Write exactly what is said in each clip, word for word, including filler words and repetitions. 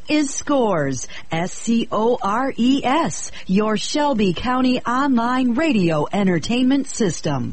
is Scores, S C O R E S, your Shelby County online radio entertainment system.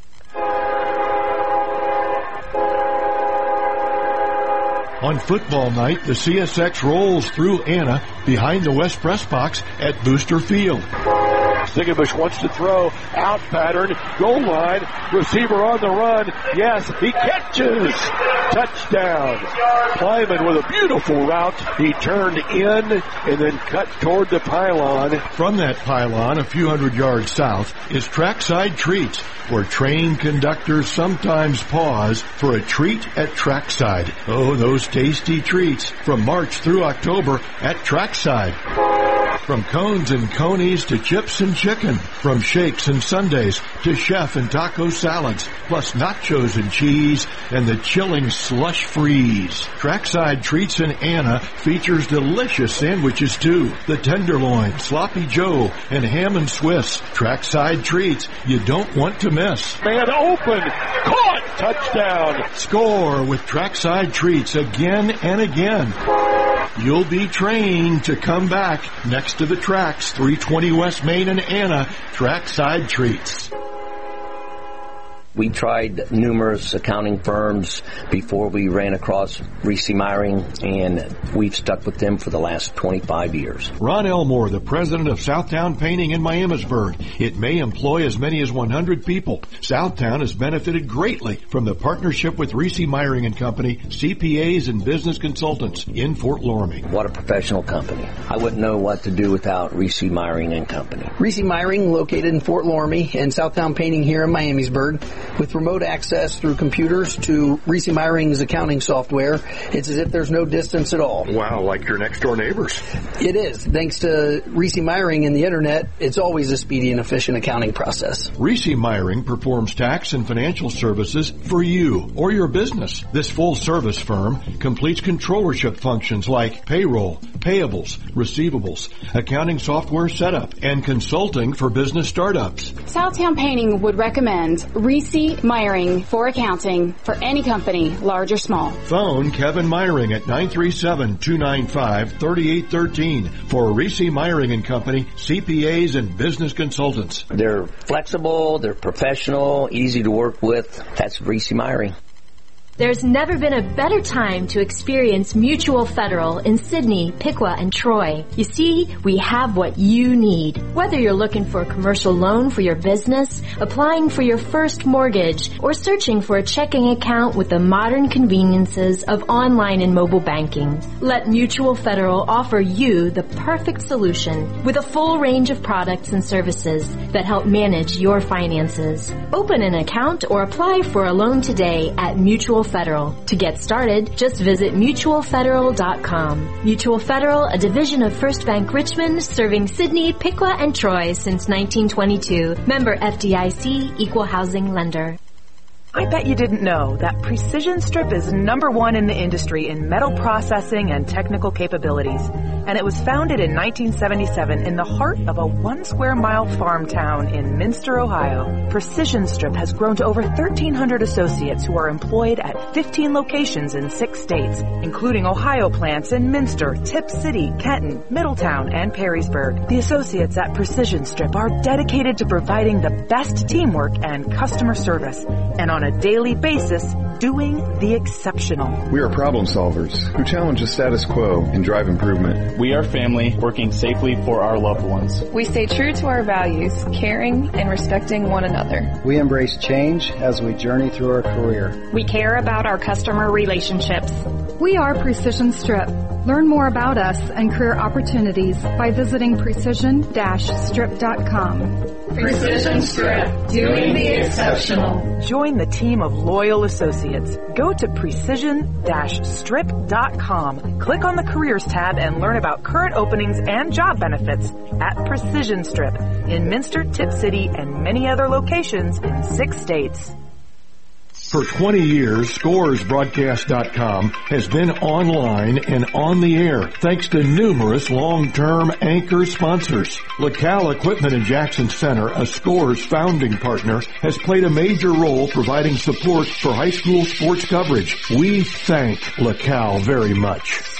On football night, the C S X rolls through Anna behind the West Press Box at Booster Field. Ziegenbusch wants to throw, out pattern, goal line, receiver on the run, yes, he catches, touchdown. Kleiman with a beautiful route, he turned in and then cut toward the pylon. From that pylon, a few hundred yards south, is Trackside Treats, where train conductors sometimes pause for a treat at Trackside. Oh, those tasty treats from March through October at Trackside. From cones and conies to chips and chicken. From shakes and sundaes to chef and taco salads. Plus nachos and cheese and the chilling slush freeze. Trackside Treats in Anna features delicious sandwiches too. The tenderloin, sloppy joe, and ham and Swiss. Trackside Treats you don't want to miss. Man open, caught, touchdown. Score with Trackside Treats again and again. You'll be trained to come back next to the tracks, three twenty West Main and Anna, Trackside Treats. We tried numerous accounting firms before we ran across Reese Meyering, and we've stuck with them for the last twenty-five years. Ron Elmore, the president of Southtown Painting in Miamisburg. It may employ as many as one hundred people. Southtown has benefited greatly from the partnership with Reese Meyering and Company, C P As and business consultants in Fort Loramie. What a professional company. I wouldn't know what to do without Reese Meyering and Company. Reese Meyering, located in Fort Loramie, and Southtown Painting here in Miamisburg. With remote access through computers to Reese Meyering's accounting software, it's as if there's no distance at all. Wow, like your next door neighbors. It is. Thanks to Reese Meyering and the internet, it's always a speedy and efficient accounting process. Reese Meyering performs tax and financial services for you or your business. This full-service firm completes controllership functions like payroll, payables, receivables, accounting software setup, and consulting for business startups. Southtown Painting would recommend Reese Meyering for accounting for any company, large or small. Phone Kevin Meyering at nine three seven, two nine five, three eight one three for Reese Meyering and Company, C P As and business consultants. They're flexible, they're professional, easy to work with. That's Reese Meyering. There's never been a better time to experience Mutual Federal in Sidney, Piqua, and Troy. You see, we have what you need. Whether you're looking for a commercial loan for your business, applying for your first mortgage, or searching for a checking account with the modern conveniences of online and mobile banking, let Mutual Federal offer you the perfect solution with a full range of products and services that help manage your finances. Open an account or apply for a loan today at Mutual Federal. To get started, just visit mutual federal dot com. Mutual Federal, a division of First Bank Richmond, serving Sidney, Piqua, and Troy since nineteen twenty-two. Member F D I C, Equal Housing Lender. I bet you didn't know that Precision Strip is number one in the industry in metal processing and technical capabilities. And it was founded in nineteen seventy-seven in the heart of a one square mile farm town in Minster, Ohio. Precision Strip has grown to over thirteen hundred associates who are employed at fifteen locations in six states, including Ohio plants in Minster, Tip City, Kenton, Middletown, and Perrysburg. The associates at Precision Strip are dedicated to providing the best teamwork and customer service, and on a daily basis, doing the exceptional. We are problem solvers who challenge the status quo and drive improvement. We are family working safely for our loved ones. We stay true to our values, caring and respecting one another. We embrace change as we journey through our career. We care about our customer relationships. We are Precision Strip. Learn more about us and career opportunities by visiting precision dash strip dot com. Precision Strip, doing the exceptional. Join the team of loyal associates. Go to precision dash strip dot com. Click on the Careers tab and learn about current openings and job benefits at Precision Strip in Minster, Tip City, and many other locations in six states. For twenty years, Scores Broadcast dot com has been online and on the air thanks to numerous long-term anchor sponsors. LaCal Equipment in Jackson Center, a Scores founding partner, has played a major role providing support for high school sports coverage. We thank LaCal very much.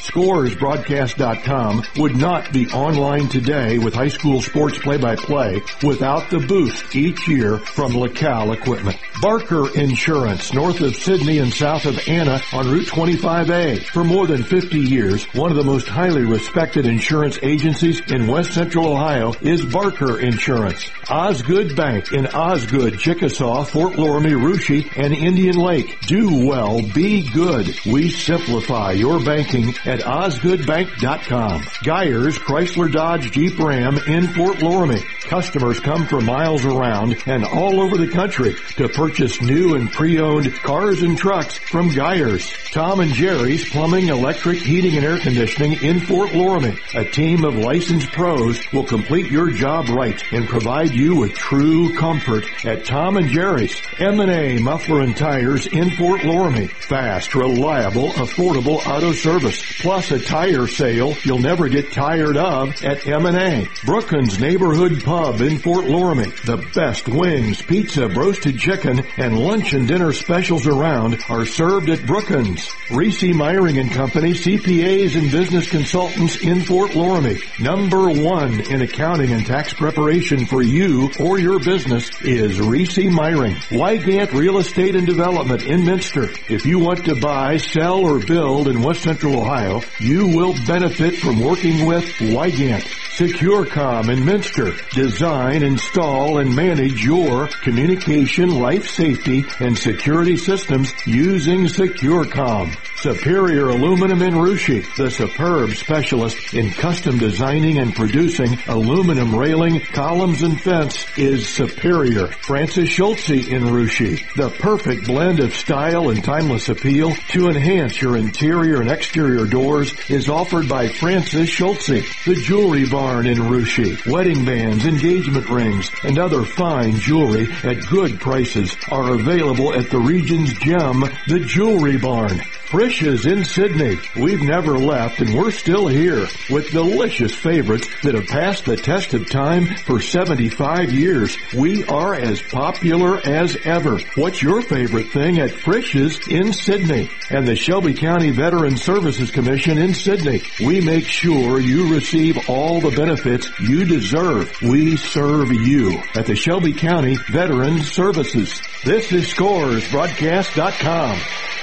Scores Broadcast dot com would not be online today with high school sports play-by-play without the boost each year from LaCal Equipment. Barker Insurance, north of Sydney and south of Anna on Route twenty-five A. For more than fifty years, one of the most highly respected insurance agencies in West Central Ohio is Barker Insurance. Osgood Bank in Osgood, Chickasaw, Fort Loramie, Russia, and Indian Lake. Do well, be good. We simplify your banking at osgood bank dot com. Geyers Chrysler Dodge Jeep Ram in Fort Loramie. Customers come from miles around and all over the country to purchase new and pre-owned cars and trucks from Geyers. Tom and Jerry's Plumbing, Electric, Heating, and Air Conditioning in Fort Loramie. A team of licensed pros will complete your job right and provide you with true comfort at Tom and Jerry's. M and A Muffler and Tires in Fort Loramie. Fast, reliable, affordable auto service. Plus a tire sale you'll never get tired of at M and A. Brookins Neighborhood Pub in Fort Loramie. The best wings, pizza, roasted chicken, and lunch and dinner specials around are served at Brookins. Reese Myring and Company, C P As and business consultants in Fort Loramie. Number one in accounting and tax preparation for you or your business is Reese Myring. Wygant Real Estate and Development in Minster. If you want to buy, sell, or build in West Central Ohio, you will benefit from working with Wygant. SecureCom in Minster. Design, install, and manage your communication, life safety, and security systems using SecureCom. Superior Aluminum in Russia. The superb specialist in custom designing and producing aluminum railing, columns, and fence is Superior. Francis Schultze in Russia. The perfect blend of style and timeless appeal to enhance your interior and exterior doors is offered by Francis Schultze. The Jewelry Barn in Russia. Wedding bands, engagement rings, and other fine jewelry at good prices are available at the region's gem, the Jewelry Barn. Frisch's in Sydney. We've never left and we're still here with delicious favorites that have passed the test of time for seventy-five years. We are as popular as ever. What's your favorite thing at Frisch's in Sydney? And the Shelby County Veteran Services Commission in Sydney. We make sure you receive all the benefits you deserve. We serve you at the Shelby County Veteran Services. This is Scores Broadcast dot com.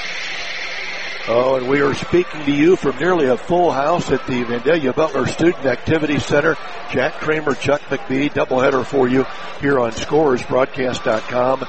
Oh, and we are speaking to you from nearly a full house at the Vandalia Butler Student Activity Center. Jack Kramer, Chuck McBee, doubleheader for you here on Scores Broadcast dot com.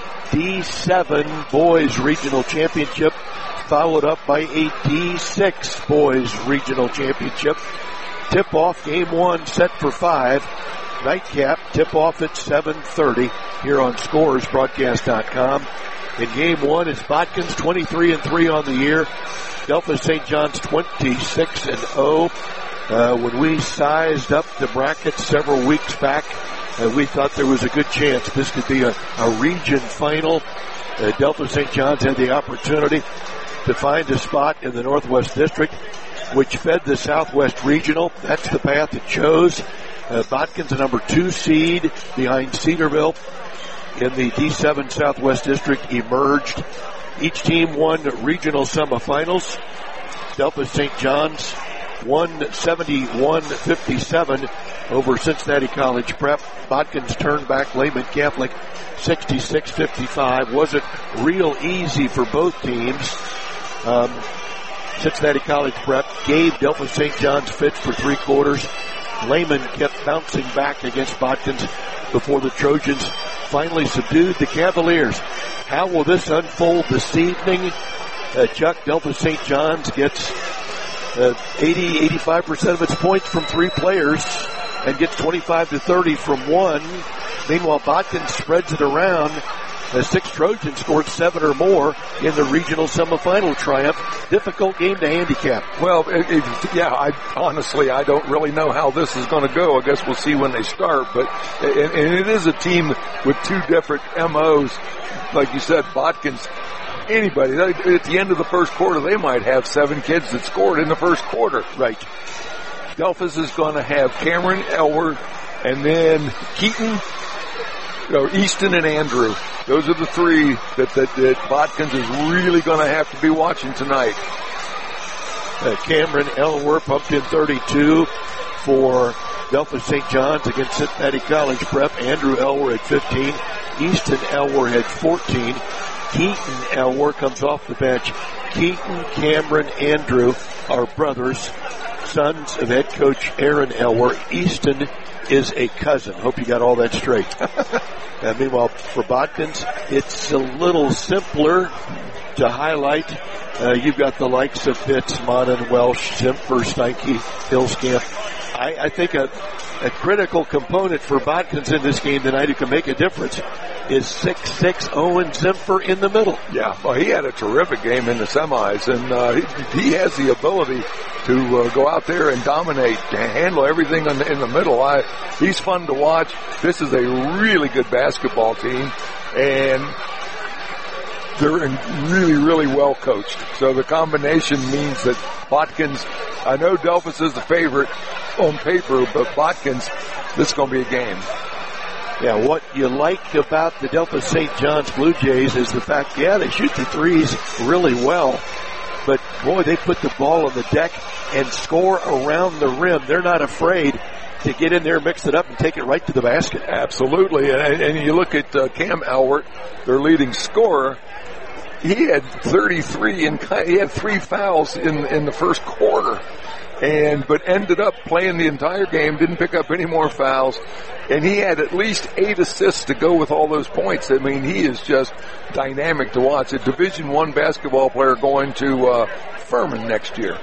D seven Boys Regional Championship followed up by a D six Boys Regional Championship. Tip-off game one set for five. Nightcap tip-off at seven thirty here on Scores Broadcast dot com. In game one, it's Botkins twenty-three and three on the year. Delphos Saint John's twenty-six and oh. Uh, when we sized up the bracket several weeks back, uh, we thought there was a good chance this could be a, a region final. Uh, Delphos Saint John's had the opportunity to find a spot in the Northwest District, which fed the Southwest Regional. That's the path it chose. Uh, Botkins, a number two seed behind Cedarville in the D seven Southwest District, emerged. Each team won regional semifinals. Delphos Saint John's won seventy-one fifty-seven over Cincinnati College Prep. Botkins turned back Lehman Catholic sixty-six fifty-five. Wasn't real easy for both teams. Um, Cincinnati College Prep gave Delphos Saint John's fits for three quarters. Lehman kept bouncing back against Botkins before the Trojans finally subdued the Cavaliers. How will this unfold this evening? Uh, Chuck, Delphos Saint John's gets uh, eighty, eighty-five percent of its points from three players and gets twenty-five to thirty from one. Meanwhile, Botkins spreads it around. The six Trojans scored seven or more in the regional semifinal triumph. Difficult game to handicap. Well, it, it, yeah, I honestly, I don't really know how this is going to go. I guess we'll see when they start. But and, and it is a team with two different M Os. Like you said, Botkins, anybody, at the end of the first quarter, they might have seven kids that scored in the first quarter. Right. Delphos is going to have Cameron, Elward, and then Keaton, or Easton, and Andrew. Those are the three that, that, that Botkins is really going to have to be watching tonight. Uh, Cameron Elwer pumped in thirty-two for Delphos Saint John's against Cincinnati College Prep. Andrew Elwer had fifteen. Easton Elwer had fourteen. Keaton Elwer comes off the bench. Keaton, Cameron, Andrew are brothers, sons of head coach Aaron Elwer. Easton is a cousin. Hope you got all that straight. uh, meanwhile, for Botkins, it's a little simpler to highlight. Uh, you've got the likes of Fitz, Monon, Welsh, Zimpher, Steinke, Hillscamp. I, I think a, a critical component for Botkins in this game tonight who can make a difference is six six Owen Zimpher in the middle. Yeah, well, he had a terrific game in the semis, and uh, he, he has the ability to uh, go out there and dominate, to handle everything in the, in the middle. I, he's fun to watch. This is a really good basketball team, and they're really, really well coached. So the combination means that Botkins, I know Delphos is the favorite on paper, but Botkins, this is going to be a game. Yeah, what you like about the Delphos Saint John's Blue Jays is the fact, yeah, they shoot the threes really well, but boy, they put the ball on the deck and score around the rim. They're not afraid to get in there, mix it up, and take it right to the basket. Absolutely, and, and you look at uh, Cam Elwert, their leading scorer. He had thirty-three and he had three fouls in in the first quarter, and but ended up playing the entire game. Didn't pick up any more fouls, and he had at least eight assists to go with all those points. I mean, he is just dynamic to watch. A Division One basketball player going to uh, Furman next year.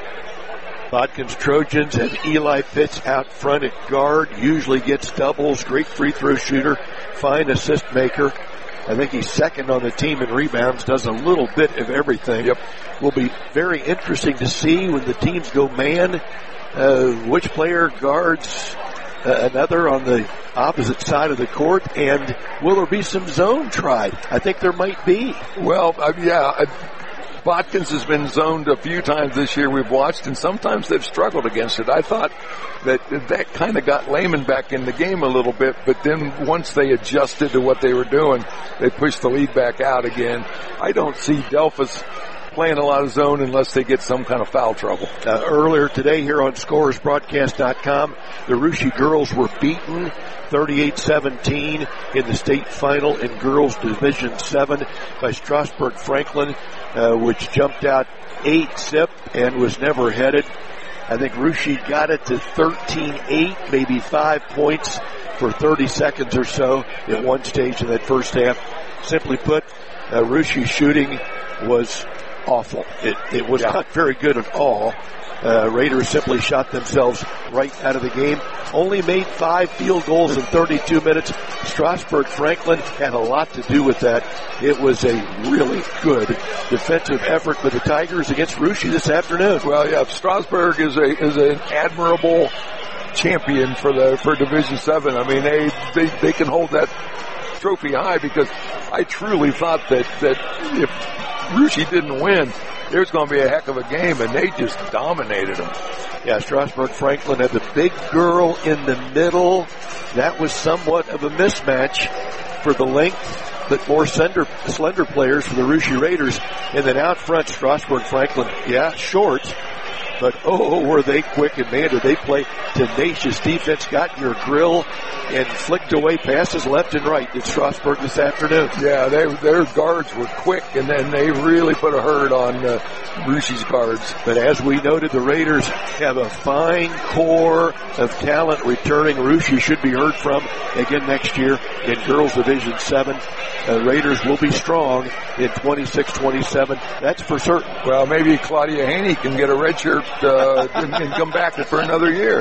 Botkins Trojans have Eli Pitts out front at guard. Usually gets doubles. Great free throw shooter. Fine assist maker. I think he's second on the team in rebounds, does a little bit of everything. Yep. Will be very interesting to see when the teams go man, uh, which player guards uh, another on the opposite side of the court, and will there be some zone tried? I think there might be. Well, uh, yeah, uh, Botkins has been zoned a few times this year we've watched, and sometimes they've struggled against it. I thought that that kind of got Lehman back in the game a little bit, but then once they adjusted to what they were doing, they pushed the lead back out again. I don't see Delphos playing a lot of zone unless they get some kind of foul trouble. Uh, earlier today here on Scores Broadcast dot com, the Russia girls were beaten thirty-eight seventeen in the state final in girls Division seven by Strasburg Franklin, uh, which jumped out eight zip and was never headed. I think Russia got it to thirteen eight, maybe five points for thirty seconds or so at one stage in that first half. Simply put, uh, Russia's shooting was awful. It, it was yeah. not very good at all. Uh, Raiders simply shot themselves right out of the game. Only made five field goals in thirty-two minutes. Strasburg Franklin had a lot to do with that. It was a really good defensive effort for the Tigers against Russia this afternoon. Well, yeah, Strasburg is a is an admirable champion for the for Division Seven. I mean, they they they can hold that trophy high because I truly thought that that if Russia didn't win, there was going to be a heck of a game, and they just dominated them. Yeah, Strasburg Franklin had the big girl in the middle. That was somewhat of a mismatch for the length, but more slender, slender players for the Russia Raiders. And then out front, Strasburg Franklin, yeah, short, but oh, were they quick, and man, did they play tenacious defense, got your grill, and flicked away passes left and right in Strasburg this afternoon. Yeah, they, their guards were quick, and then they really put a hurt on uh, Russia's guards. But as we noted, the Raiders have a fine core of talent returning. Russia should be heard from again next year in Girls Division seven. Uh, Raiders will be strong in twenty-six twenty-seven. That's for certain. Well, maybe Claudia Haney can get a red shirt uh, and, and come back for another year.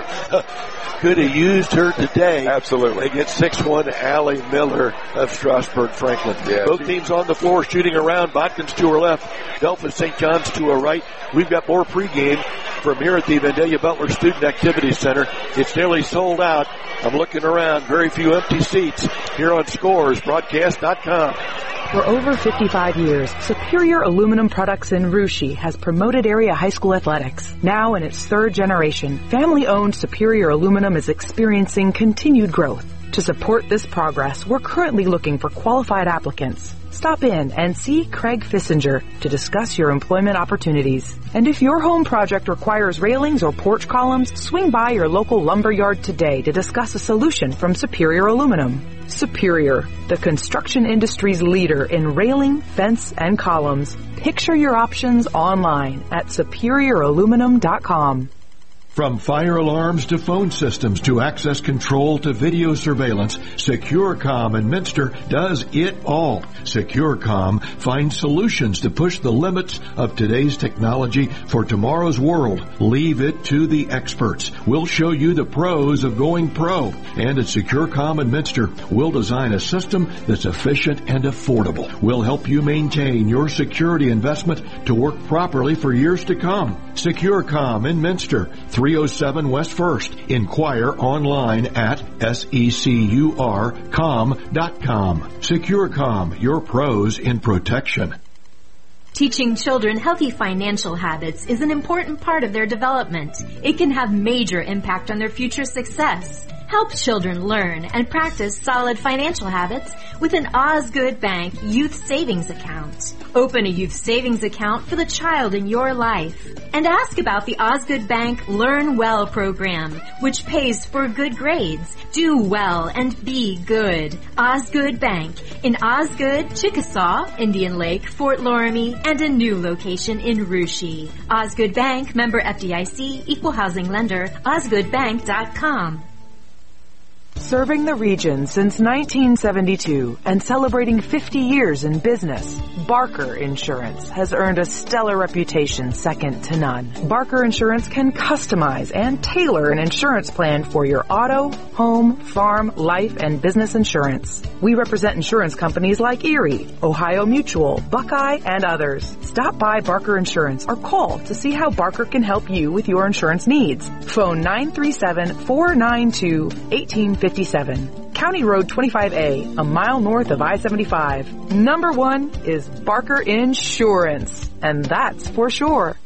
Could have used her today. Absolutely. They get six one Allie Miller of Strasburg Franklin. Yeah, Both she, teams on the floor shooting around. Botkins to her left. Delphos Saint John's to her right. We've got more pregame from here at the Vandalia Butler Student Activity Center. It's nearly sold out. I'm looking around. Very few empty seats here on Scores Broadcast dot com. For over fifty-five years, Superior Aluminum Products in Russia has promoted area high school athletics. Now in its third generation, family-owned Superior Aluminum is experiencing continued growth. To support this progress, we're currently looking for qualified applicants. Stop in and see Craig Fissinger to discuss your employment opportunities. And if your home project requires railings or porch columns, swing by your local lumber yard today to discuss a solution from Superior Aluminum. Superior, the construction industry's leader in railing, fence, and columns. Picture your options online at superior aluminum dot com. From fire alarms to phone systems to access control to video surveillance, SecureCom in Minster does it all. SecureCom finds solutions to push the limits of today's technology for tomorrow's world. Leave it to the experts. We'll show you the pros of going pro. And at SecureCom in Minster, we'll design a system that's efficient and affordable. We'll help you maintain your security investment to work properly for years to come. SecureCom in Minster, three oh seven West First. Inquire online at secur com dot com. SecureCom, your pros in protection. Teaching children healthy financial habits is an important part of their development. It can have major impact on their future success. Help children learn and practice solid financial habits with an Osgood Bank Youth Savings Account. Open a youth savings account for the child in your life. And ask about the Osgood Bank Learn Well program, which pays for good grades. Do well and be good. Osgood Bank in Osgood, Chickasaw, Indian Lake, Fort Loramie, and a new location in Russia. Osgood Bank, member F D I C, equal housing lender, osgood bank dot com. Serving the region since nineteen seventy-two and celebrating fifty years in business, Barker Insurance has earned a stellar reputation second to none. Barker Insurance can customize and tailor an insurance plan for your auto, home, farm, life, and business insurance. We represent insurance companies like Erie, Ohio Mutual, Buckeye, and others. Stop by Barker Insurance or call to see how Barker can help you with your insurance needs. Phone nine three seven, four nine two, one eight five seven. County Road twenty-five A, a mile north of I seventy-five. Number one is Barker Insurance, and that's for sure.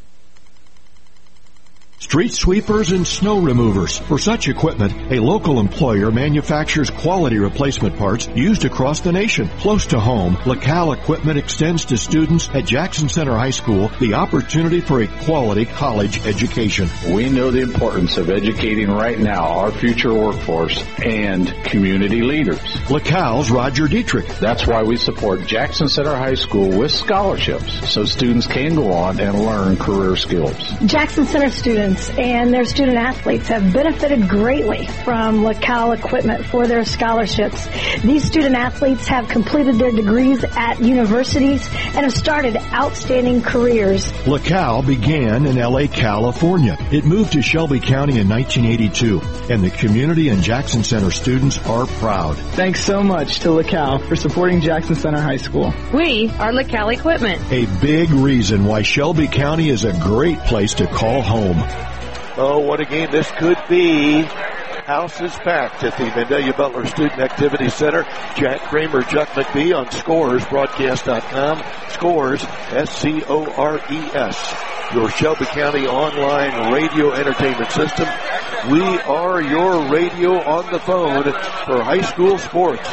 Street sweepers and snow removers. For such equipment, a local employer manufactures quality replacement parts used across the nation. Close to home, LaCal Equipment extends to students at Jackson Center High School the opportunity for a quality college education. We know the importance of educating right now our future workforce and community leaders. LaCal's Roger Dietrich. That's why we support Jackson Center High School with scholarships so students can go on and learn career skills. Jackson Center students and their student athletes have benefited greatly from LaCal Equipment for their scholarships. These student athletes have completed their degrees at universities and have started outstanding careers. LaCal began in L A, California. It moved to Shelby County in nineteen eighty-two, and the community and Jackson Center students are proud. Thanks so much to LaCal for supporting Jackson Center High School. We are LaCal Equipment. A big reason why Shelby County is a great place to call home. Oh, what a game this could be. House is packed at the Vandalia Butler Student Activity Center. Jack Kramer, Chuck McBee on Scores, broadcast dot com. Scores, S C O R E S. Your Shelby County online radio entertainment system. We are your radio on the phone for high school sports.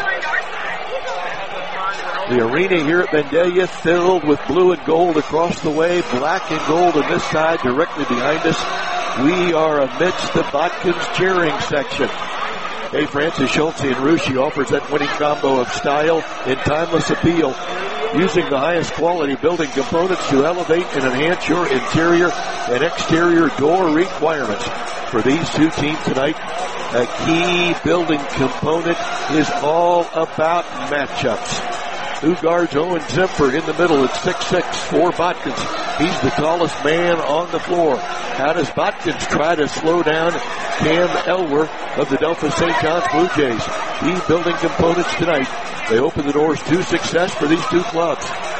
The arena here at Vandalia filled with blue and gold across the way, black and gold on this side directly behind us. We are amidst the Botkins cheering section. Hey, Francis Schultze and Russia offers that winning combo of style and timeless appeal, using the highest quality building components to elevate and enhance your interior and exterior door requirements. For these two teams tonight, a key building component is all about matchups. Who guards Owen Zimford in the middle at six six for Botkins? He's the tallest man on the floor. How does Botkins try to slow down Cam Elwer of the Delphos Saint John's Blue Jays? Key building components tonight. They open the doors to success for these two clubs.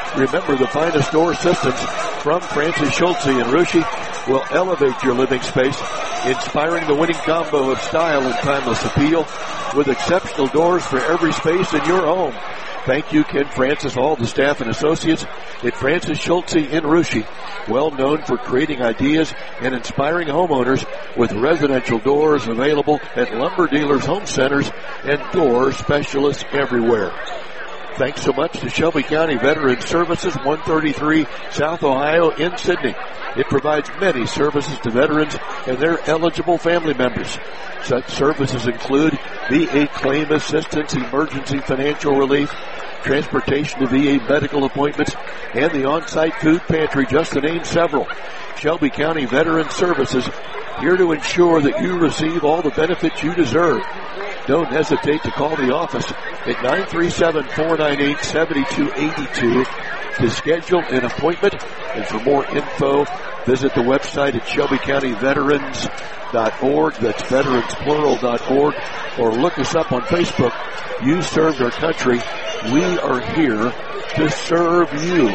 Remember, the finest door systems from Francis Schultze and Russia will elevate your living space, inspiring the winning combo of style and timeless appeal with exceptional doors for every space in your home. Thank you, Ken Francis, all the staff and associates at Francis Schultze in Russia, well known for creating ideas and inspiring homeowners with residential doors available at lumber dealers, home centers, and door specialists everywhere. Thanks so much to Shelby County Veteran Services, one thirty-three South Ohio in Sydney. It provides many services to veterans and their eligible family members. Such services include V A claim assistance, emergency financial relief, transportation to V A medical appointments, and the on-site food pantry, just to name several. Shelby County Veteran Services, here to ensure that you receive all the benefits you deserve. Don't hesitate to call the office at nine three seven, four nine eight, seven two eight two to schedule an appointment. And for more info, visit the website at shelby county veterans dot org. That's veterans plural dot org. Or look us up on Facebook. You served our country. We are here to serve you.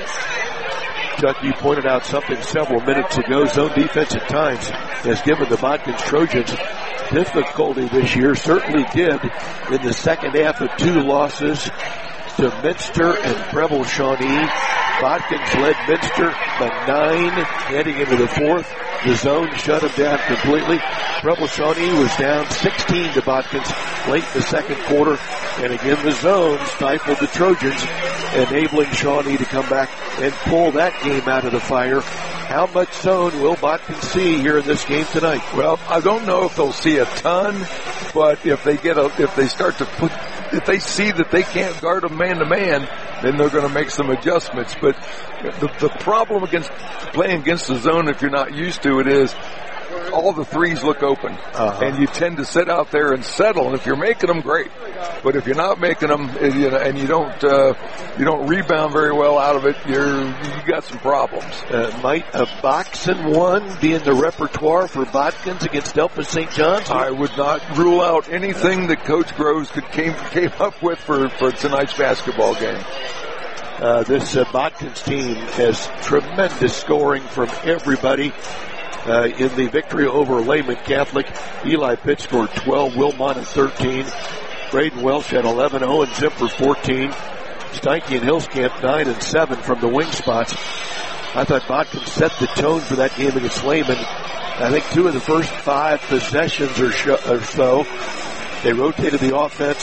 Chuck, you pointed out something several minutes ago. Zone defense at times has given the Botkins Trojans difficulty this year. Certainly did in the second half of two losses to Minster and Preble Shawnee. Botkins led Minster by nine heading into the fourth. The zone shut him down completely. Preble Shawnee was down sixteen to Botkins late in the second quarter. And again, the zone stifled the Trojans, enabling Shawnee to come back and pull that game out of the fire. How much zone will Botkins see here in this game tonight? Well, I don't know if they'll see a ton, but if they get a, if they start to put, if they see that they can't guard them man to man, then they're going to make some adjustments. But the, the problem against playing against the zone, if you're not used to it, is all the threes look open, uh-huh. and you tend to sit out there and settle. And if you're making them, great. But if you're not making them, you know, and you don't uh, you don't rebound very well out of it, you're you got some problems. Uh, might a boxing one be in the repertoire for Botkins against Delphos Saint John's? I would not rule out anything that Coach Groves could came came up with for for tonight's basketball game. Uh, this uh, Botkins team has tremendous scoring from everybody. Uh, in the victory over Lehman Catholic, Eli Pitt scored twelve, Wilmot at thirteen, Braden Welsh had eleven, Owen Zimper fourteen, Steinke and Hillscamp nine and seven from the wing spots. I thought Botkins set the tone for that game against Lehman. I think two of the first five possessions or, sh- or so, they rotated the offense,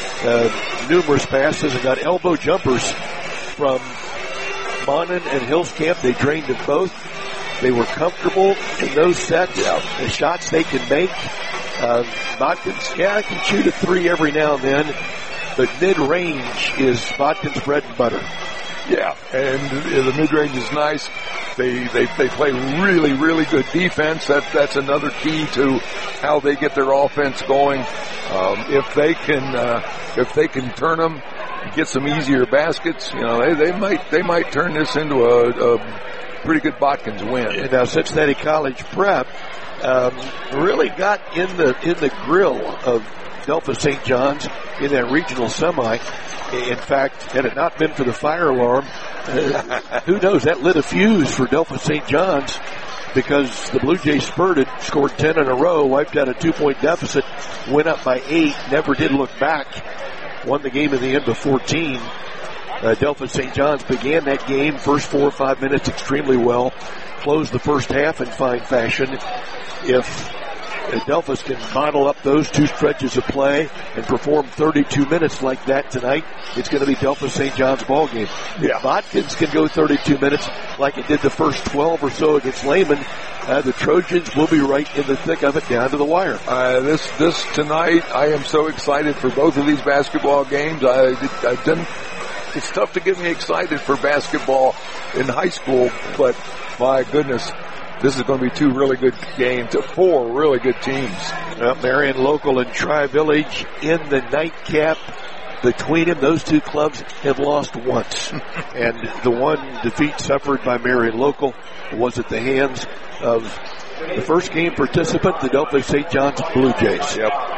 uh, numerous passes, and got elbow jumpers from Monin and Hillscamp. They drained them both. They were comfortable in those sets, yeah. The shots they can make. Uh, Botkins, yeah, can shoot a three every now and then, but mid-range is Botkins' bread and butter. Yeah, and the mid-range is nice. They they they play really really good defense. That that's another key to how they get their offense going. Um, if they can uh, if they can turn them, get some easier baskets, you know, they they might they might turn this into a, a pretty good Botkins win. And now Cincinnati College Prep um, really got in the in the grill of Delphos Saint John's in that regional semi. In fact, had it not been for the fire alarm, uh, who knows, that lit a fuse for Delphos Saint John's, because the Blue Jays spurted, scored ten in a row, wiped out a two-point deficit, went up by eight, never did look back, won the game in the end of fourteen. Uh, Delphos Saint John's began that game, first four or five minutes extremely well, closed the first half in fine fashion. If Delphos can bottle up those two stretches of play and perform thirty-two minutes like that tonight, it's going to be Delphos Saint John's ball game. Yeah. If Botkins can go thirty-two minutes like it did the first twelve or so against Lehman, uh, the Trojans will be right in the thick of it down to the wire. Uh, this this tonight, I am so excited for both of these basketball games. I, I didn't. It's tough to get me excited for basketball in high school, but my goodness, this is going to be two really good games, four really good teams. Uh, Marion Local and Tri-Village in the nightcap. Between them, those two clubs have lost once. And the one defeat suffered by Marion Local was at the hands of the first game participant, the Delphos Saint John's Blue Jays. Yep.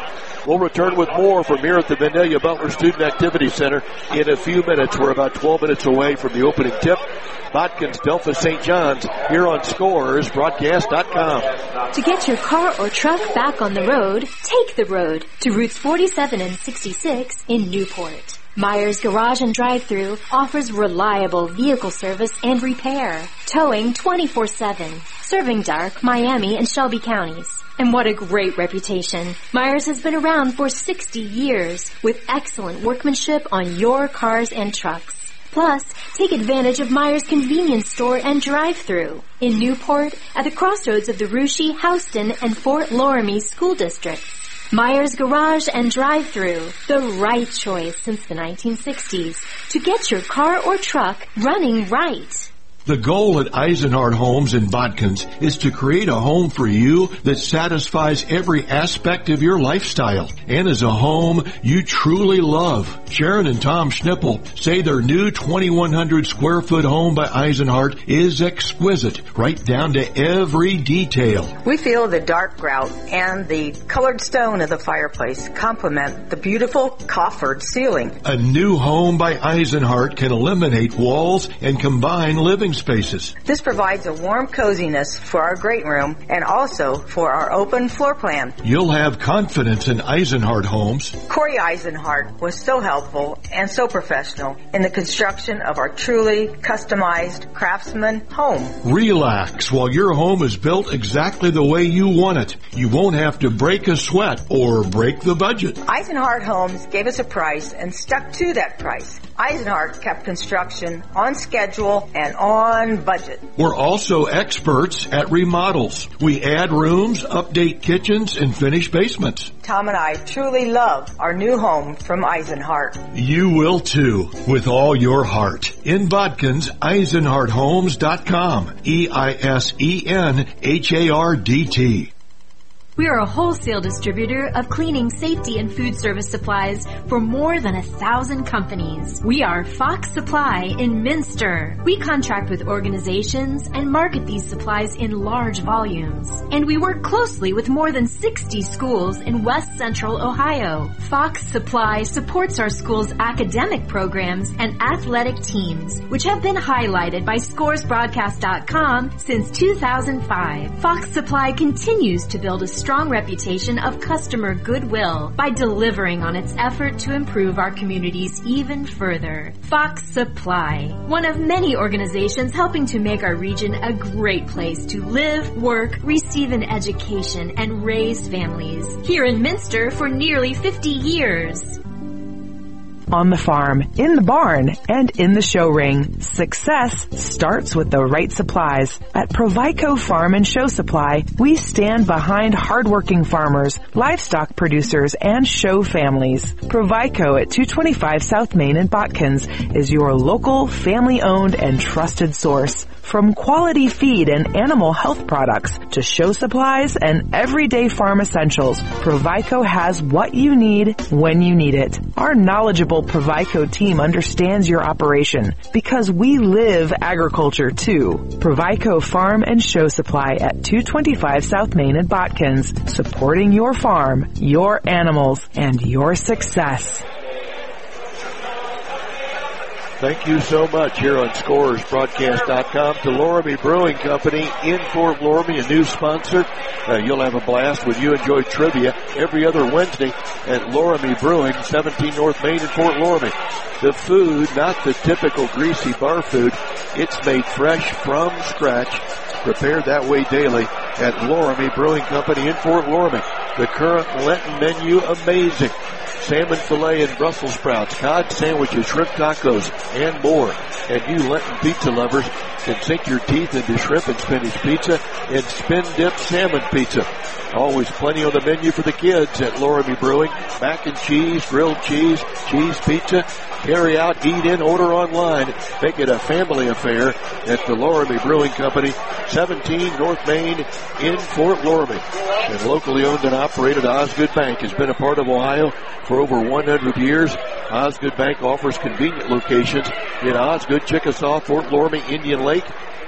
We'll return with more from here at the Vandalia Butler Student Activity Center in a few minutes. We're about twelve minutes away from the opening tip. Botkins, Delphos Saint John's, here on Scores Broadcast dot com. To get your car or truck back on the road, take the road to routes forty-seven and sixty-six in Newport. Myers Garage and Drive-Thru offers reliable vehicle service and repair, towing twenty-four seven, serving Dark, Miami, and Shelby counties. And what a great reputation. Myers has been around for sixty years with excellent workmanship on your cars and trucks. Plus, take advantage of Myers Convenience Store and Drive-Thru in Newport at the crossroads of the Russia, Houston, and Fort Loramie school districts. Myers Garage and Drive-Thru, the right choice since the nineteen sixties to get your car or truck running right. The goal at Eisenhart Homes in Botkins is to create a home for you that satisfies every aspect of your lifestyle and is a home you truly love. Sharon and Tom Schnippel say their new twenty-one hundred square foot home by Eisenhart is exquisite, right down to every detail. We feel the dark grout and the colored stone of the fireplace complement the beautiful coffered ceiling. A new home by Eisenhart can eliminate walls and combine living spaces. This provides a warm coziness for our great room and also for our open floor plan. You'll have confidence in Eisenhart Homes. Corey Eisenhart was so helpful and so professional in the construction of our truly customized craftsman home. Relax while your home is built exactly the way you want it. You won't have to break a sweat or break the budget. Eisenhart Homes gave us a price and stuck to that price. Eisenhart kept construction on schedule and on budget. We're also experts at remodels. We add rooms, update kitchens, and finish basements. Tom and I truly love our new home from Eisenhart. You will too, with all your heart. In Botkins, Eisenhart Homes dot com. E I S E N H A R D T. We are a wholesale distributor of cleaning, safety, and food service supplies for more than a thousand companies. We are Fox Supply in Minster. We contract with organizations and market these supplies in large volumes. And we work closely with more than sixty schools in West Central Ohio. Fox Supply supports our schools' academic programs and athletic teams, which have been highlighted by Scores Broadcast dot com since two thousand five. Fox Supply continues to build a strong reputation of customer goodwill by delivering on its effort to improve our communities even further. Fox Supply, one of many organizations helping to make our region a great place to live, work, receive an education, and raise families. Here in Minster for nearly fifty years. On the farm, in the barn, and in the show ring, success starts with the right supplies. At Provico Farm and Show Supply, we stand behind hardworking farmers, livestock producers, and show families. Provico at two twenty-five South Main in Botkins is your local, family-owned, and trusted source. From quality feed and animal health products to show supplies and everyday farm essentials, Provico has what you need when you need it. Our knowledgeable Provico team understands your operation because we live agriculture too. Provico Farm and Show Supply at two twenty-five South Main in Botkins, supporting your farm, your animals, and your success. Thank you so much here on Scores Broadcast dot com to Loramie Brewing Company in Fort Loramie, a new sponsor. Uh, you'll have a blast when you enjoy trivia every other Wednesday at Loramie Brewing, seventeen North Main in Fort Loramie. The food, not the typical greasy bar food. It's made fresh from scratch, prepared that way daily at Loramie Brewing Company in Fort Loramie. The current Lenten menu, amazing. Salmon fillet and Brussels sprouts, cod sandwiches, shrimp tacos, and more. And you Lenten pizza lovers can sink your teeth into shrimp and spinach pizza and spin-dipped salmon pizza. Always plenty on the menu for the kids at Loramie Brewing. Mac and cheese, grilled cheese, cheese pizza. Carry out, eat in, order online. Make it a family affair at the Loramie Brewing Company, seventeen North Main in Fort Loramie. And locally owned and operated, Osgood Bank has been a part of Ohio for over one hundred years. Osgood Bank offers convenient locations in Osgood, Chickasaw, Fort Loramie, Indian Lake,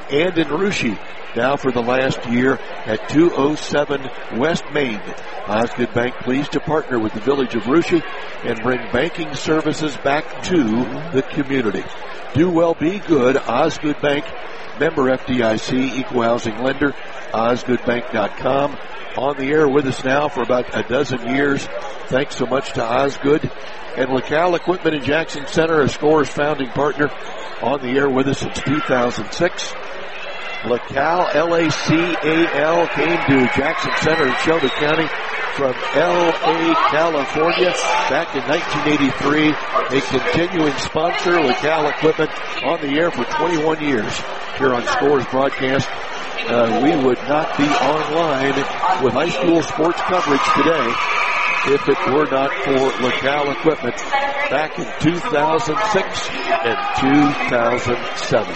and in Russia. Now for the last year at two oh seven West Main. Osgood Bank pleased to partner with the Village of Russia and bring banking services back to the community. Do well, be good. Osgood Bank, member F D I C, equal housing lender, osgood bank dot com. On the air with us now for about a dozen years. Thanks so much to Osgood. And LaCal Equipment in Jackson Center, a Scores founding partner, on the air with us since two thousand six. LaCal, L A C A L, came to Jackson Center in Shelby County from L A, California, back in nineteen eighty-three. A continuing sponsor, LaCal Equipment, on the air for twenty-one years here on Scores broadcast. Uh, we would not be online with high school sports coverage today if it were not for LaCal Equipment back in two thousand six and two thousand seven.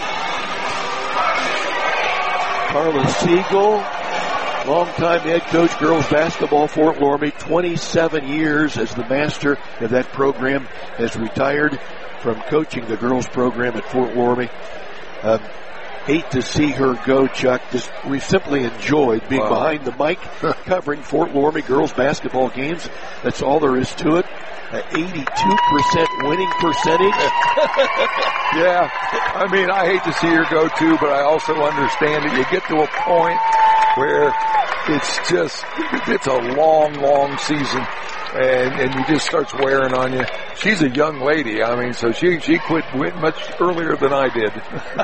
Carla Siegel, longtime head coach, girls basketball, Fort Loramie, twenty-seven years as the master of that program, has retired from coaching the girls program at Fort Loramie. Um, hate to see her go, Chuck. Just, we've simply enjoyed being wow. behind the mic covering Fort Loramie girls basketball games. That's all there is to it. An eighty-two percent winning percentage. Yeah, I mean, I hate to see her go too, but I also understand that you get to a point where it's just, it's a long, long season, and, and you just starts wearing on you. She's a young lady, I mean, so she, she quit much earlier than I did.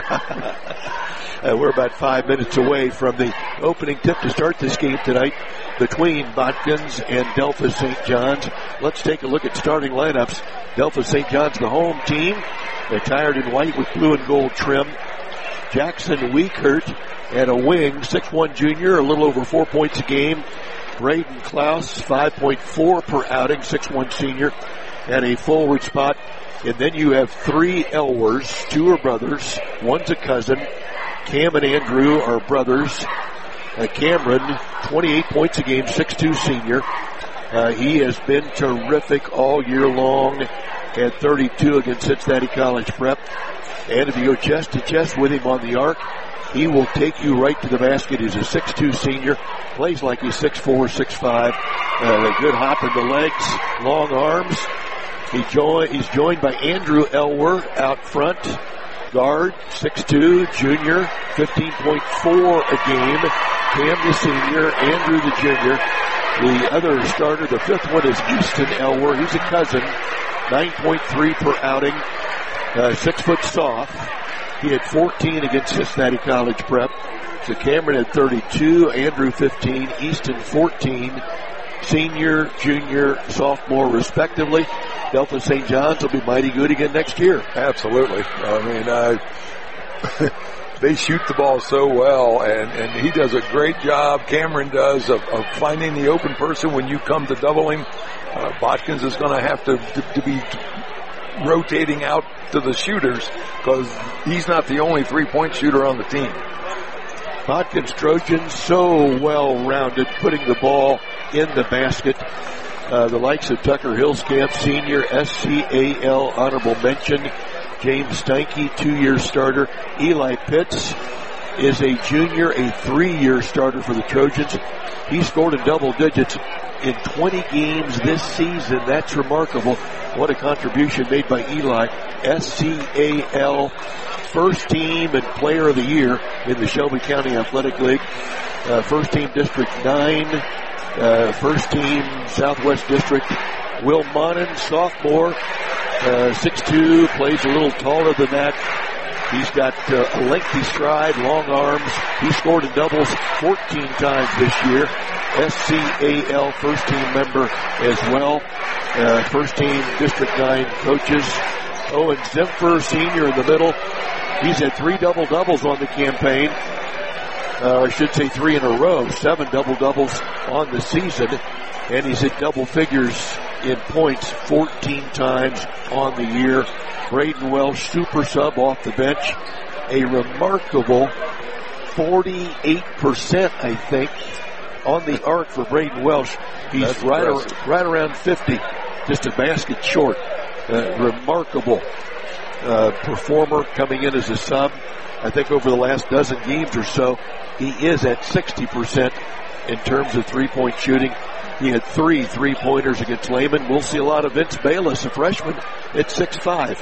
uh, we're about five minutes away from the opening tip to start this game tonight between Botkins and Delphos Saint John's. Let's take a look at starting lineups. Delphos Saint John's, the home team, attired in white with blue and gold trim. Jackson Weekert at a wing, six one junior, a little over four points a game. Braden Klaus, five point four per outing, six one senior, at a forward spot. And then you have three Elwers, two are brothers, one's a cousin. Cam and Andrew are brothers. Uh, Cameron, twenty-eight points a game, six two senior. Uh, he has been terrific all year long at thirty-two against Cincinnati College Prep. And if you go chest to chest with him on the arc, he will take you right to the basket. He's a six two senior, plays like he's six four, six five. Uh, a good hop in the legs, long arms. He join, he's joined by Andrew Elwer out front. Guard, six two, junior, fifteen point four a game. Cam the senior, Andrew the junior. The other starter, the fifth one, is Easton Elwer. He's a cousin, nine point three per outing, uh, six foot soft. He had fourteen against Cincinnati College Prep. So Cameron had thirty-two, Andrew fifteen, Easton fourteen. Senior, junior, sophomore, respectively. Delphos Saint John's will be mighty good again next year. Absolutely. I mean, uh, they shoot the ball so well, and, and he does a great job. Cameron does of, of finding the open person when you come to double him. Uh, Botkins is going to have to, to, to be rotating out to the shooters because he's not the only three-point shooter on the team. Botkins Trojans so well-rounded, putting the ball in the basket. Uh, the likes of Tucker Hillscamp, senior, S C A L honorable mention. James Steinke, two-year starter. Eli Pitts is a junior, a three-year starter for the Trojans. He scored in double digits in twenty games this season. That's remarkable. What a contribution made by Eli. S C A L first team and player of the year in the Shelby County Athletic League. Uh, first team District nine. Uh, first team Southwest District. Will Monin, sophomore, uh, six two, plays a little taller than that. He's got uh, a lengthy stride, long arms. He scored in doubles fourteen times this year. S C A L first team member as well. Uh, first team District nine coaches. Owen Zimfer, senior in the middle. He's had three double-doubles on the campaign. Uh, I should say three in a row. Seven double-doubles on the season. And he's hit double figures in points fourteen times on the year. Braden Welsh, super sub off the bench. A remarkable forty-eight percent, I think, on the arc for Braden Welsh. He's right, ar- right around fifty, just a basket short. Uh, remarkable. uh, performer coming in as a sub. I think over the last dozen games or so, he is at sixty percent in terms of three-point shooting. He had three three-pointers against Lehman. We'll see a lot of Vince Bayless, a freshman, at six five.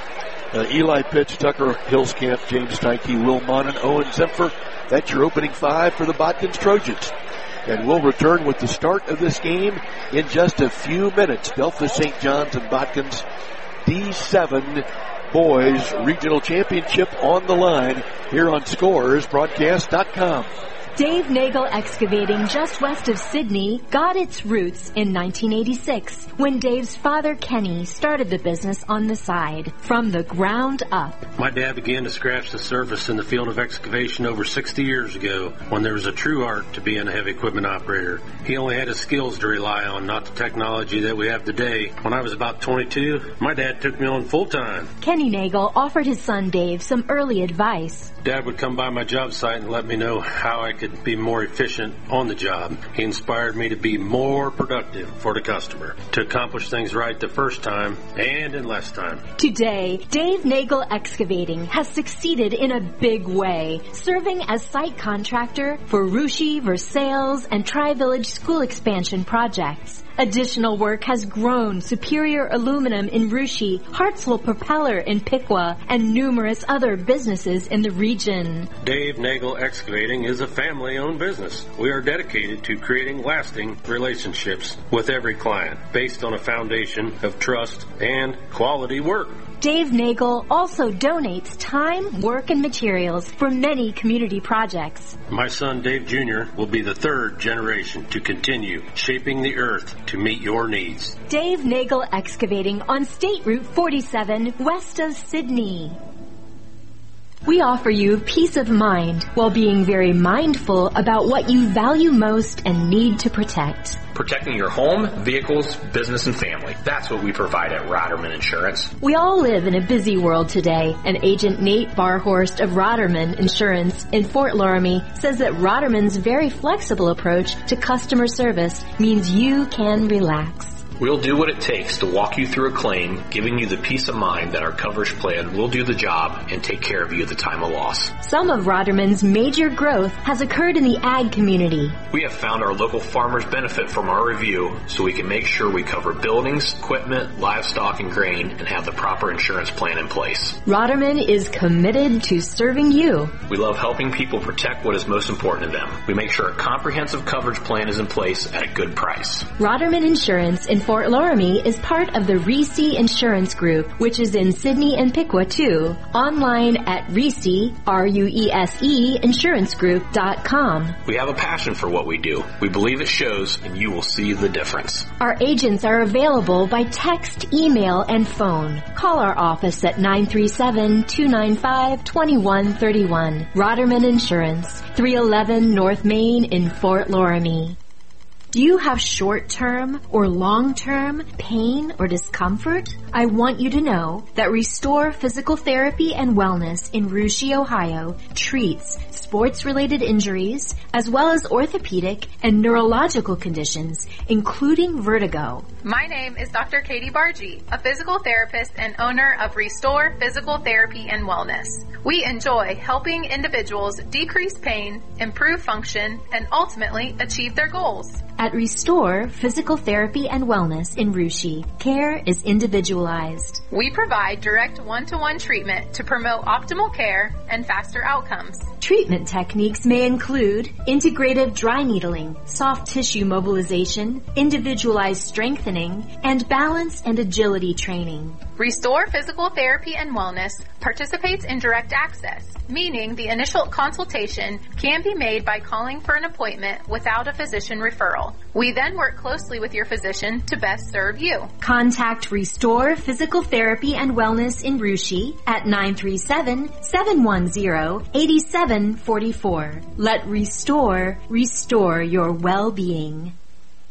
Uh, Eli Pitts, Tucker Hillscamp, James Steinke, Will Monin, Owen Zempfer. That's your opening five for the Botkins Trojans. And we'll return with the start of this game in just a few minutes. Delta Saint John's and Botkins D seven Boys Regional Championship on the line here on Scores Broadcast dot com. Dave Nagel Excavating, just west of Sydney, got its roots in nineteen eighty-six when Dave's father, Kenny, started the business on the side, from the ground up. My dad began to scratch the surface in the field of excavation over sixty years ago when there was a true art to being a heavy equipment operator. He only had his skills to rely on, not the technology that we have today. When I was about twenty-two, my dad took me on full time. Kenny Nagel offered his son Dave some early advice. Dad would come by my job site and let me know how I could be more efficient on the job. He inspired me to be more productive for the customer, to accomplish things right the first time and in less time. Today, Dave Nagel Excavating has succeeded in a big way, serving as site contractor for Russia, Versailles, and Tri-Village school expansion projects. Additional work has grown Superior Aluminum in Russia, Hartsville Propeller in Piqua, and numerous other businesses in the region. Dave Nagel Excavating is a family-owned business. We are dedicated to creating lasting relationships with every client based on a foundation of trust and quality work. Dave Nagel also donates time, work, and materials for many community projects. My son Dave Junior will be the third generation to continue shaping the earth to meet your needs. Dave Nagel Excavating on State Route forty-seven, west of Sydney. We offer you peace of mind while being very mindful about what you value most and need to protect. Protecting your home, vehicles, business, and family. That's what we provide at Roderman Insurance. We all live in a busy world today, and Agent Nate Barhorst of Roderman Insurance in Fort Loramie says that Roderman's very flexible approach to customer service means you can relax. We'll do what it takes to walk you through a claim, giving you the peace of mind that our coverage plan will do the job and take care of you at the time of loss. Some of Roderman's major growth has occurred in the ag community. We have found our local farmers benefit from our review, so we can make sure we cover buildings, equipment, livestock, and grain, and have the proper insurance plan in place. Roderman is committed to serving you. We love helping people protect what is most important to them. We make sure a comprehensive coverage plan is in place at a good price. Roderman Insurance in Fort Loramie is part of the Reese Insurance Group, which is in Sydney and Piqua too. Online at Reese, R U E S E, insurance group dot com. We have a passion for what we do. We believe it shows, and you will see the difference. Our agents are available by text, email, and phone. Call our office at nine three seven, two nine five, two one three one. Roderman Insurance, three eleven North Main in Fort Loramie. Do you have short-term or long-term pain or discomfort? I want you to know that Restore Physical Therapy and Wellness in Russia, Ohio treats sports-related injuries as well as orthopedic and neurological conditions, including vertigo. My name is Doctor Katie Bargee, a physical therapist and owner of Restore Physical Therapy and Wellness. We enjoy helping individuals decrease pain, improve function, and ultimately achieve their goals. At Restore Physical Therapy and Wellness in Russia, care is individualized. We provide direct one-to-one treatment to promote optimal care and faster outcomes. Treatment techniques may include integrative dry needling, soft tissue mobilization, individualized strengthening, and balance and agility training. Restore Physical Therapy and Wellness participates in direct access, meaning the initial consultation can be made by calling for an appointment without a physician referral. We then work closely with your physician to best serve you. Contact Restore Physical Therapy and Wellness in Russia at nine three seven, seven one zero, eight seven four four. Let Restore restore your well-being.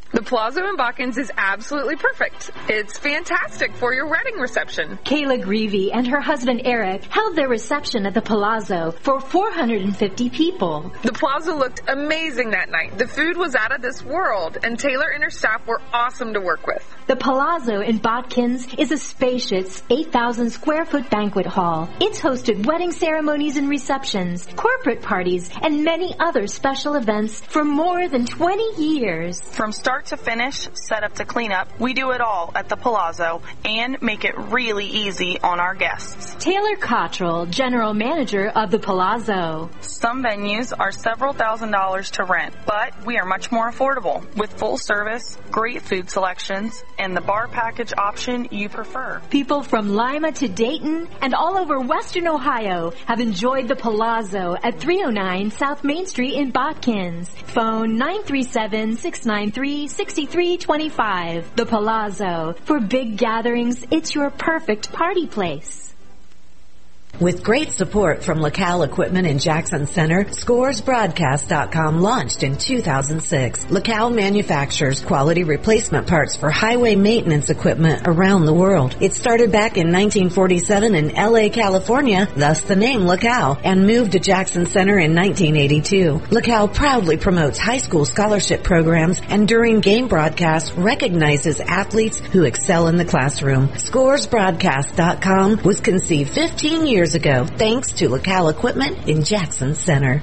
The Palazzo in Botkins is absolutely perfect. It's fantastic for your wedding reception. Kayla Greavy and her husband Eric held their reception at the Palazzo for four hundred fifty people. The Palazzo looked amazing that night. The food was out of this world, and Taylor and her staff were awesome to work with. The Palazzo in Botkins is a spacious eight thousand square foot banquet hall. It's hosted wedding ceremonies and receptions, corporate parties, and many other special events for more than twenty years. From start to finish, set up to clean up, we do it all at the Palazzo and make it really easy on our guests. Taylor Cottrell, General Manager of the Palazzo. Some venues are several thousand dollars to rent, but we are much more affordable with full service, great food selections, and the bar package option you prefer. People from Lima to Dayton and all over Western Ohio have enjoyed the Palazzo at three oh nine South Main Street in Botkins. Phone nine three seven, six nine three, six three two five. The Palazzo. For big gatherings, it's your perfect party place. With great support from LaCal Equipment in Jackson Center, Scores Broadcast dot com launched in two thousand six. LaCal manufactures quality replacement parts for highway maintenance equipment around the world. It started back in nineteen forty-seven in L A, California, thus the name LaCal, and moved to Jackson Center in nineteen eighty-two. LaCal proudly promotes high school scholarship programs and during game broadcasts recognizes athletes who excel in the classroom. Scores Broadcast dot com was conceived fifteen years ago, thanks to LaCal Equipment in Jackson Center.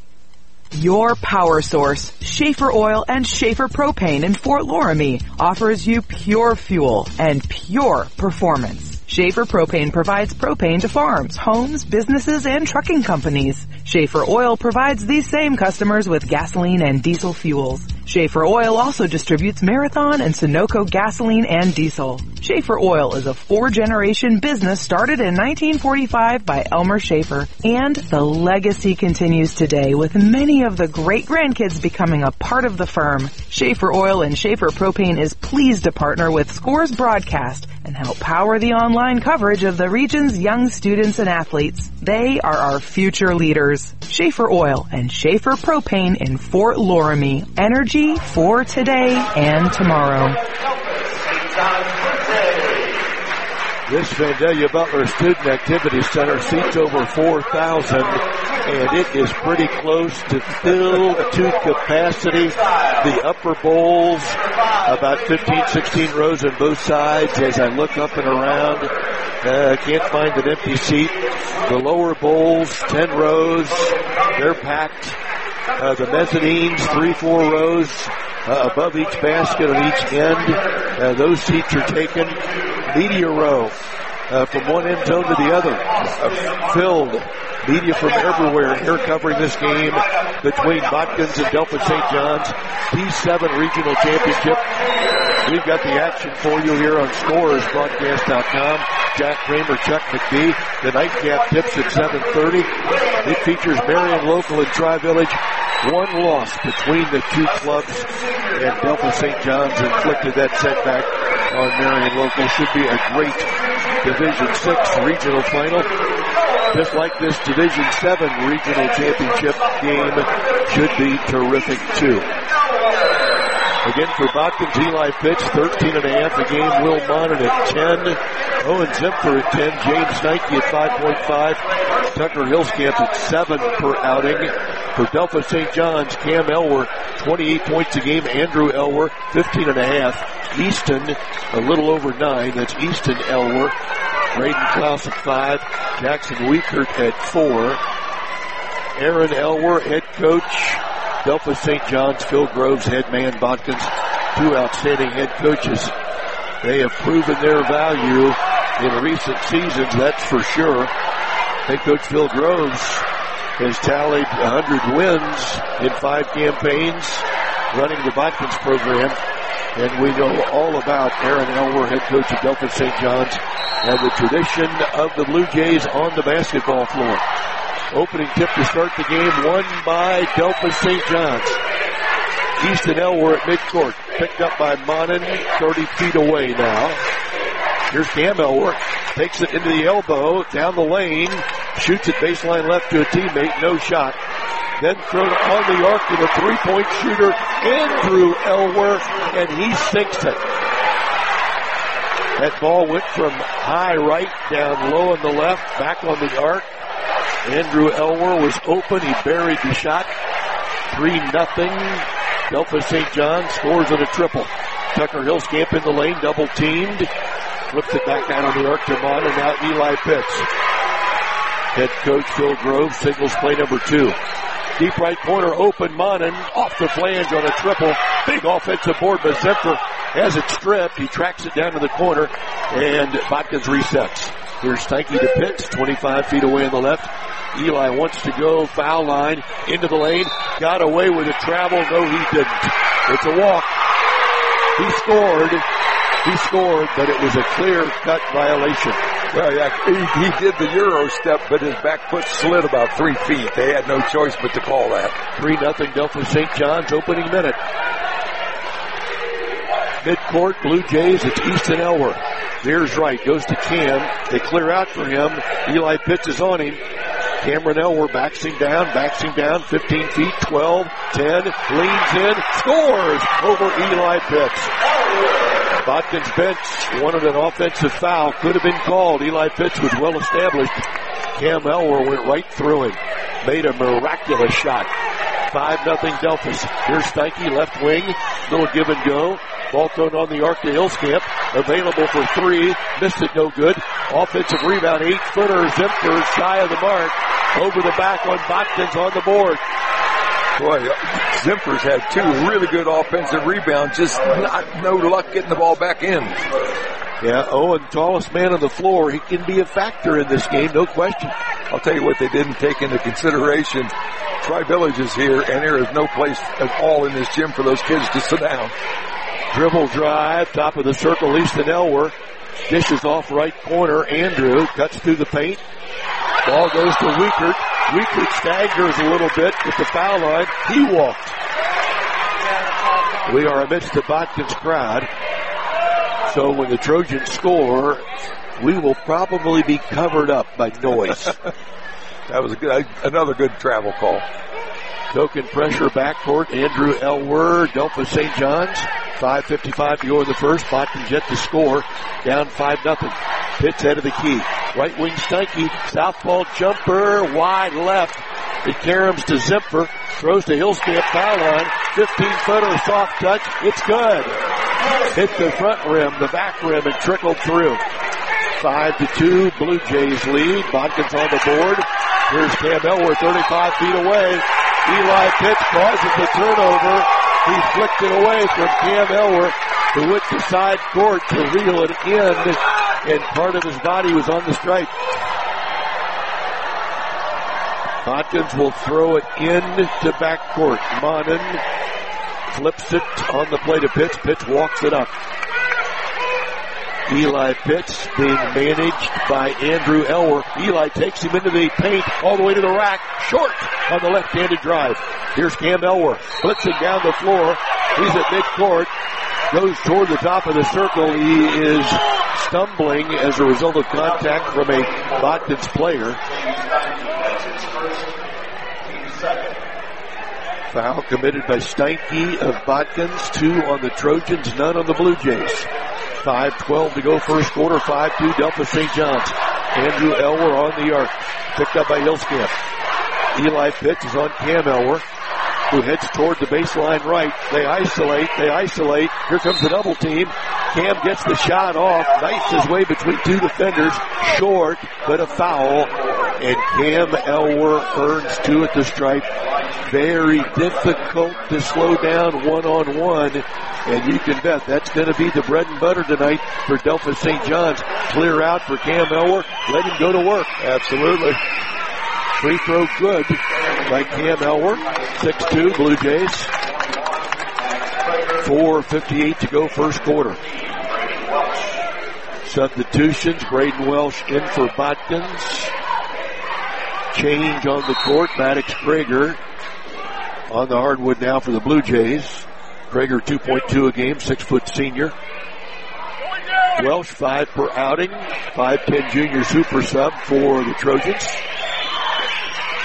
Your power source, Schaefer Oil and Schaefer Propane in Fort Loramie, offers you pure fuel and pure performance. Schaefer Propane provides propane to farms, homes, businesses, and trucking companies. Schaefer Oil provides these same customers with gasoline and diesel fuels. Schaefer Oil also distributes Marathon and Sunoco gasoline and diesel. Schaefer Oil is a four-generation business started in nineteen forty-five by Elmer Schaefer, and the legacy continues today with many of the great-grandkids becoming a part of the firm. Schaefer Oil and Schaefer Propane is pleased to partner with Scores Broadcast and help power the online coverage of the region's young students and athletes. They are our future leaders. Schaefer Oil and Schaefer Propane in Fort Loramie. Energy for today and tomorrow. This Vandalia Butler Student Activity Center seats over four thousand, and it is pretty close to filled to capacity. The upper bowls, about fifteen, sixteen rows on both sides. As I look up and around, I uh, can't find an empty seat. The lower bowls, ten rows, they're packed. Uh, the mezzanines, three, four rows uh, above each basket on each end. Uh, those seats are taken. Media row uh, from one end zone to the other, uh, filled. Media from everywhere here covering this game between Botkins and Delta Saint John's P seven Regional Championship. We've got the action for you here on Scores Broadcast dot com. Jack Kramer, Chuck McBee. The nightcap tips at seven thirty. It features Marion Local and Tri-Village. One loss between the two clubs, and Delta Saint John's inflicted that setback on Marion Local. Should be a great Division six regional final. Just like this Division seven regional championship game should be terrific too. Again for Botkins, Eli Pitts, thirteen and a half a game. Will Monin at ten. Owen Zimfer at ten. James Nike at five point five. Tucker Hillscamp at seven per outing. For Delta Saint John's, Cam Elwer, twenty-eight points a game. Andrew Elwer, fifteen and a half. Easton, a little over nine. That's Easton Elwer. Braden Klaus at five. Jackson Weikert at four. Aaron Elwer, head coach. Delta Saint John's, Phil Groves, head man. Botkins, two outstanding head coaches. They have proven their value in recent seasons, that's for sure. Head coach Phil Groves has tallied one hundred wins in five campaigns running the Botkins program. And we know all about Aaron Elwer, head coach of Delta Saint John's, and the tradition of the Blue Jays on the basketball floor. Opening tip to start the game, won by Delta Saint John's. Easton Elwer at midcourt, picked up by Monin, thirty feet away now. Here's Cam Elwer, takes it into the elbow, down the lane, shoots it baseline left to a teammate, no shot. then thrown on the arc to the three-point shooter, Andrew Elwer, and he sinks it. That ball went from high right down low on the left, back on the arc. Andrew Elwer was open. He buried the shot. three nothing. Delphos Saint John scores on a triple. Tucker Hillscamp in the lane, double teamed. Flips it back out on the arc to Mon, and now Eli Pitts. Head coach Phil Grove signals play number two. Deep right corner, open Monin, off the flange on a triple. Big offensive board by Zephyr. Has it stripped. He tracks it down to the corner, and Botkins resets. Here's Steinke to Pitts, twenty-five feet away on the left. Eli wants to go, foul line, into the lane. Got away with a travel. No, he didn't. It's a walk. He scored. He scored, but it was a clear-cut violation. Well, yeah, he, he did the Euro step, but his back foot slid about three feet. They had no choice but to call that. three nothing Delphos Saint John's opening minute. Midcourt, Blue Jays, it's Easton Elwer. Veers right, goes to Cam. They clear out for him. Eli Pitts is on him. Cameron Elwer backs him down, backs him down, fifteen feet, twelve, ten, leans in, scores over Eli Pitts. Botkins bench wanted an offensive foul, could have been called. Eli Pitts was well established. Cam Elwer went right through him, made a miraculous shot. five nothing Delphos. Here's Steinke, left wing, little give and go. Ball thrown on the arc to Hillscamp. Available for three. Missed it, no good. Offensive rebound, eight-footer. Zimper shy of the mark. Over the back on Botkins on the board. Boy, Zimper's had two really good offensive rebounds. Just not no luck getting the ball back in. Yeah, Owen, tallest man on the floor. He can be a factor in this game, no question. I'll tell you what they didn't take into consideration. Tri-Village is here, and there is no place at all in this gym for those kids to sit down. Dribble drive, top of the circle, Easton Elwer. Dishes off right corner. Andrew cuts through the paint. Ball goes to Wiekert. Wiekert staggers a little bit at the foul line. He walked. We are amidst the Botkins crowd. So when the Trojans score, we will probably be covered up by noise. That was a good, another good travel call. Token pressure backcourt. Andrew Elwer, Delphos Saint John's. five fifty-five to go in the first. Botkins yet to score. Down five nothing. Pitts head of the key. Right wing Steinke. Southpaw jumper. Wide left. It caroms to Zimper. Throws to Hillscamp foul line. fifteen-footer soft touch. It's good. Hit the front rim, the back rim, and trickled through. Five to two. Blue Jays lead. Botkins on the board. Here's Cam Elwer, thirty-five feet away. Eli Pitts causes the turnover. He flicked it away from Cam Elwer, who went to side court to reel it in, and part of his body was on the stripe. Botkins will throw it in to backcourt. Monin flips it on the play to Pitts. Pitts walks it up. Eli Pitts being managed by Andrew Elwer. Eli takes him into the paint all the way to the rack. Short on the left-handed drive. Here's Cam Elwer blitzing down the floor. He's at midcourt. Goes toward the top of the circle. He is stumbling as a result of contact from a Botkins player. Foul committed by Steinke of Botkins. Two on the Trojans, none on the Blue Jays. five twelve to go first quarter. five two Delphos Saint John's. Andrew Elwer on the arc. Picked up by Hillscamp. Eli Pitts is on Cam Elwer, who heads toward the baseline right. They isolate. They isolate. Here comes the double team. Cam gets the shot off. Knifes his way between two defenders. Short, but a foul. And Cam Elwer earns two at the stripe. Very difficult to slow down one-on-one. And you can bet that's going to be the bread and butter tonight for Delphos Saint John's. Clear out for Cam Elwer. Let him go to work. Absolutely. Free throw good by Cam Elwer. six two Blue Jays. four fifty-eight to go first quarter. Substitutions. Braden Welsh in for Botkins. Change on the court. Maddox Prager on the hardwood now for the Blue Jays. Prager two point two a game, six foot senior. Welsh five per outing. five ten junior super sub for the Trojans.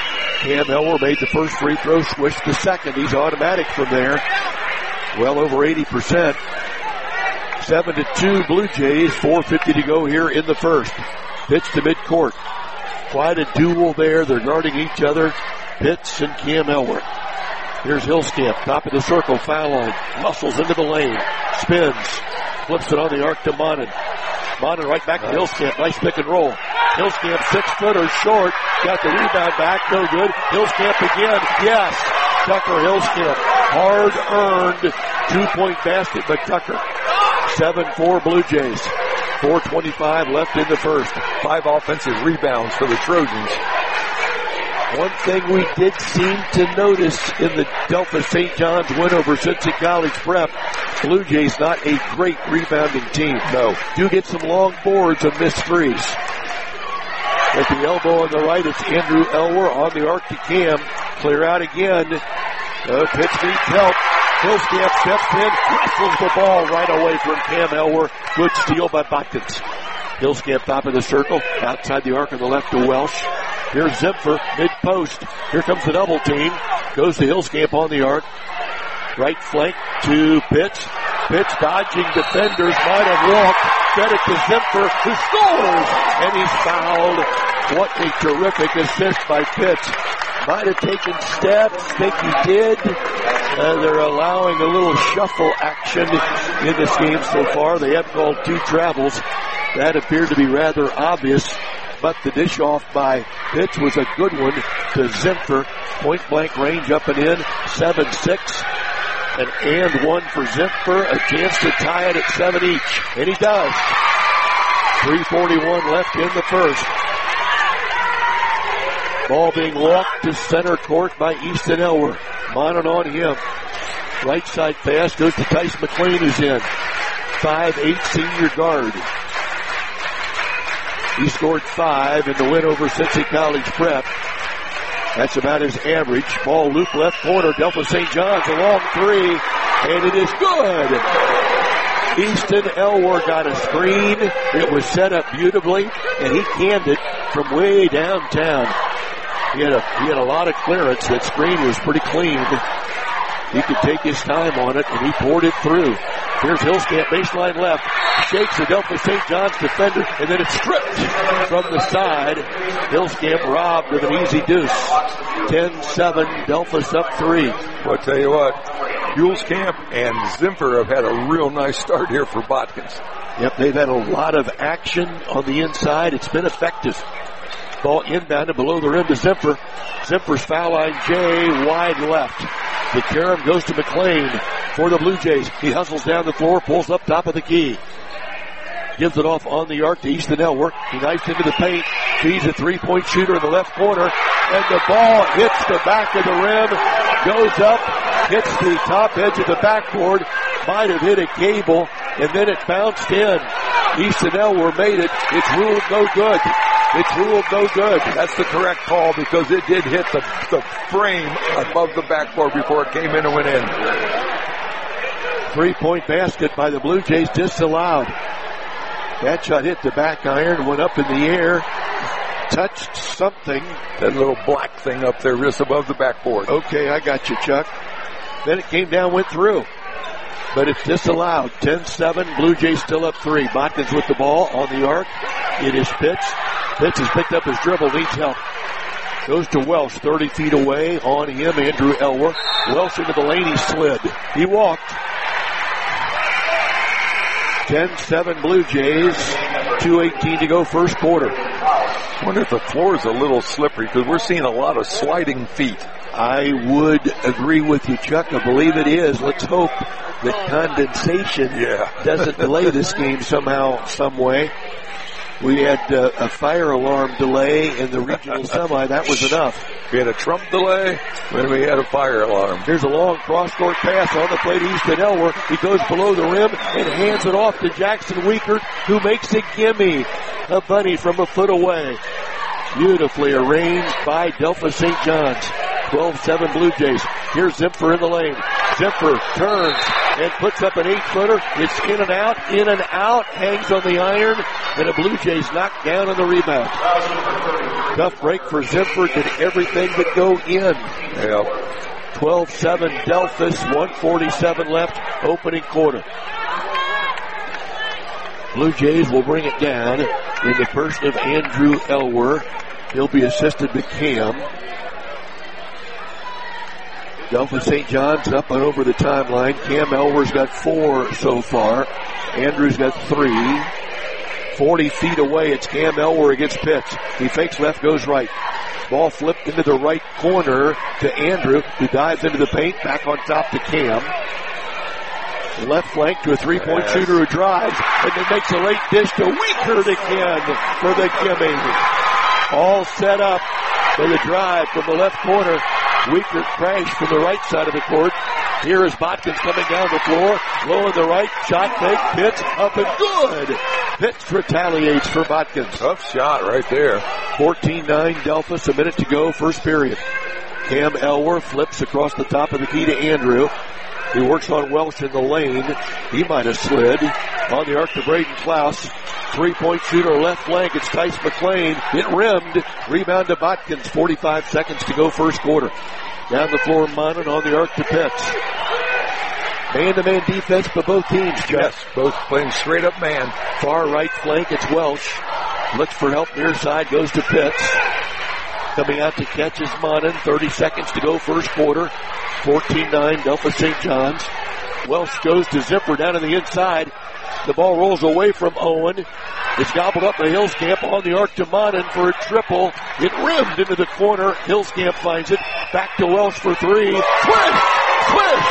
Cam Elwer made the first free throw, swished the second. He's automatic from there. Well over eighty percent. seven to two Blue Jays, four fifty to go here in the first. Pitch to midcourt. Quite a duel there. They're guarding each other. Pitts and Cam Elwer. Here's Hillscamp, top of the circle, foul line. Muscles into the lane. Spins. Flips it on the arc to Monin. Monin right back to Hillscamp. Nice pick and roll. Hillscamp, six footer short. Got the rebound back. No good. Hillscamp again. Yes. Tucker Hillscamp. Hard-earned two-point basket by Tucker. seven four Blue Jays. four twenty-five left in the first. Five offensive rebounds for the Trojans. One thing we did seem to notice in the Delta Saint John's win over Cincy College Prep, Blue Jays not a great rebounding team. No. Do get some long boards and missed threes. At the elbow on the right, it's Andrew Elwer on the arc to Cam. Clear out again. The pitch needs help. Hillscamp steps in, wrestles the ball right away from Cam Elwer. Good steal by Botkins. Hillscamp top of the circle, outside the arc on the left to Welsh. Here's Zimpher, mid-post. Here comes the double team. Goes to Hillscamp on the arc. Right flank to Pitts. Pitts dodging defenders, might have walked. Get it to Zimpher, who scores! And he's fouled. What a terrific assist by Pitts. Might have taken steps, think he did. Uh, they're allowing a little shuffle action in this game so far. They have called two travels. That appeared to be rather obvious, but the dish off by Pitts was a good one to Zimpher. Point blank range up and in, seven six. An and one for Zimpher, a chance to tie it at seven each. And he does. three forty-one left in the first. Ball being walked to center court by Easton Elwer. Monin on him. Right side pass goes to Tice McLean, who's in. five eight senior guard. He scored five in the win over Cincy College Prep. That's about his average. Ball loop left corner. Delta Saint John's a long three. And it is good. Easton Elwer got a screen. It was set up beautifully. And he canned it from way downtown. He had a, he had a lot of clearance. That screen was pretty clean. He could take his time on it, and he poured it through. Here's Hillscamp, baseline left. Shakes the Delta Saint John's defender, and then it's stripped from the side. Hillscamp robbed of an easy deuce. ten seven, Delta's up three. Well, I'll tell you what, Hillscamp and Zimpher have had a real nice start here for Botkins. Yep, they've had a lot of action on the inside. It's been effective. Ball inbounded below the rim to Zimpher. Zimpher's foul line, Jay, wide left. The carom goes to McLean for the Blue Jays. He hustles down the floor, pulls up top of the key. Gives it off on the arc to Easton Elwer. He knifes into the paint. Feeds a three-point shooter in the left corner. And the ball hits the back of the rim. Goes up, hits the top edge of the backboard. Might have hit a cable. And then it bounced in. Easton Elwer made it. It's ruled no good. It's ruled no good. That's the correct call because it did hit the, the frame above the backboard before it came in and went in. Three-point basket by the Blue Jays disallowed. That shot hit the back iron, went up in the air, touched something. That little black thing up there just above the backboard. Okay, I got you, Chuck. Then it came down, went through. But it's disallowed. ten seven, Blue Jays still up three. Botkins with the ball on the arc. It is Pitts. Pitts has picked up his dribble, needs help. Goes to Welsh, thirty feet away. On him, Andrew Elwer. Welsh into the lane, he slid. He walked. ten seven Blue Jays. two eighteen to go, first quarter. I wonder if the floor is a little slippery because we're seeing a lot of sliding feet. I would agree with you, Chuck. I believe it is. Let's hope that condensation yeah. doesn't delay this game somehow, some way. We had uh, a fire alarm delay in the regional semi. That was enough. We had a Trump delay, then we had a fire alarm. Here's a long cross-court pass on the play to Easton Elwer. He goes below the rim and hands it off to Jackson Wiekert, who makes a gimme. A bunny from a foot away. Beautifully arranged by Delta Saint John's. twelve seven Blue Jays. Here's Zimpher in the lane. Zimpher turns, and puts up an eight-footer. It's in and out, in and out, hangs on the iron, and the Blue Jays knocked down on the rebound. Tough break for Zimford, did everything but go in. Yeah. twelve seven Delphus, one forty-seven left, opening quarter. Blue Jays will bring it down in the person of Andrew Elwer. He'll be assisted by Cam. Delphus Saint John's up and over the timeline. Cam Elwer's got four so far. Andrew's got three. forty feet away, it's Cam Elwer against Pitts. He fakes left, goes right. Ball flipped into the right corner to Andrew, who dives into the paint, back on top to Cam. Left flank to a three-point yes. shooter who drives, and then makes a late dish to Wiechert again for the gimme. All set up for the drive from the left corner. Wiechert crashed from the right side of the court. Here is Botkins coming down the floor. Low in the right. Shot fake. Pitts up and good. Pitts retaliates for Botkins. Tough shot right there. fourteen nine Delphus. A minute to go. First period. Cam Elwer flips across the top of the key to Andrew. He works on Welsh in the lane. He might have slid. On the arc to Braden Klaus. Three-point shooter left flank. It's Tice McLean. It rimmed. Rebound to Botkins. forty-five seconds to go first quarter. Down the floor, Monin on the arc to Pitts. Man-to-man defense for both teams, Chuck. Yes, both playing straight up man. Far right flank, it's Welsh. Looks for help near side, goes to Pitts. Coming out to catch is Monin. thirty seconds to go first quarter. fourteen nine, Delphus Saint John's. Welsh goes to Zipper down on the inside. The ball rolls away from Owen. It's gobbled up by Hillscamp on the arc to Monin for a triple. It rimmed into the corner. Hillscamp finds it. Back to Welsh for three. Swish! Swish!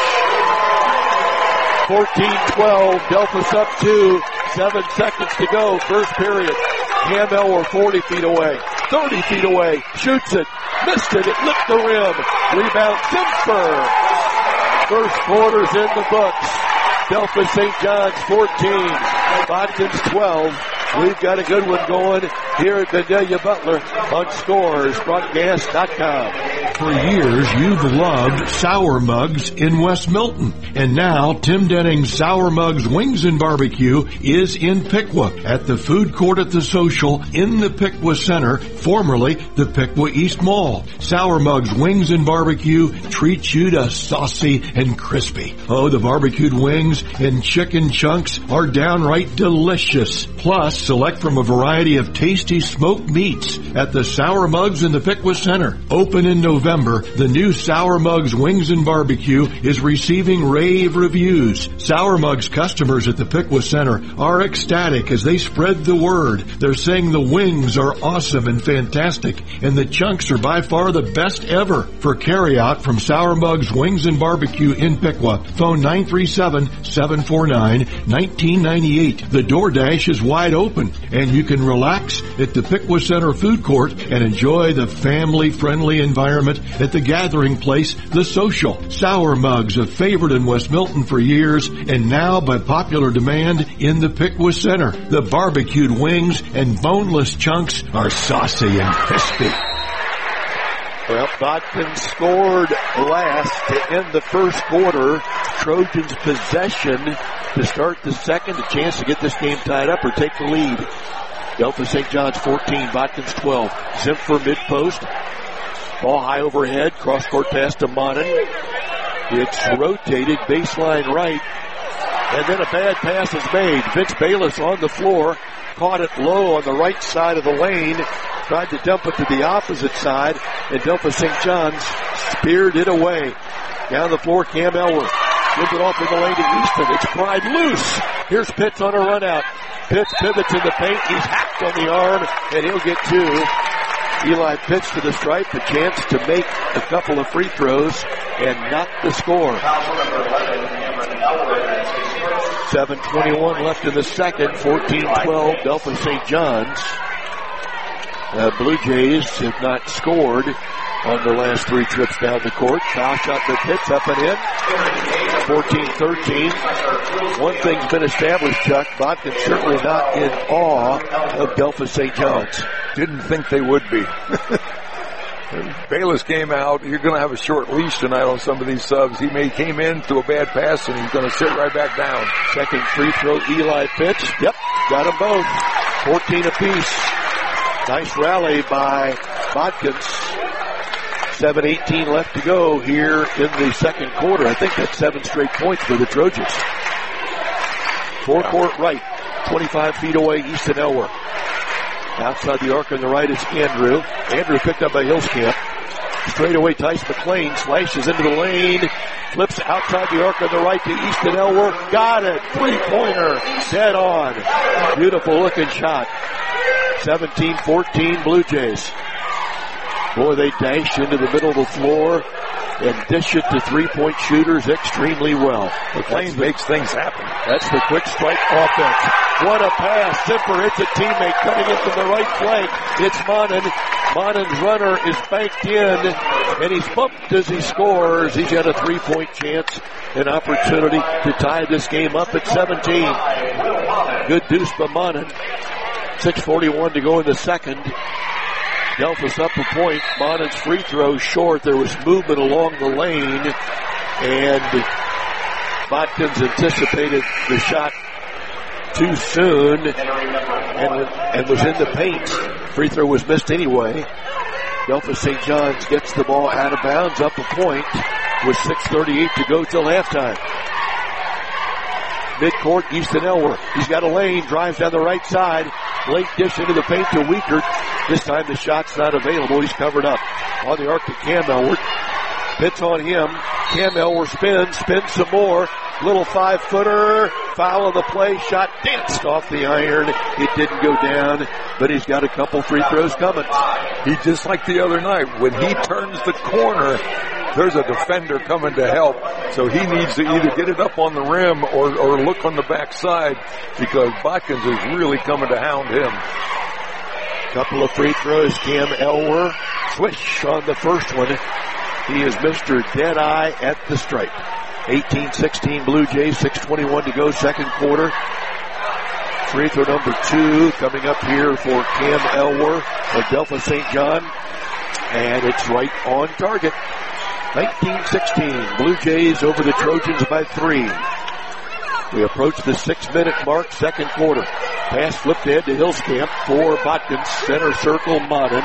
fourteen twelve. Delphus up two. Seven seconds to go. First period. Cam Elwer forty feet away. thirty feet away. Shoots it. Missed it. It lipped the rim. Rebound Zimfer. First quarter's in the books. Delphus Saint John's fourteen. Botkins twelve. We've got a good one going here at Vandalia Butler on scores broadcast dot com. For years, you've loved Sour Mugs in West Milton. And now, Tim Denning's Sour Mugs Wings and Barbecue is in Piqua at the food court at the Social in the Piqua Center, formerly the Piqua East Mall. Sour Mugs Wings and Barbecue treats you to saucy and crispy. Oh, the barbecued wings and chicken chunks are downright delicious. Plus, select from a variety of tasty smoked meats at the Sour Mugs in the Piqua Center. Open in November, the new Sour Mugs Wings and Barbecue is receiving rave reviews. Sour Mugs customers at the Piqua Center are ecstatic as they spread the word. They're saying the wings are awesome and fantastic, and the chunks are by far the best ever. For carryout from Sour Mugs Wings and Barbecue in Piqua, phone nine three seven, seven four nine, one nine nine eight. The DoorDash is wide open, and you can relax at the Piqua Center food court and enjoy the family-friendly environment at the gathering place, The Social. Sour Mugs, a favorite in West Milton for years, and now by popular demand in the Piqua Center. The barbecued wings and boneless chunks are saucy and crispy. Well, Botkins scored last to end the first quarter. Trojans possession to start the second. A chance to get this game tied up or take the lead. Delphus Saint John's fourteen, Botkins twelve. Zimfer mid-post. Ball high overhead. Cross-court pass to Monin. It's rotated baseline right. And then a bad pass is made. Vince Bayless on the floor. Caught it low on the right side of the lane. Tried to dump it to the opposite side. And Delphus Saint John's speared it away. Down the floor, Cam Elwer. Gives it off in the lane to Easton. It's pried loose. Here's Pitts on a run out. Pitts pivots in the paint. He's hacked on the arm, and he'll get two. Eli Pitts to the stripe. A chance to make a couple of free throws and knock the score. seven twenty-one left in the second. fourteen twelve, Delphus Saint John's. Uh, Blue Jays have not scored on their last three trips down the court. Foul shot for Pitts up and in. fourteen thirteen. One thing's been established, Chuck. Botkins certainly not in awe of Delphus Saint John's. Didn't think they would be. Bayless came out. You're going to have a short leash tonight on some of these subs. He may came in to a bad pass, and he's going to sit right back down. Second free throw, Eli Pitts. Yep, got them both. fourteen apiece. Nice rally by Bodkins. seven eighteen left to go here in the second quarter. I think that's seven straight points for the Trojans. Four-court right, twenty-five feet away, Easton Elwer. Outside the arc on the right is Andrew. Andrew picked up by Hillscamp. Straight away, Tice McLean slashes into the lane. Flips outside the arc on the right to Easton Elwer. Got it. Three-pointer. Dead on. Beautiful looking shot. seventeen fourteen Blue Jays. Boy, they dash into the middle of the floor and dish it to three-point shooters extremely well. McLean makes things happen. That's the quick strike offense. What a pass. Simper hits a teammate coming in from the right flank. It's Monin. Monin's runner is banked in, and he's bumped as he scores. He's got a three-point chance, an opportunity to tie this game up at seventeen. Good deuce by Monin. six forty-one to go in the second. Delphus up a point. Monin's free throw short. There was movement along the lane, and Bodkins anticipated the shot too soon and, and was in the paint. Free throw was missed anyway. Delphus Saint John's gets the ball out of bounds, up a point with six thirty-eight to go till halftime. Midcourt, Easton Elwer. He's got a lane, drives down the right side. Late dish into the paint to Wiekert. This time the shot's not available. He's covered up. On the arc to Cam Elwer. Pitts on him. Cam Elwer spins, spins some more. Little five-footer. Foul of the play. Shot danced off the iron. It didn't go down, but he's got a couple free throws coming. He just like the other night. When he turns the corner, there's a defender coming to help. So he needs to either get it up on the rim or, or look on the backside because Bodkins is really coming to hound him. Couple of free throws. Cam Elwer. Swish on the first one. He is Mister Deadeye at the stripe. eighteen sixteen Blue Jays, six twenty-one to go, second quarter. Free throw number two coming up here for Cam Elwer of Delphus Saint John. And it's right on target. nineteen sixteen. Blue Jays over the Trojans by three. We approach the six-minute mark, second quarter. Pass flipped ahead to Hillscamp for Bodkins. Center circle, Monin.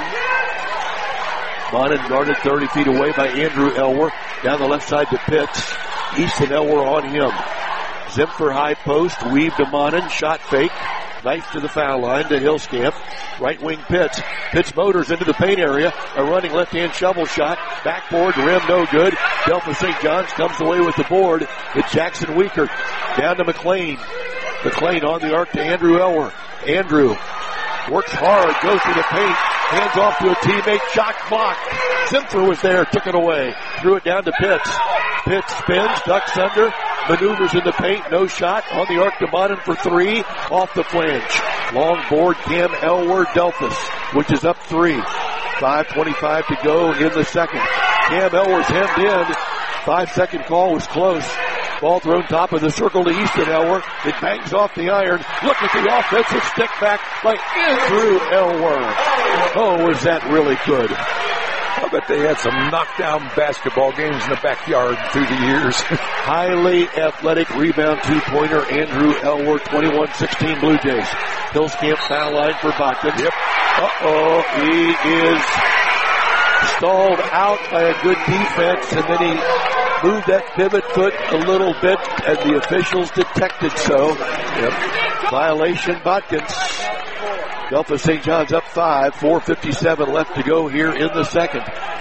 Monin guarded thirty feet away by Andrew Elwer. Down the left side to Pitts. Easton Elwer on him. Zimpher high post, weave to Monin, shot fake. Knife to the foul line to Hillscamp. Right wing Pitts. Pitts motors into the paint area. A running left-hand shovel shot. Backboard, rim no good. Delphus Saint John's comes away with the board. It's Jackson Wiekert. Down to McLean. McLean on the arc to Andrew Elwer. Andrew works hard, goes to the paint. Hands off to a teammate. Shot blocked. Zimpher was there, took it away. Threw it down to Pitts. Pitts spins, ducks under, maneuvers in the paint, no shot. On the arc to Monin for three, off the flange. Long board, Cam Elwer, Delphus, which is up three. five twenty-five to go in the second. Cam Elwer's hemmed in. Five second call was close. Ball thrown top of the circle to Easton Elwer. It bangs off the iron. Look at the offensive stick back by Andrew Elwer. Oh, was that really good. I bet they had some knockdown basketball games in the backyard through the years. Highly athletic rebound two-pointer, Andrew Elwer, twenty-one sixteen Blue Jays. Hillscamp foul line for Bodkins. Yep. Uh-oh, he is stalled out by a good defense, and then he moved that pivot foot a little bit, and the officials detected so. Yep. Violation, Bodkins. Delphus Saint John's up five, four fifty-seven left to go here in the second.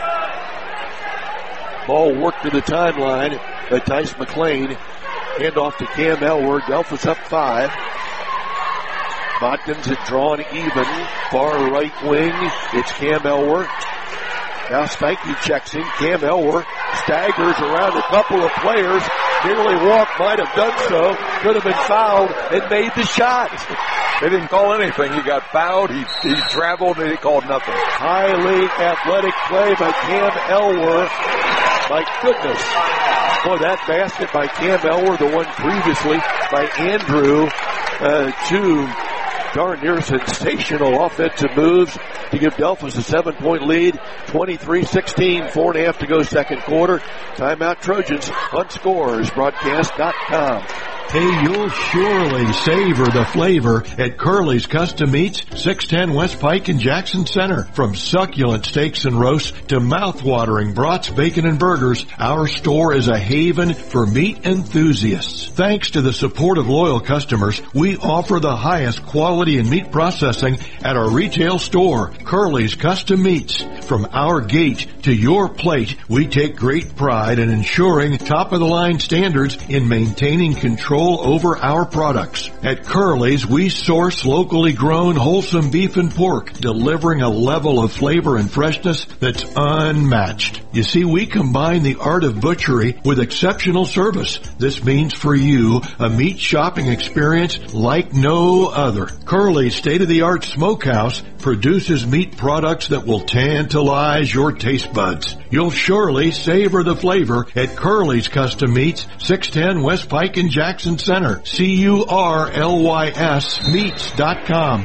Ball worked to the timeline by Tice McLean. Hand off to Cam Elwer. Delphus up five. Bodkins had drawn even. Far right wing. It's Cam Elwer. Now Stanky checks in. Cam Elwer staggers around a couple of players. Nearly walked, might have done so. Could have been fouled and made the shot. They didn't call anything. He got fouled. He, he traveled and he called nothing. Highly athletic play by Cam Elwer. My goodness. Boy, that basket by Cam Elwer, the one previously by Andrew uh, to darn near sensational offensive moves to give Delphus a seven-point lead. twenty-three sixteen, four and a half to go second quarter. Timeout Trojans on scores broadcast dot com. Hey, you'll surely savor the flavor at Curly's Custom Meats, six ten West Pike in Jackson Center. From succulent steaks and roasts to mouth-watering brats, bacon, and burgers, our store is a haven for meat enthusiasts. Thanks to the support of loyal customers, we offer the highest quality in meat processing at our retail store, Curly's Custom Meats. From our gate to your plate, we take great pride in ensuring top-of-the-line standards in maintaining control over our products. At Curly's, we source locally grown wholesome beef and pork, delivering a level of flavor and freshness that's unmatched. You see, we combine the art of butchery with exceptional service. This means for you a meat shopping experience like no other. Curly's state-of-the-art smokehouse produces meat products that will tantalize your taste buds. You'll surely savor the flavor at Curly's Custom Meats, six ten West Pike in Jackson Center. C U R L Y S meats dot com.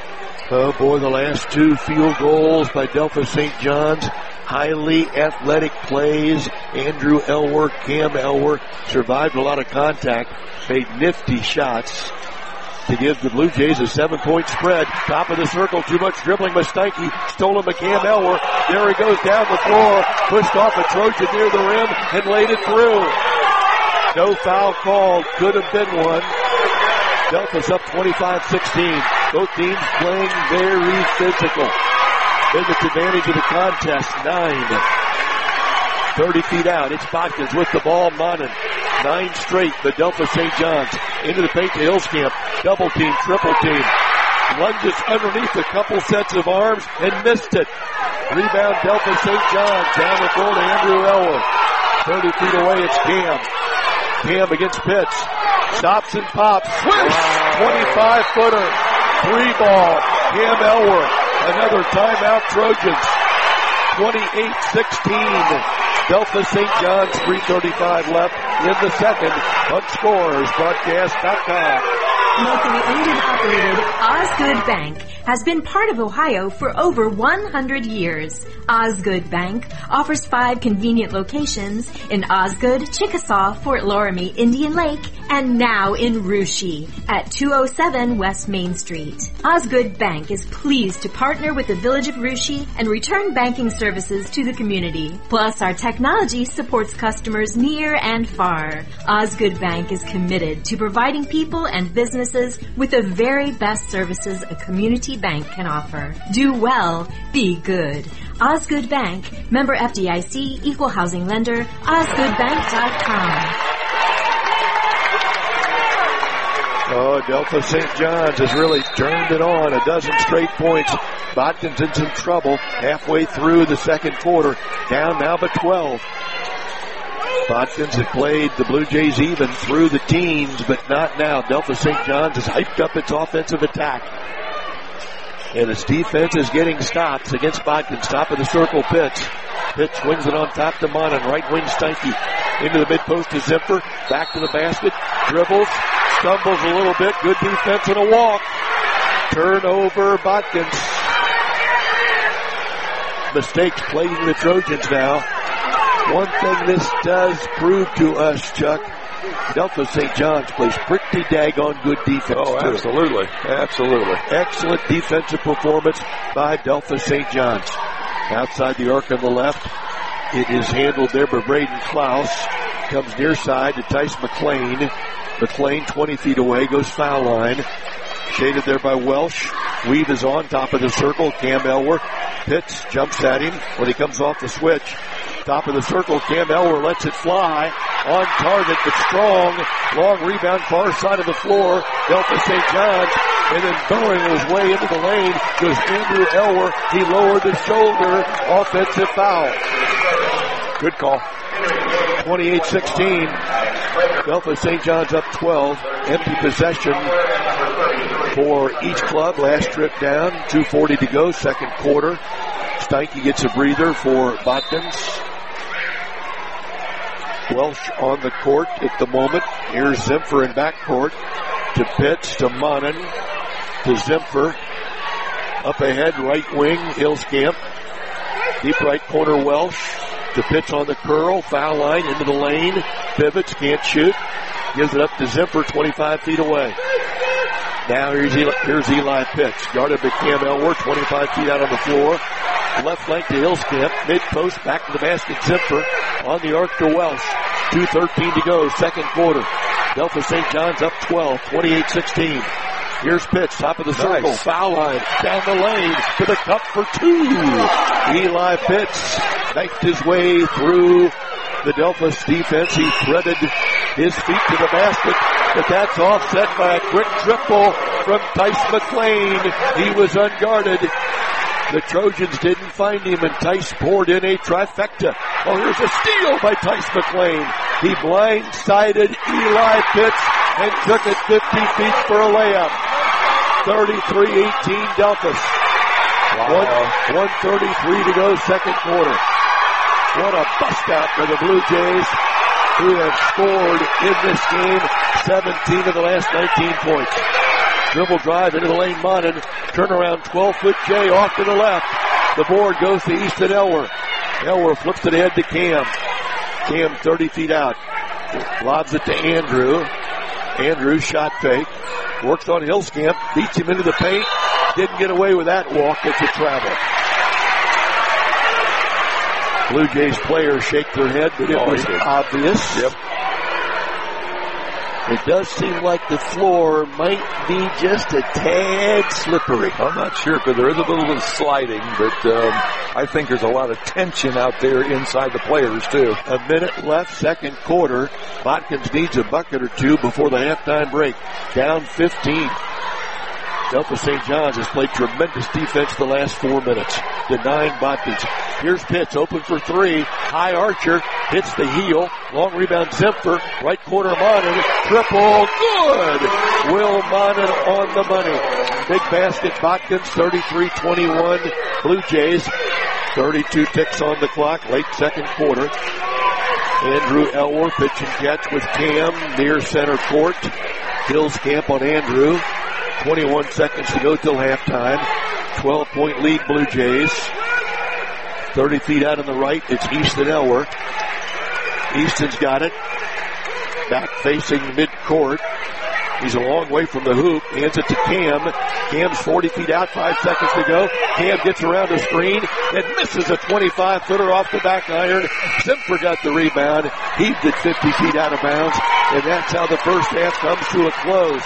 Oh boy, the last two field goals by Delphus Saint John's. Highly athletic plays. Andrew Elwer, Cam Elwer survived a lot of contact, made nifty shots to give the Blue Jays a seven-point spread. Top of the circle, too much dribbling by Steinke. Stolen by Cam Elwer. There he goes down the floor, pushed off a Trojan near the rim and laid it through. No foul called. Could have been one. Delphus up twenty-five sixteen. Both teams playing very physical. Biggest advantage of the contest, nine. thirty feet out. It's Botkins with the ball. Monin. Nine straight. The Delphus Saint John's. Into the paint to Hillscamp. Double team, triple team. Lunges underneath a couple sets of arms and missed it. Rebound Delphus Saint John's. Down the floor to Andrew Elwer. thirty feet away, it's Cam. Cam against Pitts. Stops and pops. Swish! twenty-five footer. Three ball. Cam Elwer. Another timeout Trojans. twenty-eight sixteen. Delphus Saint John's, three thirty-five left in the second. On scores broadcast dot com. Locally owned and operated, Osgood Bank has been part of Ohio for over one hundred years. Osgood Bank offers five convenient locations in Osgood, Chickasaw, Fort Loramie, Indian Lake, and now in Russia at two oh seven West Main Street. Osgood Bank is pleased to partner with the Village of Russia and return banking services to the community. Plus, our technology supports customers near and far. Osgood Bank is committed to providing people and businesses with the very best services a community bank can offer. Do well, be good. Osgood Bank, member F D I C, equal housing lender, osgood bank dot com. Oh, Delphus Saint John's has really turned it on. A dozen straight points. Botkins in some trouble halfway through the second quarter. Down now by twelve. Botkins had played the Blue Jays even through the teens, but not now. Delphus Saint John's has hyped up its offensive attack. And its defense is getting stops against Botkins. Top of the circle, Pitts. Pitts swings it on top to Monin. Right wing Steinke. Into the mid-post to Zimfer. Back to the basket. Dribbles. Stumbles a little bit. Good defense and a walk. Turnover, Botkins. Mistakes plaguing the Trojans now. One thing this does prove to us, Chuck, Delphus Saint John's plays pretty daggone good defense. Oh, absolutely. Too. Absolutely. Excellent defensive performance by Delphus Saint John's. Outside the arc on the left, it is handled there by Braden Klaus. Comes near side to Tice McLean. McLean twenty feet away, goes foul line. Shaded there by Welsh. Weave is on top of the circle. Cam Elwer. Pitts jumps at him when he comes off the switch. Top of the circle, Cam Elwer lets it fly. On target, but strong. Long rebound, far side of the floor. Delphus Saint John's. And then burrowing his way into the lane goes Andrew Elwer. He lowered the shoulder. Offensive foul. Good call. twenty-eight sixteen. Delphus Saint John's up twelve. Empty possession for each club. Last trip down. two forty to go. Second quarter. Steinke gets a breather for Botkins. Welsh on the court at the moment. Here's Zimfer in backcourt to Pitts to Monin. to Zimfer. Up ahead, right wing, Hillscamp. Deep right corner, Welsh. To pitch on the curl, foul line, into the lane. Pivots, can't shoot. Gives it up to Zimfer, twenty-five feet away. Now here's Eli, here's Eli pitch. Guarded by Cam Elworth, twenty-five feet out on the floor. Left flank to Hillscamp. Mid post, back to the basket, Zimfer. On the arc to Welsh. two thirteen to go, second quarter. Delta Saint John's up twelve, twenty-eight sixteen. Here's pitch, top of the circle, nice. Foul line, down the lane, to the cup for two. Eli Pitts knifed his way through the Delphus defense. He threaded his feet to the basket, but that's offset by a quick triple from Tice McLean. He was unguarded. The Trojans didn't find him, and Tice poured in a trifecta. Oh, here's a steal by Tice McLean. He blindsided Eli Pitts and took it fifty feet for a layup. thirty-three eighteen Delphus. Wow. one thirty-three to go, second quarter. What a bust out for the Blue Jays, who have scored in this game seventeen of the last nineteen points. Dribble drive into the lane, Monin. Turnaround, twelve-foot J off to the left. The board goes to Easton Elworth. Elworth flips it ahead to Cam. Cam thirty feet out. Lobs it to Andrew. Andrew shot fake. Works on Hillscamp. Beats him into the paint. Didn't get away with that walk. It's a travel. Blue Jays players shake their head, but it oh, was obvious. Yep. It does seem like the floor might be just a tad slippery. I'm not sure, because there is a little bit of sliding, but um, I think there's a lot of tension out there inside the players, too. A minute left, second quarter. Botkins needs a bucket or two before the halftime break. Down fifteen. Delta Saint John's has played tremendous defense the last four minutes, denying Botkins. Here's Pitts, open for three. High Archer hits the heel. Long rebound, Zimfer. Right corner, Monin. Triple, good! Will Monin on the money. Big basket, Botkins, thirty-three twenty-one. Blue Jays, thirty-two ticks on the clock, late second quarter. Andrew Elworth, pitch and catch with Cam near center court. Hillscamp on Andrew. twenty-one seconds to go till halftime. twelve-point lead, Blue Jays. thirty feet out on the right, it's Easton Elworth. Easton's got it. Back facing midcourt. He's a long way from the hoop. Hands it to Cam. Cam's forty feet out, five seconds to go. Cam gets around the screen and misses a twenty-five footer off the back iron. Zimfer got the rebound. Heaved it fifty feet out of bounds. And that's how the first half comes to a close.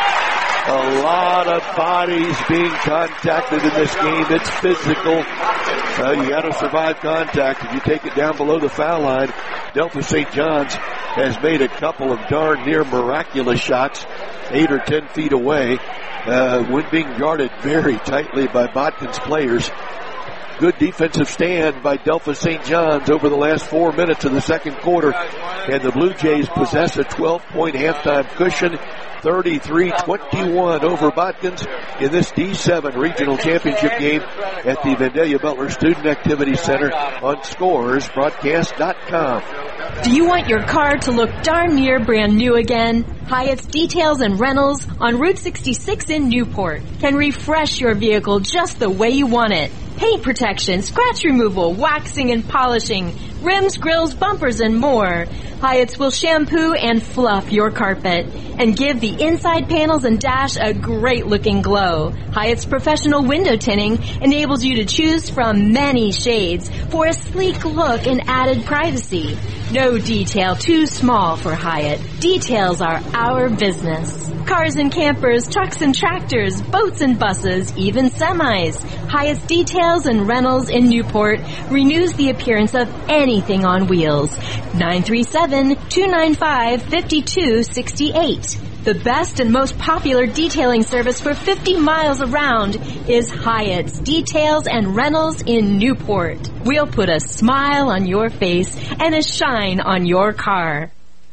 A lot of bodies being contacted in this game. It's physical. Uh, you got to survive contact. If you take it down below the foul line, Delta Saint John's has made a couple of darn near miraculous shots, eight or ten feet away, uh, when being guarded very tightly by Botkins players. Good defensive stand by Delta Saint John's over the last four minutes of the second quarter. And the Blue Jays possess a twelve-point halftime cushion, thirty-three twenty-one over Botkins in this D seven regional championship game at the Vandalia Butler Student Activity Center on scores broadcast dot com. Do you want your car to look darn near brand new again? Hyatt's Details and Rentals on Route sixty-six in Newport can refresh your vehicle just the way you want it. Paint protection, scratch removal, waxing and polishing, rims, grills, bumpers, and more. Hyatt's will shampoo and fluff your carpet and give the inside panels and dash a great-looking glow. Hyatt's professional window tinting enables you to choose from many shades for a sleek look and added privacy. No detail too small for Hyatt. Details are our business. Cars and campers, trucks and tractors, boats and buses, even semis. Hyatt's Details and Rentals in Newport renews the appearance of anything on wheels. nine three seven, two nine five, five two six eight. The best and most popular detailing service for fifty miles around is Hyatt's Details and Rentals in Newport. We'll put a smile on your face and a shine on your car.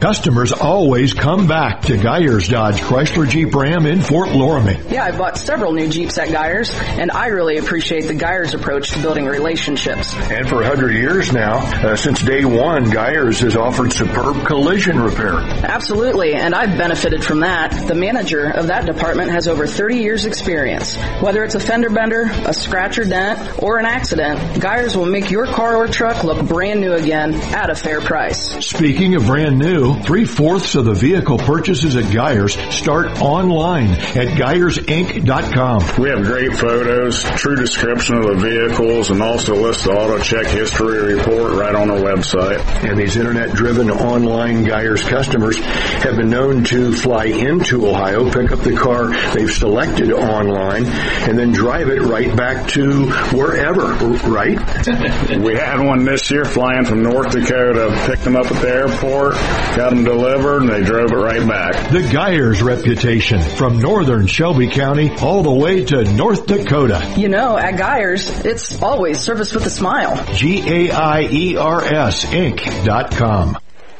Customers always come back to Geyers Dodge Chrysler Jeep Ram in Fort Loramie. Yeah, I've bought several new Jeeps at Geyers, and I really appreciate the Geyers approach to building relationships. And for one hundred years now, uh, since day one, Geyers has offered superb collision repair. Absolutely, and I've benefited from that. The manager of that department has over thirty years experience. Whether it's a fender bender, a scratch or dent, or an accident, Geyers will make your car or truck look brand new again at a fair price. Speaking of brand new, three-fourths of the vehicle purchases at Geyers start online at Geyers Inc dot com. We have great photos, true description of the vehicles, and also list the auto check history report right on our website. And these internet-driven online Geyers customers have been known to fly into Ohio, pick up the car they've selected online, and then drive it right back to wherever, right? We had one this year flying from North Dakota, picked them up at the airport, got them delivered, and they drove it right back. The Geyers reputation, from northern Shelby County all the way to North Dakota. You know, at Geyers, it's always service with a smile. G A I E R S Inc dot com.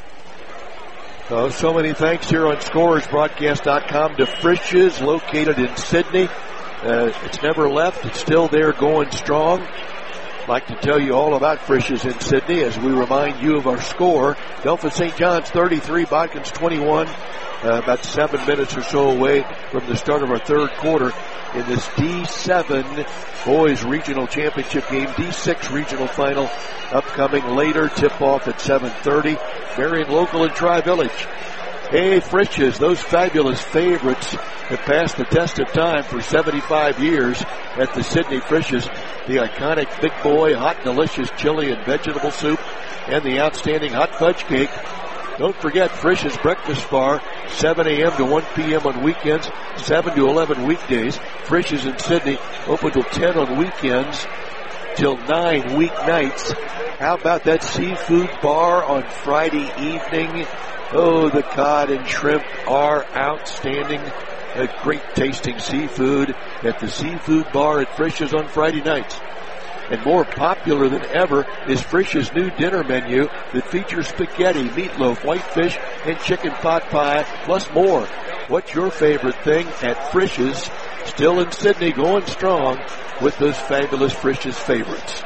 Oh, so many thanks here on Scores Broadcast dot com to Frisch's, located in Sidney. Uh, it's never left. It's still there, going strong. I'd like to tell you all about Frisch's in Sidney as we remind you of our score. Delphos Saint John's thirty-three, Botkins twenty-one. Uh, about seven minutes or so away from the start of our third quarter in this D seven Boys Regional Championship game. D six Regional Final upcoming later. Tip-off at seven thirty. Marion Local and Tri-Village. Hey, Frisch's, those fabulous favorites have passed the test of time for seventy-five years at the Sidney Frisch's. The iconic Big Boy Hot Delicious Chili and Vegetable Soup and the outstanding Hot Fudge Cake. Don't forget Frisch's Breakfast Bar, seven a.m. to one p.m. on weekends, seven to eleven weekdays. Frisch's in Sidney, open till ten on weekends, till nine weeknights. How about that seafood bar on Friday evening? Oh, the cod and shrimp are outstanding. A great tasting seafood at the seafood bar at Frisch's on Friday nights. And more popular than ever is Frisch's new dinner menu that features spaghetti, meatloaf, whitefish, and chicken pot pie, plus more. What's your favorite thing at Frisch's? Still in Sidney, going strong with those fabulous Frisch's favorites.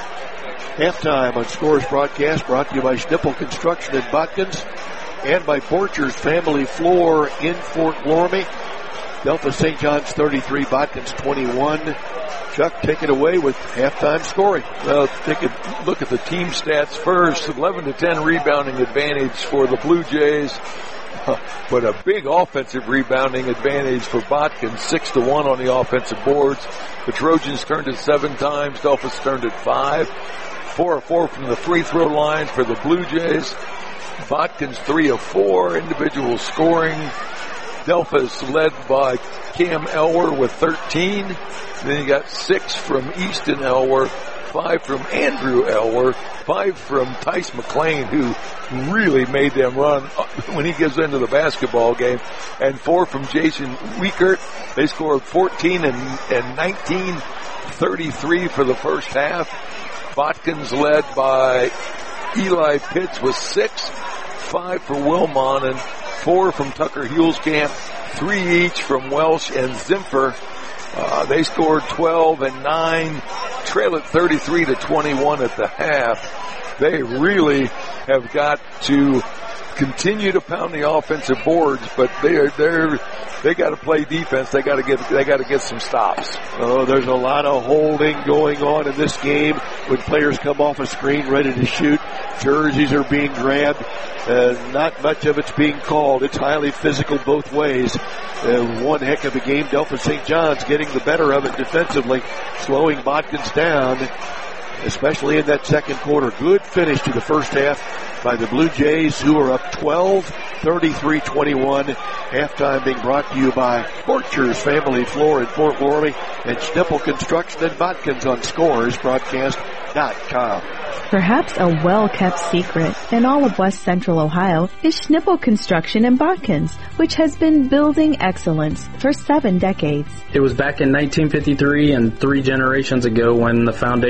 Halftime on Scores Broadcast brought to you by Schnipple Construction in Botkins and by Borchers Family Floor in Fort Loramie. Delphos Saint John's thirty-three, Botkins twenty-one. Chuck, take it away with halftime scoring. Well, take a look at the team stats first. eleven to ten rebounding advantage for the Blue Jays. But a big offensive rebounding advantage for Botkins, six to one on the offensive boards. The Trojans turned it seven times. Delphos turned it five. Four of four from the free throw line for the Blue Jays. Botkins three of four individual scoring. Delphos led by Cam Elwer with thirteen. Then you got six from Easton Elwer, five from Andrew Elwer, five from Tice McLean, who really made them run when he gets into the basketball game, and four from Jason Wiekert. They scored fourteen and, and nineteen, thirty-three for the first half. Botkins led by Eli Pitts with six, five for Wilmon, and four from Tucker Hulskamp, three each from Welsh and Zimfer. Uh, they scored twelve and nine, trail at thirty-three to twenty-one at the half. They really have got to continue to pound the offensive boards, but they're they're they got to play defense. They got to get they got to get some stops. Oh, there's a lot of holding going on in this game when players come off a screen ready to shoot. Jerseys are being grabbed. Uh, not much of it's being called. It's highly physical both ways. Uh, one heck of a game. Delphos Saint John's getting the better of it defensively, slowing Botkins down, especially in that second quarter. Good finish to the first half by the Blue Jays, who are up twelve, thirty-three twenty-one. Halftime being brought to you by Borchers Family Floor in Fort Loramie and Schnipple Construction and Botkins on Scores Broadcast dot com. Perhaps a well-kept secret in all of West Central Ohio is Schnipple Construction in Botkins, which has been building excellence for seven decades. It was back in nineteen fifty-three and three generations ago when the foundation of Schnipple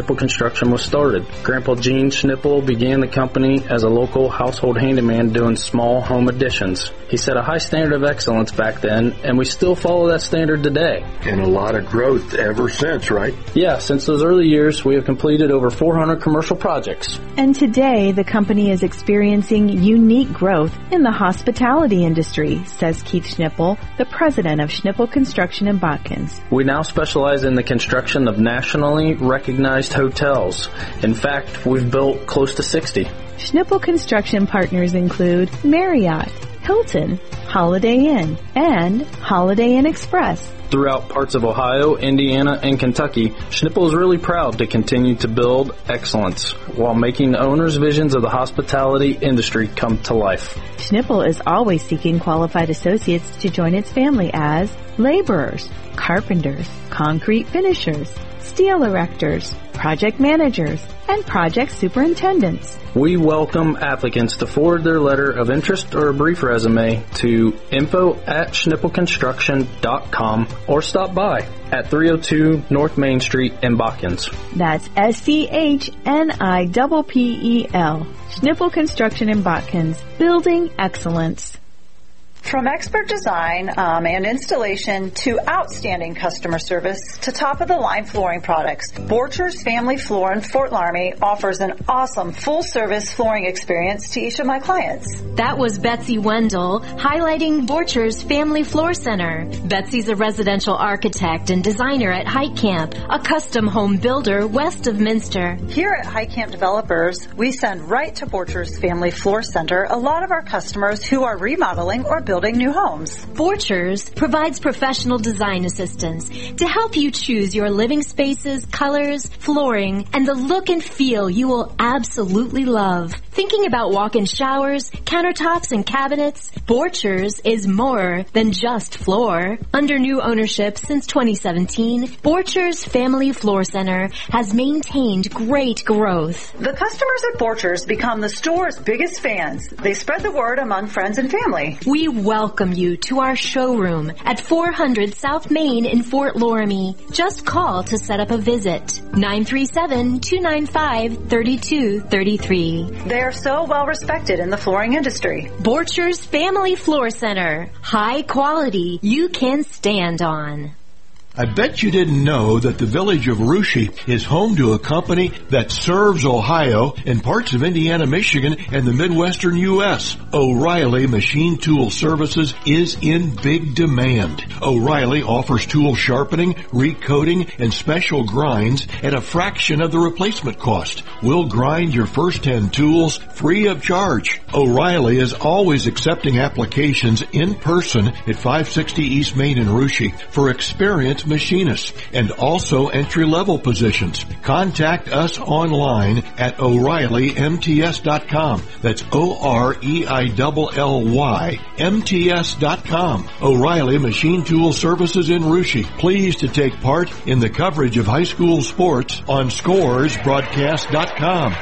Schnipple Construction was started. Grandpa Gene Schnipple began the company as a local household handyman doing small home additions. He set a high standard of excellence back then, and we still follow that standard today. And a lot of growth ever since, right? Yeah, since those early years, we have completed over four hundred commercial projects. And today, the company is experiencing unique growth in the hospitality industry, says Keith Schnipple, the president of Schnipple Construction in Botkins. We now specialize in the construction of nationally recognized hotels. In fact, we've built close to sixty. Schnipple Construction partners include Marriott, Hilton, Holiday Inn, and Holiday Inn Express. Throughout parts of Ohio, Indiana, and Kentucky, Schnipple is really proud to continue to build excellence while making the owners' visions of the hospitality industry come to life. Schnipple is always seeking qualified associates to join its family as laborers, carpenters, concrete finishers, steel erectors, project managers, and project superintendents. We welcome applicants to forward their letter of interest or a brief resume to info at schnippel construction dot com or stop by at three oh two North Main Street in Botkins. That's S C H N I P P E L. Schnipple Construction in Botkins. Building excellence. From expert design um, and installation to outstanding customer service to top-of-the-line flooring products, Borchers Family Floor in Fort Laramie offers an awesome full-service flooring experience to each of my clients. That was Betsy Wendell highlighting Borchers Family Floor Center. Betsy's a residential architect and designer at Height Camp, a custom home builder west of Minster. Here at Height Camp Developers, we send right to Borchers Family Floor Center a lot of our customers who are remodeling or building building new homes. Borchers provides professional design assistance to help you choose your living spaces, colors, flooring, and the look and feel you will absolutely love. Thinking about walk-in showers, countertops, and cabinets? Borchers is more than just floor. Under new ownership since twenty seventeen, Borchers Family Floor Center has maintained great growth. The customers at Borchers become the store's biggest fans. They spread the word among friends and family. We welcome you to our showroom at four hundred South Main in Fort Laramie. Just call to set up a visit. nine three seven, two nine five, three two three three. They are so well respected in the flooring industry. Borchers Family Floor Center. High quality you can stand on. I bet you didn't know that the village of Russia is home to a company that serves Ohio and parts of Indiana, Michigan, and the Midwestern U S O'Reilly Machine Tool Services is in big demand. O'Reilly offers tool sharpening, recoating, and special grinds at a fraction of the replacement cost. We'll grind your first ten tools free of charge. O'Reilly is always accepting applications in person at five sixty East Main in Russia for experienced machinists and also entry-level positions. Contact us online at O'Reilly M T S dot com. That's O R E I L L Y M T S dot com. O'Reilly Machine Tool Services in Russia. Pleased to take part in the coverage of high school sports on Scores Broadcast dot com.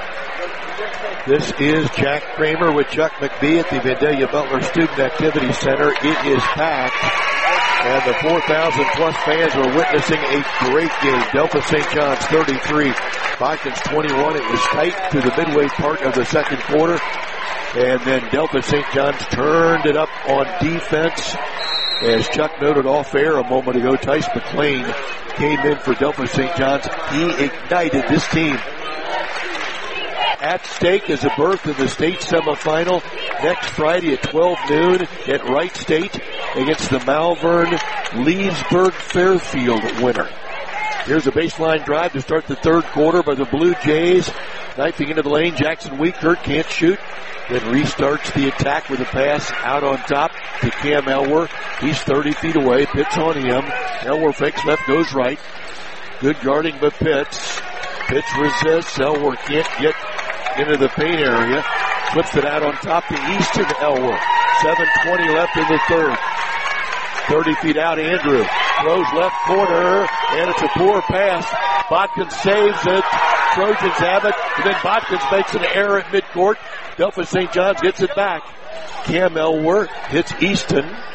This is Jack Kramer with Chuck McBee at the Vandalia Butler Student Activity Center. It is packed. And the four thousand plus fans are witnessing a great game. Delta Saint John's thirty-three, Botkins twenty-one. It was tight to the midway part of the second quarter. And then Delta Saint John's turned it up on defense. As Chuck noted off air a moment ago, Tice McLean came in for Delta Saint John's. He ignited this team. At stake is a berth in the state semifinal next Friday at twelve noon at Wright State against the Malvern Leesburg Fairfield winner. Here's a baseline drive to start the third quarter by the Blue Jays. Knifing into the lane, Jackson Weekert can't shoot. Then restarts the attack with a pass out on top to Cam Elwer. He's thirty feet away. Pitts on him. Elwer fakes left, goes right. Good guarding by Pitts. Pitts resists. Elwer can't get into the paint area. Flips it out on top to Easton Elwer. seven twenty left in the third. thirty feet out, Andrew. Throws left corner, and it's a poor pass. Botkins saves it. Trojans have it, and then Botkins makes an error at midcourt. Delta Saint John's gets it back. Cam Elwer hits Easton.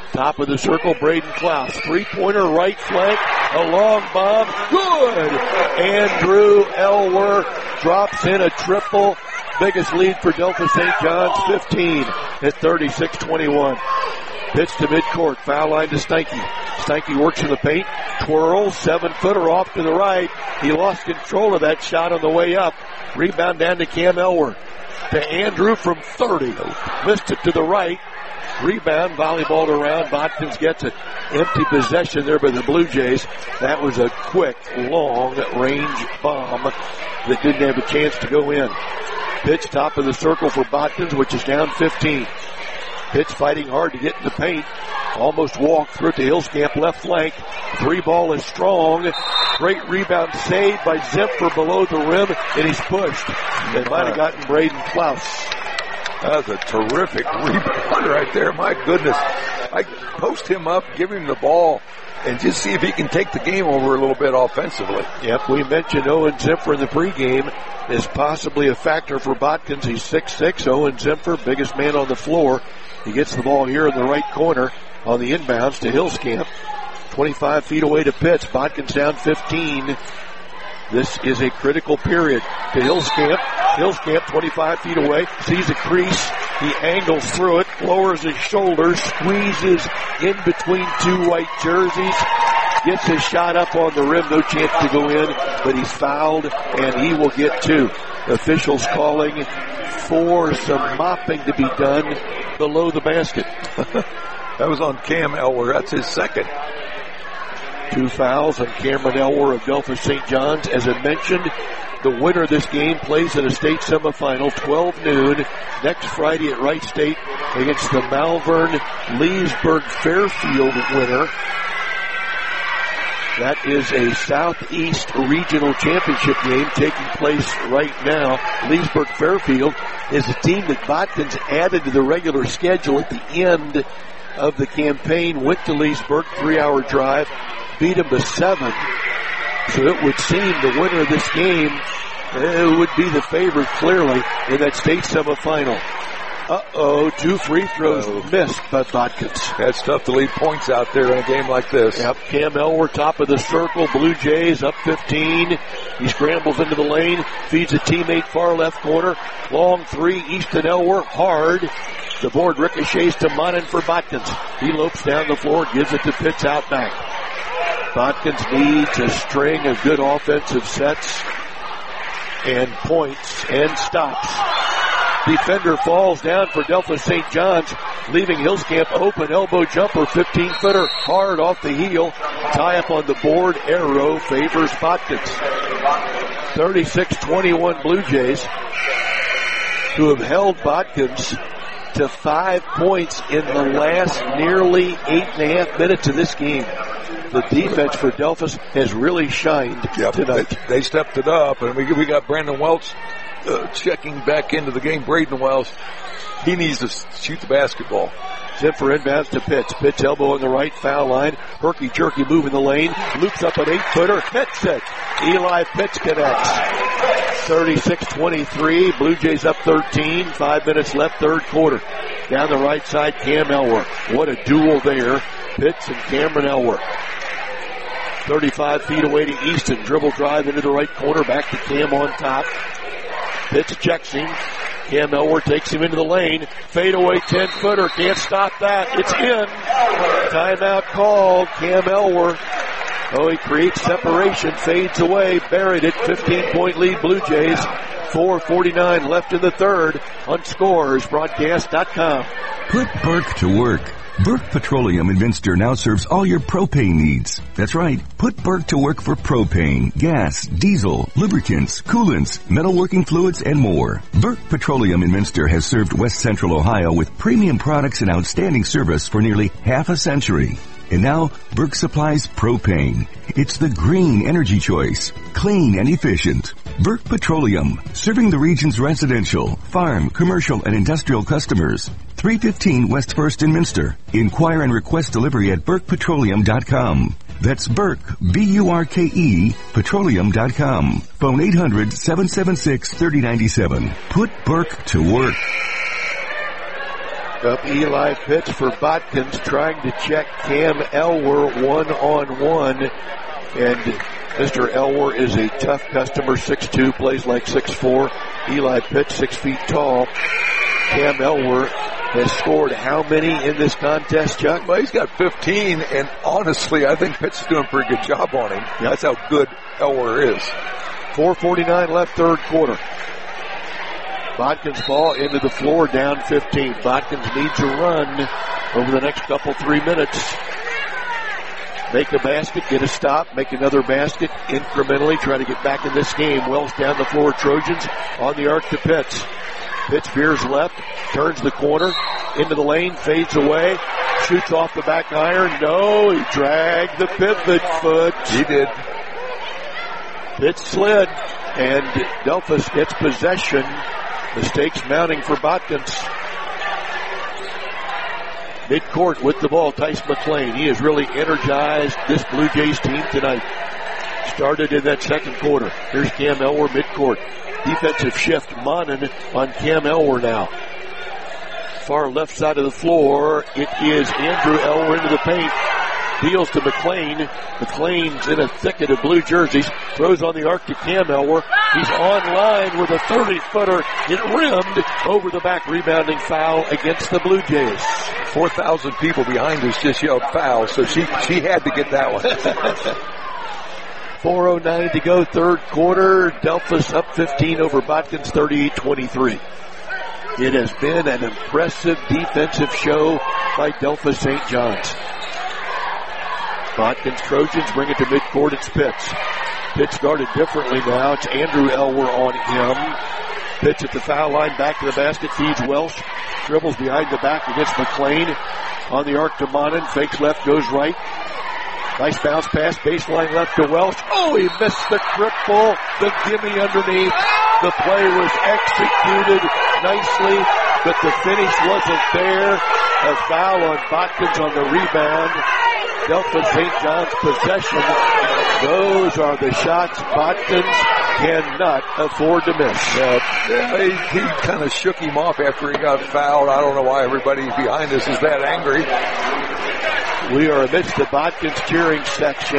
Top of the circle, Braden Klaus. Three-pointer, right flank, a long bomb. Good! Andrew Elwer drops in a triple. Biggest lead for Delta Saint John's, fifteen at thirty-six twenty-one. Pitch to midcourt, foul line to Steinke. Steinke works in the paint, twirls, seven-footer off to the right. He lost control of that shot on the way up. Rebound down to Cam Elwer. To Andrew from thirty. Missed it to the right. Rebound, volleyball around. Botkins gets it. Empty possession there by the Blue Jays. That was a quick, long-range bomb that didn't have a chance to go in. Pitch top of the circle for Botkins, which is down fifteen. Pitch fighting hard to get in the paint. Almost walked through it to Hillscamp left flank. Three ball is strong. Great rebound saved by Zimfer below the rim, and he's pushed. They might have gotten Braden Klaus. That was a terrific rebound right there. My goodness. I post him up, give him the ball, and just see if he can take the game over a little bit offensively. Yep, we mentioned Owen Zimfer in the pregame is possibly a factor for Botkins. He's six six. Owen Zimfer, biggest man on the floor. He gets the ball here in the right corner on the inbounds to Hillscamp. twenty-five feet away to Pitts. Botkins down fifteen. This is a critical period to Hillscamp. Hillscamp twenty-five feet away, sees a crease. He angles through it, lowers his shoulders, squeezes in between two white jerseys. Gets his shot up on the rim, no chance to go in, but he's fouled, and he will get two. Officials calling for some mopping to be done below the basket. That was on Cam Elwer. That's his second. Two fouls on Cameron Elwer of Delta Saint John's. As I mentioned, the winner of this game plays in a state semifinal, twelve noon, next Friday at Wright State against the Malvern Leesburg Fairfield winner. That is a Southeast Regional Championship game taking place right now. Leesburg Fairfield is a team that Botkins added to the regular schedule at the end of the campaign. Went to Leesburg, three-hour drive, beat them to seven. So it would seem the winner of this game uh, would be the favorite clearly in that state semifinal. Uh-oh, two free throws oh. missed by Botkins. That's tough to lead points out there in a game like this. Yep, Cam Elwer, top of the circle. Blue Jays up fifteen. He scrambles into the lane, feeds a teammate far left corner. Long three, Easton Elwer, hard. The board ricochets to Monin for Botkins. He lopes down the floor, gives it to Pitts out back. Botkins needs a string of good offensive sets and points and stops. Defender falls down for Delta Saint John's, leaving Hillscamp open. Elbow jumper, fifteen-footer, hard off the heel. Tie up on the board. Arrow favors Botkins. thirty-six twenty-one Blue Jays, who have held Botkins to five points in the last nearly eight and a half minutes of this game. The defense for Delphus has really shined yep, tonight. They, they stepped it up, and we, we got Brandon Welch uh, checking back into the game. Braden Welch, he needs to shoot the basketball. Zimfer inbounds to Pitts. Pitts elbow on the right foul line. Herky jerky move in the lane. Loops up an eight-footer. Hits it. Eli Pitts connects. thirty-six twenty-three. Blue Jays up thirteen. Five minutes left, third quarter. Down the right side, Cam Elwer. What a duel there. Pitts and Cameron Elwer. thirty-five feet away to Easton. Dribble drive into the right corner. Back to Cam on top. Pitts checks him. Cam Elwer takes him into the lane. Fade away ten-footer. Can't stop that. It's in. Timeout called. Cam Elwer. Oh, he creates separation. Fades away. Buried it. fifteen-point lead Blue Jays. four forty-nine left in the third on Scores Broadcast dot com. Put Burke to work. Burke Petroleum in Minster now serves all your propane needs. That's right. Put Burke to work for propane, gas, diesel, lubricants, coolants, metalworking fluids, and more. Burke Petroleum in Minster has served West Central Ohio with premium products and outstanding service for nearly half a century. And now, Burke supplies propane. It's the green energy choice. Clean and efficient. Burke Petroleum, serving the region's residential, farm, commercial, and industrial customers. three fifteen West First in Minster. Inquire and request delivery at burke petroleum dot com. That's Burke, B U R K E, petroleum dot com. Phone eight hundred, seven seven six, three oh nine seven. Put Burke to work. Up Eli Pitts for Botkins, trying to check Cam Elwer one-on-one. And Mister Elwer is a tough customer, six two, plays like six four. Eli Pitts, six feet tall. Cam Elwer has scored how many in this contest, Chuck? Well, he's got fifteen, and honestly, I think Pitts is doing a pretty good job on him. Yep. That's how good Elwer is. four forty-nine left, third quarter. Botkins ball into the floor, down fifteen. Botkins needs a run over the next couple, three minutes. Make a basket, get a stop, make another basket, incrementally try to get back in this game. Wells down the floor, Trojans on the arc to Pitts. Pitts veers left, turns the corner, into the lane, fades away, shoots off the back iron. No, he dragged the pivot foot. He did. Pitts slid, and Delphus gets possession. Mistakes mounting for Botkins. Midcourt with the ball, Tice McClain. He has really energized this Blue Jays team tonight. Started in that second quarter. Here's Cam Elwer, midcourt. Defensive shift, Monin on Cam Elwer now. Far left side of the floor, it is Andrew Elwer into the paint. Deals to McClain. McClain's in a thicket of blue jerseys. Throws on the arc to Cam Elwer. He's online with a thirty-footer. It rimmed over the back. Rebounding foul against the Blue Jays. four thousand people behind us just yelled foul, so she, she had to get that one. four oh nine to go, third quarter. Delphus up fifteen over Botkins, thirty-eight twenty-three. It has been an impressive defensive show by Delphus Saint John's. Botkins Trojans bring it to midcourt. It's Pitts. Pitts guarded differently now. It's Andrew Elwer on him. Pitts at the foul line, back to the basket, feeds Welsh. Dribbles behind the back against McClain. On the arc to Monin. Fakes left, goes right. Nice bounce pass, baseline left to Welsh. Oh, he missed the triple. The gimme underneath. The play was executed nicely, but the finish wasn't there. A foul on Botkins on the rebound. Delphus Saint John's possession. Those are the shots Botkins cannot afford to miss. Uh, yeah, he, he kind of shook him off after he got fouled. I don't know why everybody behind us is that angry. We are amidst the Botkins cheering section.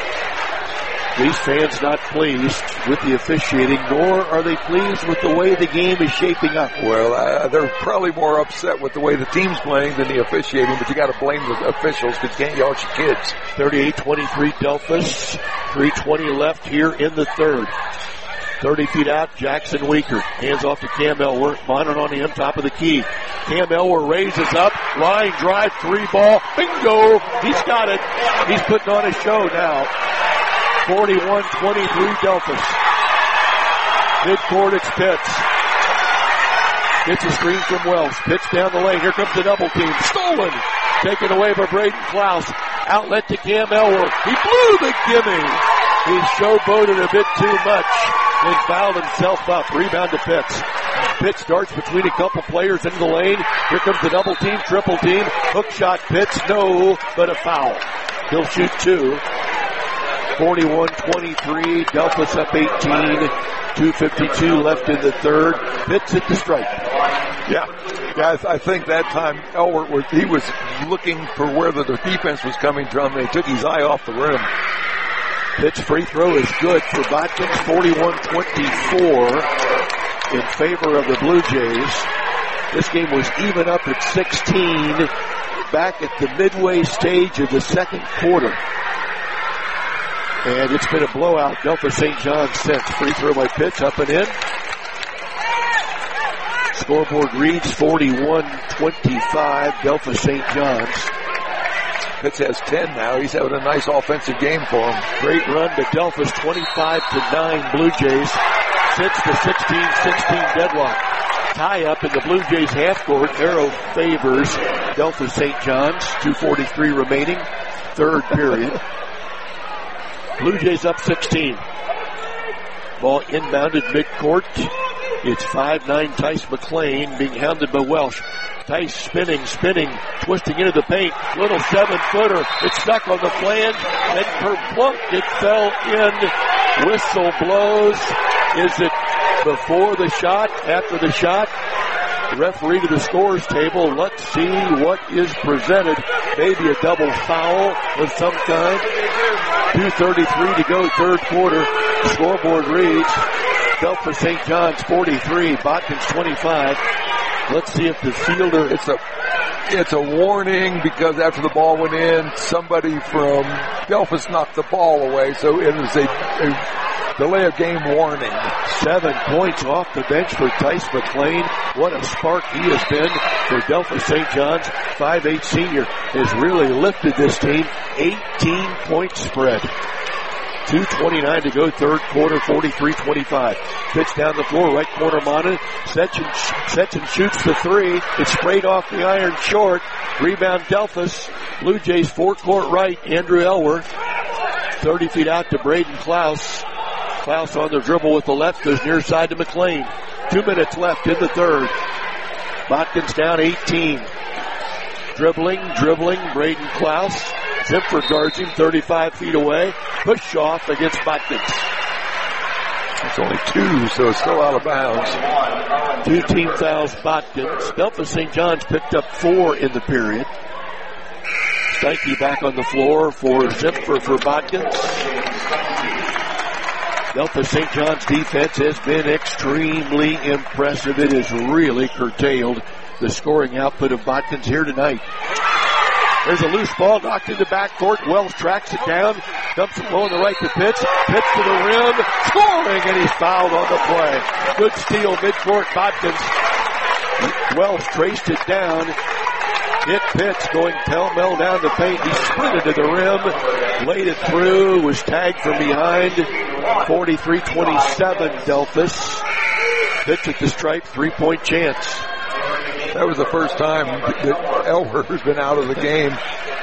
These fans not pleased with the officiating, nor are they pleased with the way the game is shaping up. Well, uh, they're probably more upset with the way the team's playing than the officiating, but you got to blame the officials because you can't yell at your kids. thirty-eight twenty-three Delphus, three twenty left here in the third. thirty feet out, Jackson Weaker. Hands off to Cam Elwer. Monin on him, top of the key. Cam Elwer raises up. Line drive, three ball. Bingo! He's got it. He's putting on a show now. forty-one twenty-three Delphus. Midcourt, it's Pitts. Gets a screen from Wells. Pitts down the lane. Here comes the double team. Stolen. Taken away by Braden Klaus. Outlet to Cam Elwer. He blew the gimme. He showboated a bit too much and fouled himself up. Rebound to Pitts. Pitts starts between a couple players into the lane. Here comes the double team, triple team. Hook shot, Pitts. No, but a foul. He'll shoot two. forty-one twenty-three. Delphus up eighteen. two fifty-two left in the third. Pitts at the stripe. Yeah, guys, I think that time Elwer was, he was looking for where the defense was coming from. They took his eye off the rim. Pitts free throw is good for Botkins. forty-one twenty-four in favor of the Blue Jays. This game was even up at sixteen back at the midway stage of the second quarter. And it's been a blowout. Delphus Saint John's since. Free throw by Pitts, up and in. Scoreboard reads forty-one twenty-five, Delphus Saint John's. Pitts has ten now. He's having a nice offensive game for him. Great run to Delphus, twenty-five to nine Blue Jays. Sits the sixteen sixteen deadlock. Tie up in the Blue Jays half court. Arrow favors Delphus Saint John's. two forty-three remaining. Third period. Blue Jays up sixteen. Ball inbounded midcourt. It's five nine Tice McClain being hounded by Welsh. Tice spinning, spinning, twisting into the paint. Little seven-footer. It's stuck on the flange. And kerplunk, it fell in. Whistle blows. Is it before the shot? After the shot? Referee to the scores table. Let's see what is presented. Maybe a double foul of some kind. two thirty-three to go, third quarter. Scoreboard reads Delphos Saint John's forty-three, Botkins twenty-five. Let's see if the fielder, it's a It's a warning because after the ball went in, somebody from Delphos knocked the ball away, so it is a, a delay of game warning. Seven points off the bench for Tice McLean. What a spark he has been for Delphos Saint John's. five eight senior has really lifted this team. eighteen point spread. two twenty-nine to go, third quarter, forty-three twenty-five. Pitch down the floor, right corner, Mana. Setchen, Setchen shoots the three. It's sprayed off the iron short. Rebound, Delphos. Blue Jays forecourt right, Andrew Elworth. thirty feet out to Braden Klaus. Klaus on the dribble with the left, goes near side to McLean. Two minutes left in the third. Botkins down eighteen. Dribbling, dribbling, Braden Klaus. Zimfer guards him thirty-five feet away. Push off against Botkins. It's only two, so it's still out of bounds. Two team fouls, Botkins. Delphos Saint John's picked up four in the period. Steinke back on the floor for Zimfer for Botkins. Delphos Saint John's defense has been extremely impressive. It has really curtailed the scoring output of Botkins here tonight. There's a loose ball knocked into backcourt. Wells tracks it down. Dumps it low on the right to Pitts. Pitts to the rim. Scoring, and he's fouled on the play. Good steal midcourt. Botkins. Wells traced it down. Hit Pitts going pell-mell down the paint. He sprinted to the rim. Laid it through. Was tagged from behind. forty-three twenty-seven Delphos. Pitts at the stripe. Three-point chance. That was the first time that Elwer has been out of the game.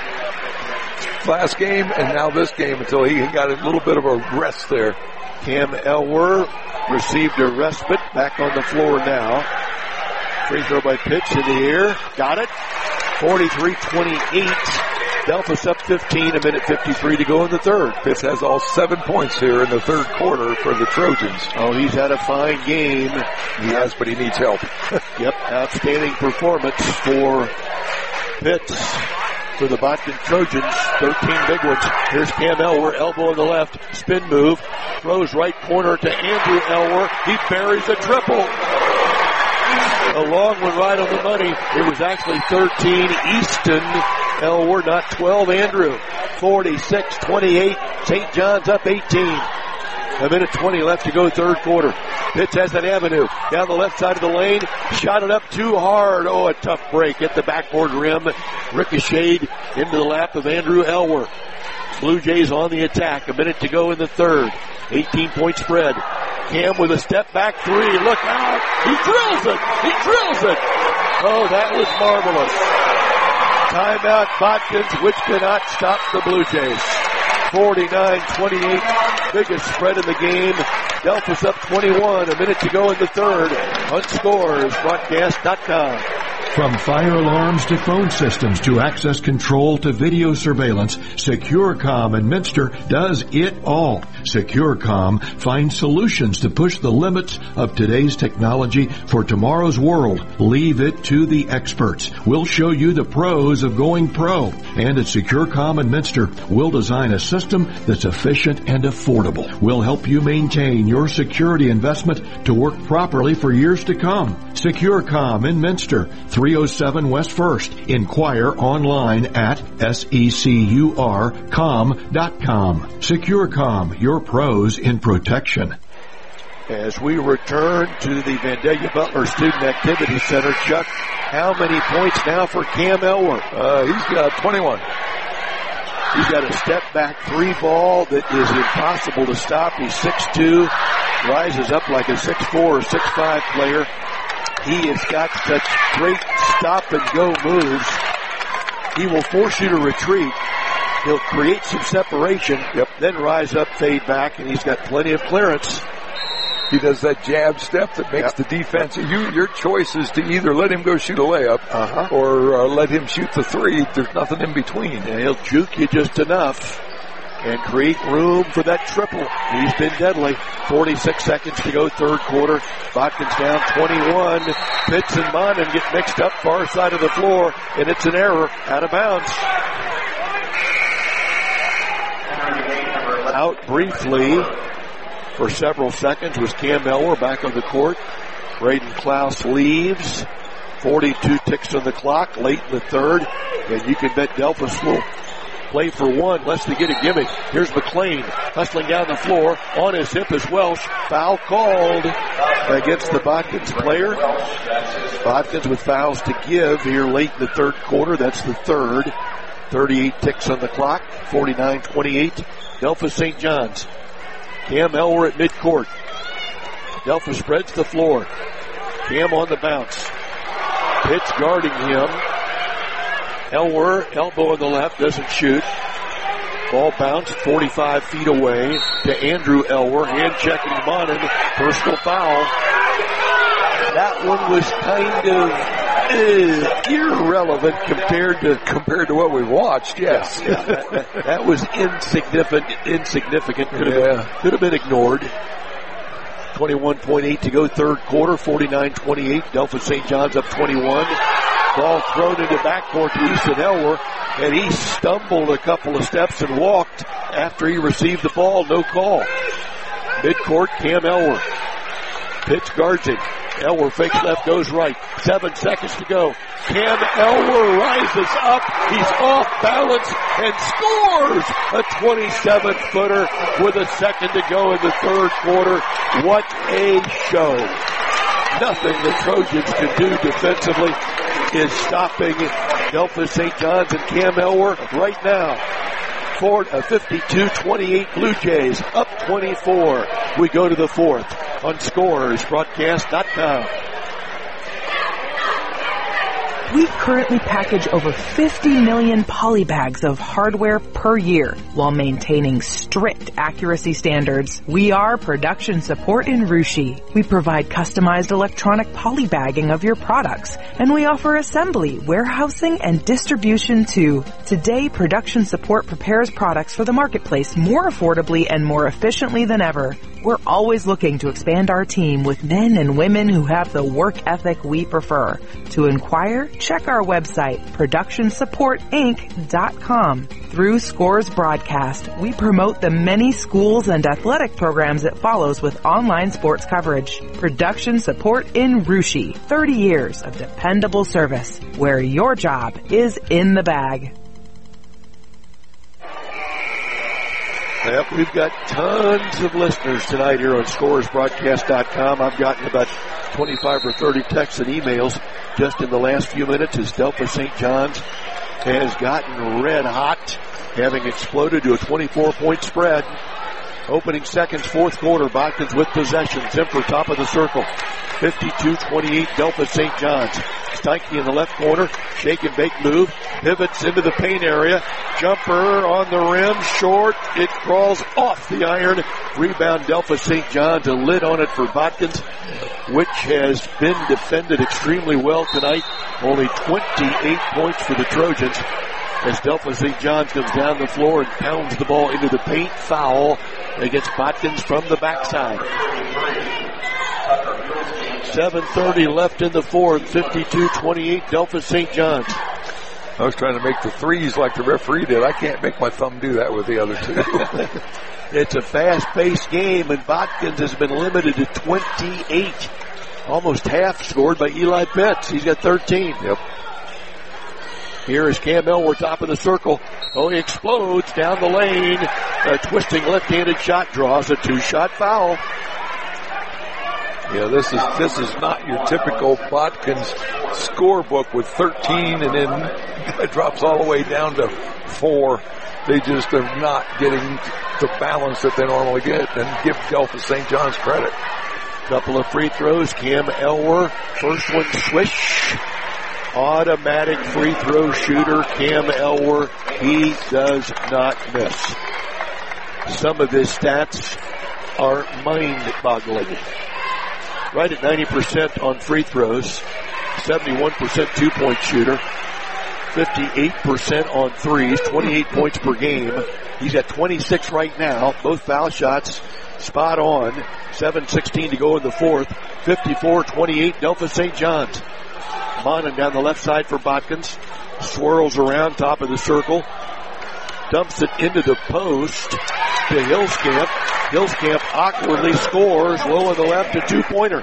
Last game and now this game until he got a little bit of a rest there. Cam Elwer received a respite. Back on the floor now. Free throw by Pitts in the air. Got it. forty-three twenty-eight. Delphos up fifteen, a minute fifty-three to go in the third. Pitts has all seven points here in the third quarter for the Trojans. Oh, he's had a fine game. He has, but he needs help. Yep, outstanding performance for Pitts for the Botkins Trojans. thirteen big ones. Here's Cam Elwer, elbow on the left, spin move, throws right corner to Andrew Elwer. He buries a triple. A long one right on the money. It was actually thirteen Easton Elwer, not twelve Andrew. forty-six twenty-eight. Saint John's up eighteen. A minute twenty left to go, third quarter. Pitts has an avenue down the left side of the lane. Shot it up too hard. Oh, a tough break at the backboard rim. Ricocheted into the lap of Andrew Elwer. Blue Jays on the attack. A minute to go in the third. eighteen point spread. Cam with a step back three. Look out. He drills it. He drills it. Oh, that was marvelous. Timeout, Botkins, which cannot stop the Blue Jays. forty-nine twenty-eight. Biggest spread in the game. Delphos up twenty-one. A minute to go in the third. On Scores Broadcast dot com. From fire alarms to phone systems to access control to video surveillance, SecureCom in Minster does it all. SecureCom finds solutions to push the limits of today's technology for tomorrow's world. Leave it to the experts. We'll show you the pros of going pro. And at SecureCom in Minster, we'll design a system that's efficient and affordable. We'll help you maintain your security investment to work properly for years to come. SecureCom in Minster, three oh seven West First. Inquire online at secur com dot com. SecureCom, your pros in protection. As we return to the Vandalia Butler Student Activity Center, Chuck, how many points now for Cam Elwer? Uh, he's got twenty-one. He's got a step back three ball that is impossible to stop. He's six two, rises up like a six four or six five player. He has got such great stop-and-go moves. He will force you to retreat. He'll create some separation, yep. Then rise up, fade back, and he's got plenty of clearance. He does that jab step that makes yep. the defense. You, your choice is to either let him go shoot a layup uh-huh. or uh, let him shoot the three. There's nothing in between. Yeah, he'll juke you just enough. and create room for that triple. He's been deadly. forty-six seconds to go, third quarter. Botkins down twenty-one. Pitts and Monin get mixed up far side of the floor, and it's an error out of bounds. Out briefly for several seconds was Cam Elwer back on the court. Braden Klaus leaves. forty-two ticks on the clock, late in the third, and you can bet Delphus will play for one, lest they get a gimme. Here's McLean hustling down the floor. On his hip is Welsh. Foul called against the Botkins player. Botkins with fouls to give here late in the third quarter. That's the third. thirty-eight ticks on the clock. forty-nine twenty-eight. Delphus Saint John's. Cam Elwer at midcourt. Delphus spreads the floor. Cam on the bounce. Pitts guarding him. Elwer, elbow on the left, doesn't shoot. Ball bounced forty-five feet away to Andrew Elwer. Hand checking Monin. Personal foul. That one was kind of uh, irrelevant compared to compared to what we watched. Yes, yeah, that, that, that was insignificant. Insignificant. Could have yeah. been, could have been ignored. twenty-one point eight to go, third quarter. forty-nine twenty-eight. Delphus Saint John's up twenty-one. Ball thrown into backcourt to Easton Elwer, and he stumbled a couple of steps and walked after he received the ball. No call. Midcourt, Cam Elwer. Pitts guards him. Elwer fakes left, goes right. Seven seconds to go. Cam Elwer rises up. He's off balance and scores a twenty-seven footer with a second to go in the third quarter. What a show. Nothing the Trojans can do defensively is stopping Delphus Saint John's and Cam Elwer right now. For a fifty-two twenty-eight Blue Jays, up twenty-four. We go to the fourth on Scores Broadcast dot com. We currently package over fifty million poly bags of hardware per year while maintaining strict accuracy standards. We are Production Support in Russia. We provide customized electronic poly bagging of your products, and we offer assembly, warehousing, and distribution too. Today, Production Support prepares products for the marketplace more affordably and more efficiently than ever. We're always looking to expand our team with men and women who have the work ethic we prefer. To inquire, check our website, production support inc dot com. Through Scores Broadcast, we promote the many schools and athletic programs it follows with online sports coverage. Production Support in Russia. thirty years of dependable service, where your job is in the bag. Yep, we've got tons of listeners tonight here on Scores Broadcast dot com. I've gotten about twenty-five or thirty texts and emails just in the last few minutes as Delphus Saint John's has gotten red hot, having exploded to a twenty-four point spread. Opening seconds, fourth quarter, Botkins with possession. Zimper top of the circle. fifty-two twenty-eight, Delphus Saint John's. Steinke in the left corner. Shake and bake move. Pivots into the paint area. Jumper on the rim. Short. It crawls off the iron. Rebound Delphus Saint John's. A lid on it for Botkins, which has been defended extremely well tonight. Only twenty-eight points for the Trojans as Delphus Saint John's comes down the floor and pounds the ball into the paint. Foul against Botkins from the backside. seven thirty left in the fourth. fifty-two twenty-eight, Delphus Saint John's. I was trying to make the threes like the referee did. I can't make my thumb do that with the other two. It's a fast-paced game, and Botkins has been limited to twenty-eight. Almost half scored by Eli Pitts. He's got thirteen. Yep. Here is Cam Elwer, top of the circle. Oh, he explodes down the lane. A twisting left-handed shot draws a two-shot foul. Yeah, this is this is not your typical Botkins scorebook with thirteen and then it drops all the way down to four. They just are not getting the balance that they normally get, and give Delphus Saint John's credit. Couple of free throws. Cam Elwer, first one swish. Automatic free throw shooter, Cam Elwer. He does not miss. Some of his stats are mind-boggling. Right at ninety percent on free throws, seventy-one percent two-point shooter. fifty-eight percent on threes, twenty-eight points per game. He's at twenty-six right now. Both foul shots spot on. seven sixteen to go in the fourth. fifty-four twenty-eight, Delphos Saint John's. Monin down the left side for Botkins. Swirls around top of the circle. Dumps it into the post to Hillscamp. Hillscamp awkwardly scores. Low on the left, a two-pointer.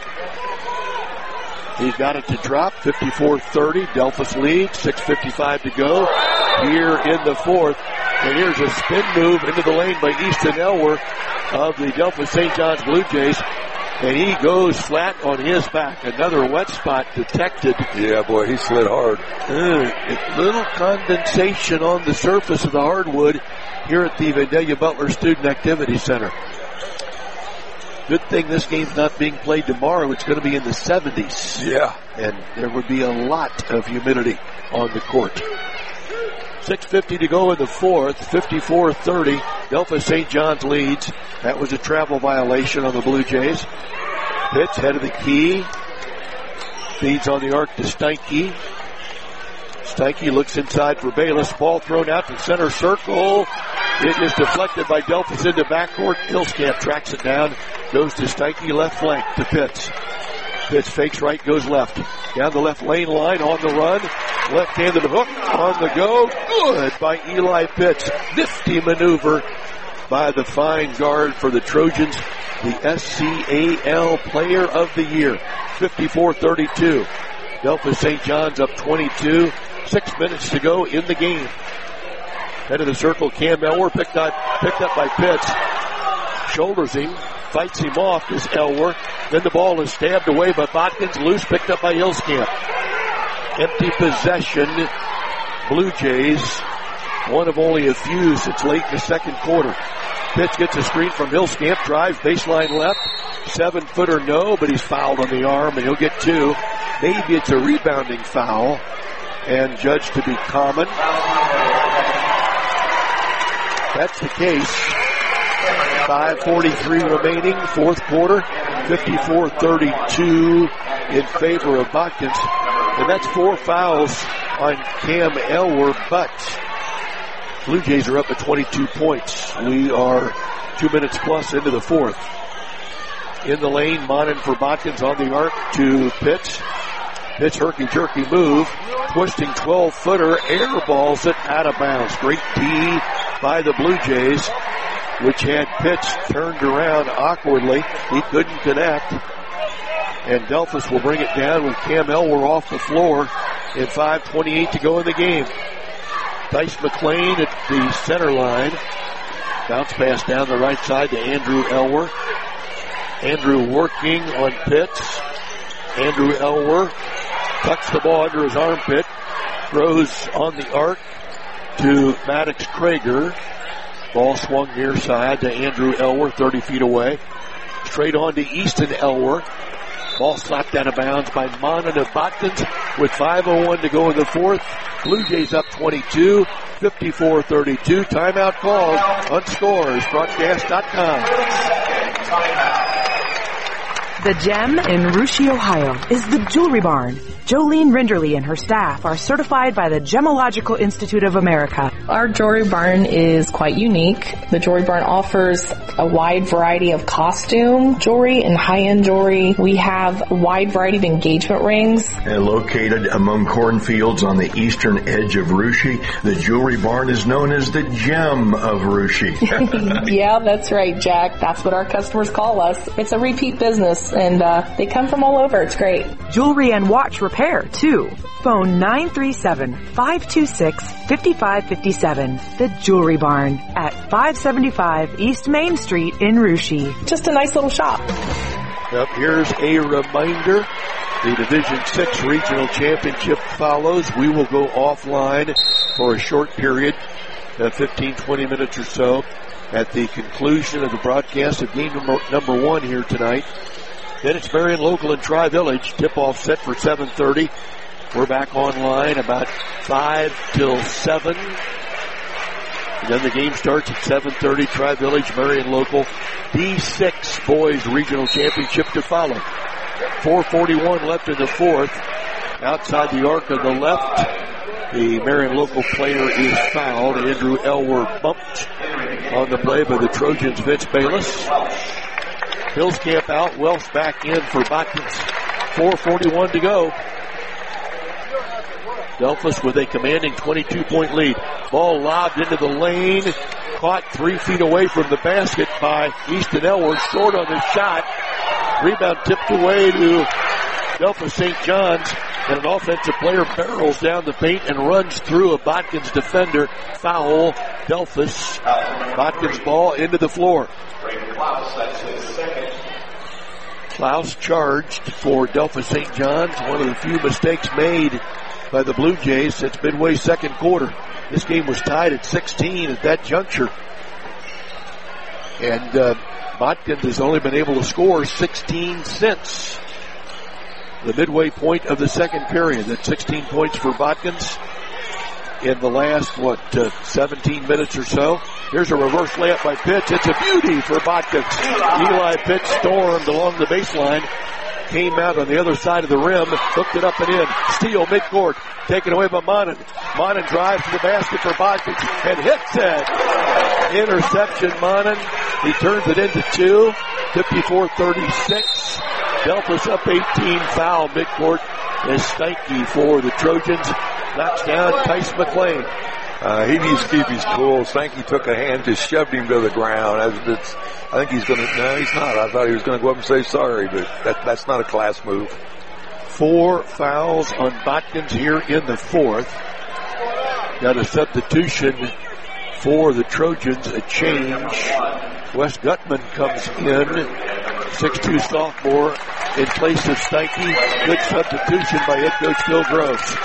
He's got it to drop. fifty-four thirty. Delphos lead. six fifty-five to go here in the fourth. And here's a spin move into the lane by Easton Elwer of the Delphos Saint John's Blue Jays. And he goes flat on his back. Another wet spot detected. Yeah, boy, he slid hard. Uh, little condensation on the surface of the hardwood here at the Vandalia Butler Student Activity Center. Good thing this game's not being played tomorrow. It's going to be in the seventies. Yeah. And there would be a lot of humidity on the court. six fifty to go in the fourth. fifty-four thirty. Delphos Saint John's leads. That was a travel violation on the Blue Jays. Pitch, head of the key. Feeds on the arc to Steinke. Steinke looks inside for Bayless. Ball thrown out to center circle. It is deflected by Delphos into backcourt. Hillscamp tracks it down. Goes to Steinke, left flank to Pitts. Pitts fakes right, goes left. Down the left lane line, on the run. Left-handed hook, on the go. Good by Eli Pitts. Nifty maneuver by the fine guard for the Trojans. The S C A L Player of the Year. fifty-four thirty-two. Delphos Saint John's up twenty-two. Six minutes to go in the game. Head of the circle, Cam Elwer picked up, picked up by Pitts. Shoulders him, fights him off is Elwer. Then the ball is stabbed away by Botkins, loose, picked up by Hillscamp. Empty possession, Blue Jays. One of only a few since late in the second quarter. Pitts gets a screen from Hillscamp, drives baseline left. Seven footer no, but he's fouled on the arm and he'll get two. Maybe it's a rebounding foul and judged to be common. That's the case. five forty-three remaining, fourth quarter. fifty-four thirty-two in favor of Botkins. And that's four fouls on Cam Elwer, but Blue Jays are up at twenty-two points. We are two minutes plus into the fourth. In the lane, Monin for Botkins on the arc to Pitts. Pitts herky-jerky move. Twisting twelve-footer, air balls it out of bounds. Great D by the Blue Jays, which had Pitts turned around awkwardly. He couldn't connect. And Delphos will bring it down with Cam Elwer off the floor in five twenty-eight to go in the game. Dice McLean at the center line. Bounce pass down the right side to Andrew Elwer. Andrew working on Pitts. Andrew Elwer tucks the ball under his armpit. Throws on the arc to Maddox Krager. Ball swung near side to Andrew Elwer, thirty feet away. Straight on to Easton Elwer. Ball slapped out of bounds by Monin of Botkins with five oh one to go in the fourth. Blue Jays up twenty-two, fifty-four thirty-two. Timeout called on Scores Broadcast dot com. The gem in Russia, Ohio is the Jewelry Barn. Jolene Rinderly and her staff are certified by the Gemological Institute of America. Our Jewelry Barn is quite unique. The Jewelry Barn offers a wide variety of costume jewelry and high-end jewelry. We have a wide variety of engagement rings. And located among cornfields on the eastern edge of Russia, the Jewelry Barn is known as the Gem of Russia. Yeah, that's right, Jack. That's what our customers call us. It's a repeat business, and uh, they come from all over. It's great. Jewelry and watch repair, too. Phone nine three seven, five two six, five five five seven. The Jewelry Barn at five seventy-five East Main Street in Russia. Just a nice little shop. Yep, here's a reminder. The Division six Regional Championship follows. We will go offline for a short period, uh, fifteen, twenty minutes or so, at the conclusion of the broadcast of game number, number one here tonight. Then it's Marion Local and Tri-Village. Tip-off set for seven thirty. We're back online about five till seven. And then the game starts at seven thirty. Tri-Village, Marion Local. D six Boys Regional Championship to follow. four forty-one left in the fourth. Outside the arc of the left The Marion local player is fouled. Andrew Elwer bumped on the play by the Trojans' Vince Bayless. Hillscamp out. Welsh back in for Botkins. four forty-one to go. Delphus with a commanding twenty-two point lead. Ball lobbed into the lane. Caught three feet away from the basket by Easton Elwer. Short on the shot. Rebound tipped away to Delphus Saint John's. And an offensive player barrels down the paint and runs through a Botkins defender. Foul. Delphus. Botkins ball into the floor. Klaus charged for Delphus Saint John's. One of the few mistakes made by the Blue Jays since midway second quarter. This game was tied at sixteen at that juncture. And uh, Botkins has only been able to score sixteen since the midway point of the second period. That's sixteen points for Botkins in the last, what, uh, seventeen minutes or so. Here's a reverse layup by Pitts. It's a beauty for Botkins. Eli Pitts stormed along the baseline. Came out on the other side of the rim, hooked it up and in. Steal midcourt, taken away by Monin. Monin drives to the basket for Botkins and hits it. Interception, Monin. He turns it into two. fifty-four thirty-six. Delphus up eighteen. Foul midcourt is Steinke for the Trojans. Knocks down Tice McLean. Uh, he needs to keep his cool. Steinke took a hand, just shoved him to the ground. It's, I think he's going to, no, he's not. I thought he was going to go up and say sorry, but that, that's not a class move. Four fouls on Botkins here in the fourth. Got a substitution for the Trojans, a change. Wes Gutman comes in, six two sophomore, in place of Steinke. Good substitution by head coach Phil Gross.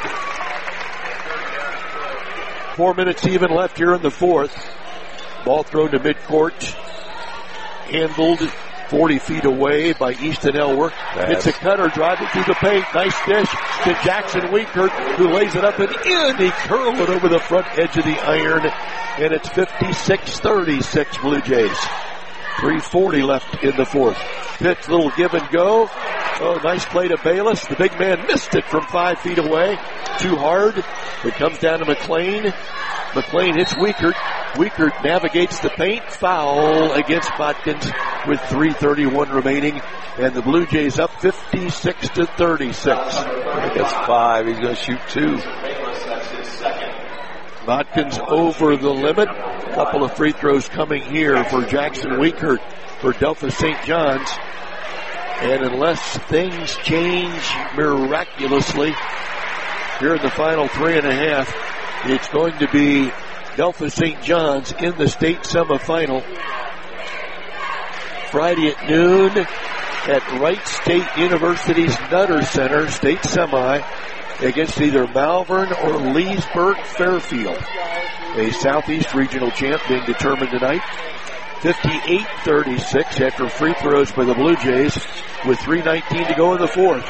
Four minutes even left here in the fourth. Ball thrown to midcourt. Handled forty feet away by Easton Elwer. It's a cutter driving through the paint. Nice dish to Jackson Winkert, who lays it up and in. He curled it over the front edge of the iron. And it's fifty-six thirty-six Blue Jays. three forty left in the fourth. Pitts, little give and go. Oh, nice play to Bayless. The big man missed it from five feet away. Too hard. It comes down to McLean. McLean hits Winkert. Winkert navigates the paint. Foul against Botkins with three thirty-one remaining. And the Blue Jays up fifty-six to thirty-six. That's five. He's going to shoot two. Botkins over the limit. A couple of free throws coming here for Jackson Winkert for Delphus Saint John's. And unless things change miraculously here in the final three and a half, it's going to be Delphus Saint John's in the state semifinal Friday at noon at Wright State University's Nutter Center, state semi, against either Malvern or Leesburg Fairfield. A Southeast Regional champ being determined tonight. fifty-eight thirty-six after free throws by the Blue Jays with three nineteen to go in the fourth.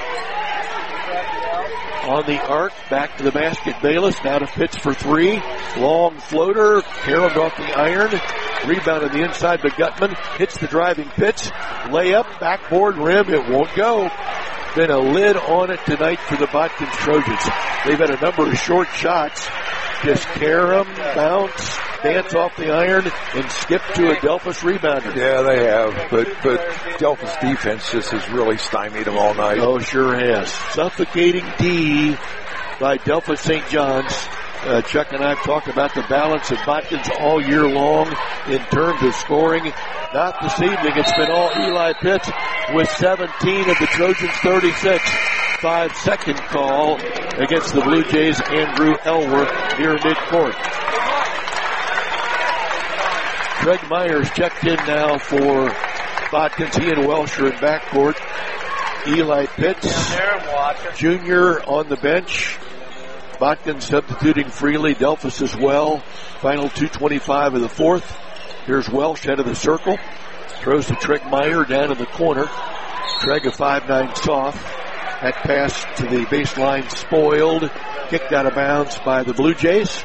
On the arc, back to the basket, Bayless, now to Pitts for three. Long floater, caromed off the iron. Rebound on the inside by Gutman. Hits the driving Pitts. Layup, backboard rim, it won't go. Been a lid on it tonight for the Botkins Trojans. They've had a number of short shots. Just carom, bounce, dance off the iron, and skip to a Delphus rebounder. Yeah, they have. But but Delphus defense just has really stymied them all night. Oh, sure has. Suffocating D by Delphus Saint John's. Uh, Chuck and I have talked about the balance of Botkins all year long in terms of scoring. Not this evening. It's been all Eli Pitts with seventeen of the Trojans' thirty-six. Five-second call against the Blue Jays' Andrew Elwer near midcourt. Greg Myers checked in now for Botkins. He and Welsh are in backcourt. Eli Pitts, junior, on the bench. Botkins substituting freely. Delphus as well. Final two twenty-five of the fourth. Here's Welsh, head of the circle. Throws to Treg Meyer down in the corner. Treg a five nine soft. That pass to the baseline spoiled. Kicked out of bounds by the Blue Jays.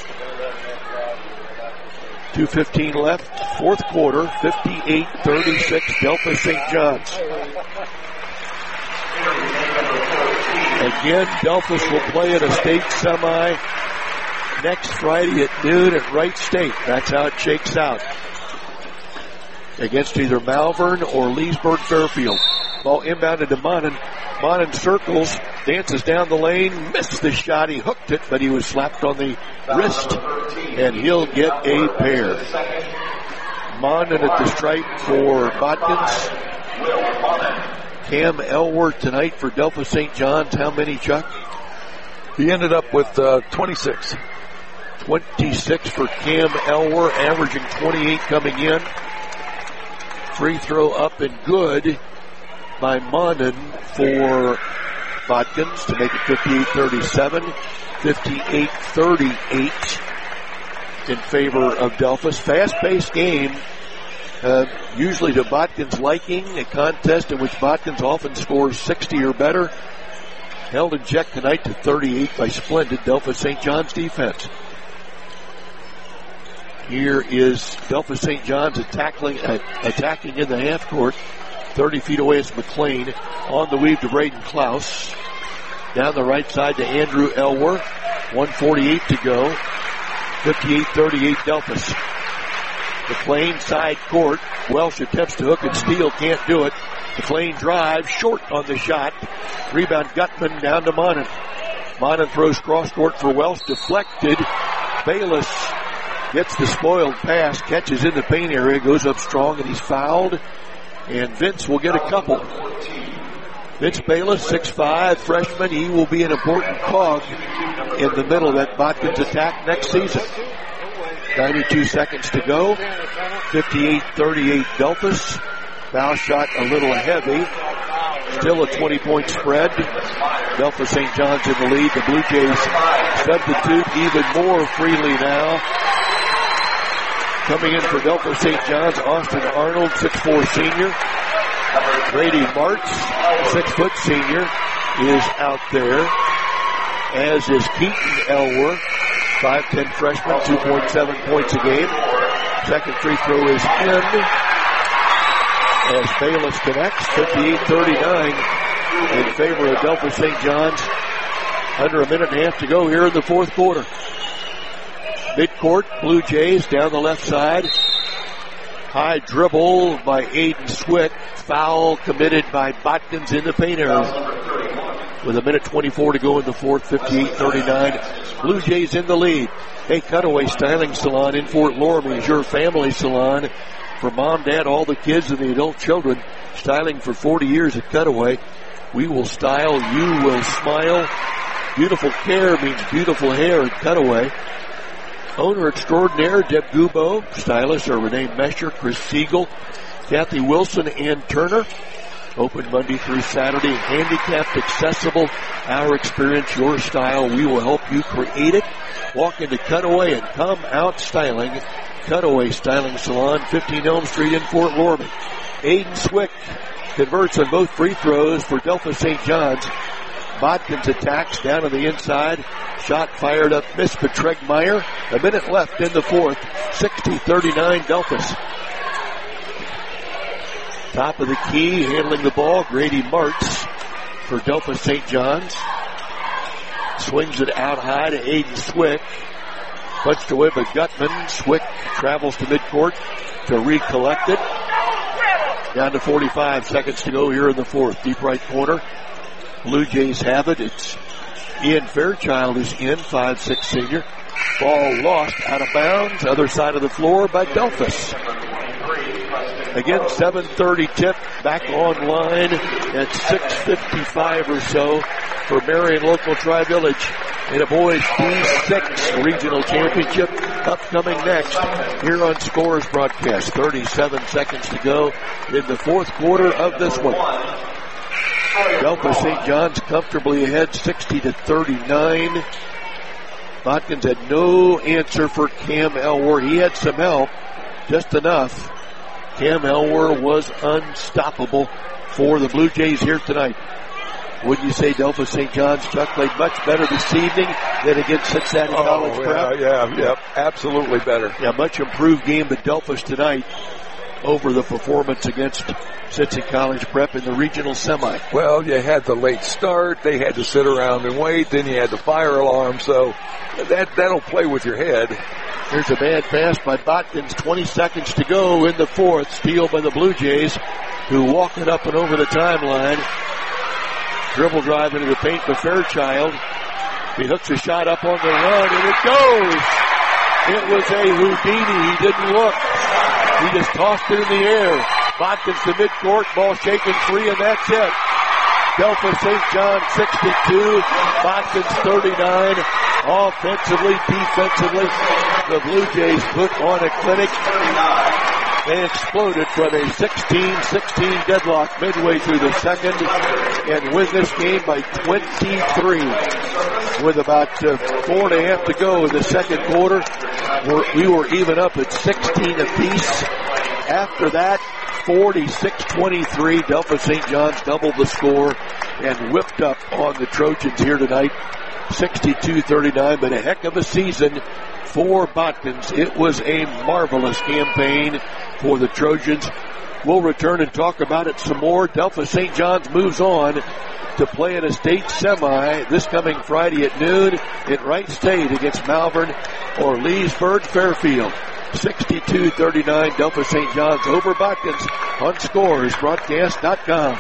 two fifteen left. Fourth quarter. fifty-eight thirty-six. Delphus Saint John's. Again, Delphus will play at a state semi next Friday at noon at Wright State. That's how it shakes out. Against either Malvern or Leesburg Fairfield. Ball inbounded to Monin. Monin circles, dances down the lane, missed the shot. He hooked it, but he was slapped on the wrist, and he'll get a pair. Monin at the stripe for Botkins. Cam Elworth tonight for Delphus Saint John's. How many, Chuck? He ended up with uh, twenty-six. twenty-six for Cam Elworth, averaging twenty-eight coming in. Free throw up and good by Monin for Botkins to make it fifty-eight thirty-seven, fifty-eight thirty-eight in favor of Delphus. Fast-paced game, uh, usually to Botkins' liking, a contest in which Botkins often scores sixty or better. Held in check tonight to thirty-eight by splendid Delphus Saint John's defense. Here is Delphus Saint John's attacking, uh, attacking in the half court. thirty feet away is McLean. On the weave to Braden Klaus. Down the right side to Andrew Elworth. one forty-eight to go. fifty-eight thirty-eight Delphus. McLean side court. Welsh attempts to hook and steal. Can't do it. McLean drives. Short on the shot. Rebound Gutman down to Monin. Monin throws cross court for Welsh. Deflected. Bayless gets the spoiled pass, catches in the paint area, goes up strong, and he's fouled. And Vince will get a couple. Vince Bayless, six five, freshman. He will be an important cog in the middle of that Botkins attack next season. ninety-two seconds to go. fifty-eight thirty-eight Delphus. Foul shot a little heavy. Still a twenty-point spread. Delphus Saint John's in the lead. The Blue Jays substitute even more freely now. Coming in for Delphus Saint John's, Austin Arnold, six four senior. Grady Martz, six foot senior, is out there, as is Keaton Elworth, five ten freshman, two point seven points a game. Second free throw is in, as Bayless connects, fifty-eight thirty-nine in favor of Delphus Saint John's. Under a minute and a half to go here in the fourth quarter. Midcourt, Blue Jays down the left side. High dribble by Aiden Swick. Foul committed by Botkins in the paint area. With a minute twenty-four to go in the fourth, fifty-eight thirty-nine. Blue Jays in the lead. Hey, Cutaway Styling Salon in Fort Loramie is your family salon for mom, dad, all the kids and the adult children. Styling for forty years at Cutaway. We will style, you will smile. Beautiful care means beautiful hair at Cutaway. Owner extraordinaire Deb Gubo, stylists are Renee Mesher, Chris Siegel, Kathy Wilson, and Turner. Open Monday through Saturday, handicapped, accessible, our experience, your style. We will help you create it. Walk into Cutaway and come out styling. Cutaway Styling Salon, fifteen Elm Street in Fort Loramie. Aiden Swick converts on both free throws for Delphus Saint John's. Botkins attacks down on the inside. Shot fired up, missed by Tregmeyer. A minute left in the fourth. sixty thirty-nine Delphus. Top of the key, handling the ball, Grady Martz for Delphus Saint John's. Swings it out high to Aiden Swick. Punched away by Gutman. Swick travels to midcourt to recollect it. Down to forty-five seconds to go here in the fourth. Deep right corner. Blue Jays have it. It's Ian Fairchild is in, five six senior. Ball lost out of bounds. Other side of the floor by Delphus. Again, seven thirty tip back online at six fifty-five or so for Marion Local Tri-Village in a boys D six regional championship upcoming next here on Scores broadcast. thirty-seven seconds to go in the fourth quarter of this one. Delphus Saint John's comfortably ahead sixty to thirty-nine. Botkins had no answer for Cam Elworth. He had some help, just enough. Cam Elworth was unstoppable for the Blue Jays here tonight. Would you say Delphus Saint John's, Chuck, played much better this evening than against Cincinnati oh, College yeah, Prep? Yeah, yeah, absolutely better. Yeah, much improved game, but Delphus tonight over the performance against Cincy College Prep in the regional semi? Well, you had the late start. They had to sit around and wait. Then you had the fire alarm. So that, that'll play with your head. Here's a bad pass by Botkins. twenty seconds to go in the fourth. Steal by the Blue Jays, who walk it up and over the timeline. Dribble drive into the paint for Fairchild. He hooks a shot up on the run, and it goes. It was a Houdini. He didn't look. He just tossed it in the air. Botkins to midcourt. Ball shaken free, and that's it. Delta Saint John sixty-two. Botkins thirty-nine. Offensively, defensively, the Blue Jays put on a clinic. They exploded from a sixteen sixteen deadlock midway through the second and win this game by twenty-three. With about uh, four and a half to go in the second quarter, we're, we were even up at sixteen apiece. After that, forty-six twenty-three, Delta Saint John's doubled the score and whipped up on the Trojans here tonight. sixty-two thirty-nine, but a heck of a season for Botkins. It was a marvelous campaign for the Trojans. We'll return and talk about it some more. Delta Saint John's moves on to play in a state semi this coming Friday at noon at Wright State against Malvern or Leesburg Fairfield. sixty-two thirty-nine, Delta Saint John's over Botkins on scores broadcast dot com.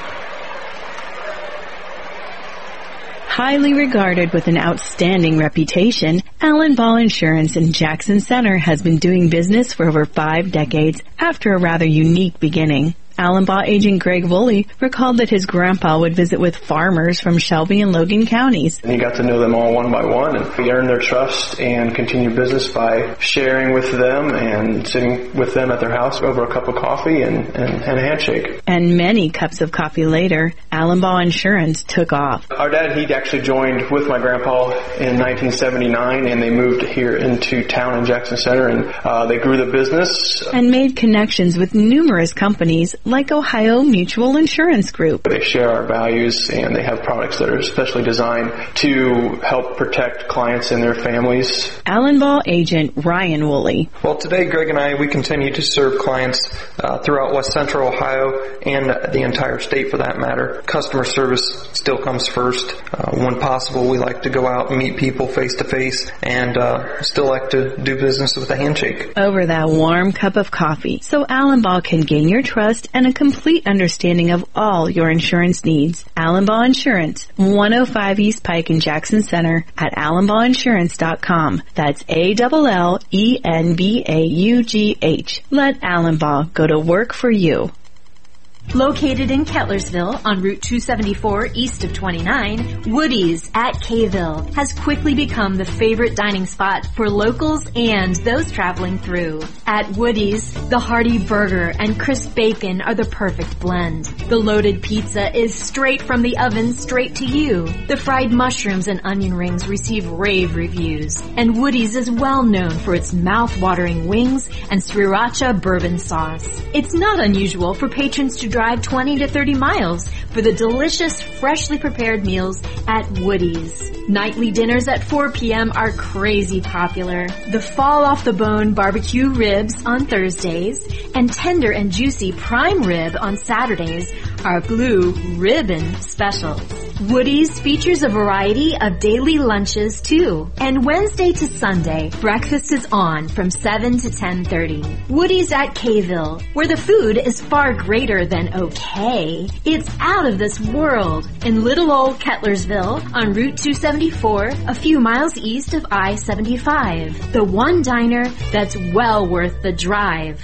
Highly regarded with an outstanding reputation, Allen Ball Insurance in Jackson Center has been doing business for over five decades after a rather unique beginning. Allen Ball agent Greg Woolley recalled that his grandpa would visit with farmers from Shelby and Logan counties. And he got to know them all one by one, and he earned their trust and continued business by sharing with them and sitting with them at their house over a cup of coffee and, and, and a handshake. And many cups of coffee later, Allen Ball Insurance took off. Our dad, he actually joined with my grandpa in nineteen seventy-nine, and they moved here into town in Jackson Center, and uh, they grew the business. And made connections with numerous companies like Ohio Mutual Insurance Group. They share our values, and they have products that are especially designed to help protect clients and their families. Allen Ball agent Ryan Woolley. Well, today Greg and I, we continue to serve clients uh, throughout West Central Ohio and the entire state for that matter. Customer service still comes first. Uh, when possible, we like to go out and meet people face to face, and uh, still like to do business with a handshake. Over that warm cup of coffee, so Allen Ball can gain your trust and a complete understanding of all your insurance needs. Allen Ball Insurance, one oh five East Pike in Jackson Center at allen ball insurance dot com. That's A L L E N B A U G H. Let Allen Ball go to work for you. Located in Kettlersville on Route two seventy-four east of twenty-nine, Woody's at Kayville has quickly become the favorite dining spot for locals and those traveling through. At Woody's, the hearty burger and crisp bacon are the perfect blend. The loaded pizza is straight from the oven straight to you. The fried mushrooms and onion rings receive rave reviews. And Woody's is well known for its mouth-watering wings and sriracha bourbon sauce. It's not unusual for patrons to drive twenty to thirty miles for the delicious, freshly prepared meals at Woody's. Nightly dinners at four p.m. are crazy popular. The fall-off-the-bone barbecue ribs on Thursdays and tender and juicy prime rib on Saturdays are blue ribbon specials. Woody's features a variety of daily lunches too. And Wednesday to Sunday, breakfast is on from seven to ten thirty. Woody's at Kayville, where the food is far greater than okay. It's out of this world. In little old Kettlersville on Route two seventy-four, a few miles east of I seventy-five. The one diner that's well worth the drive.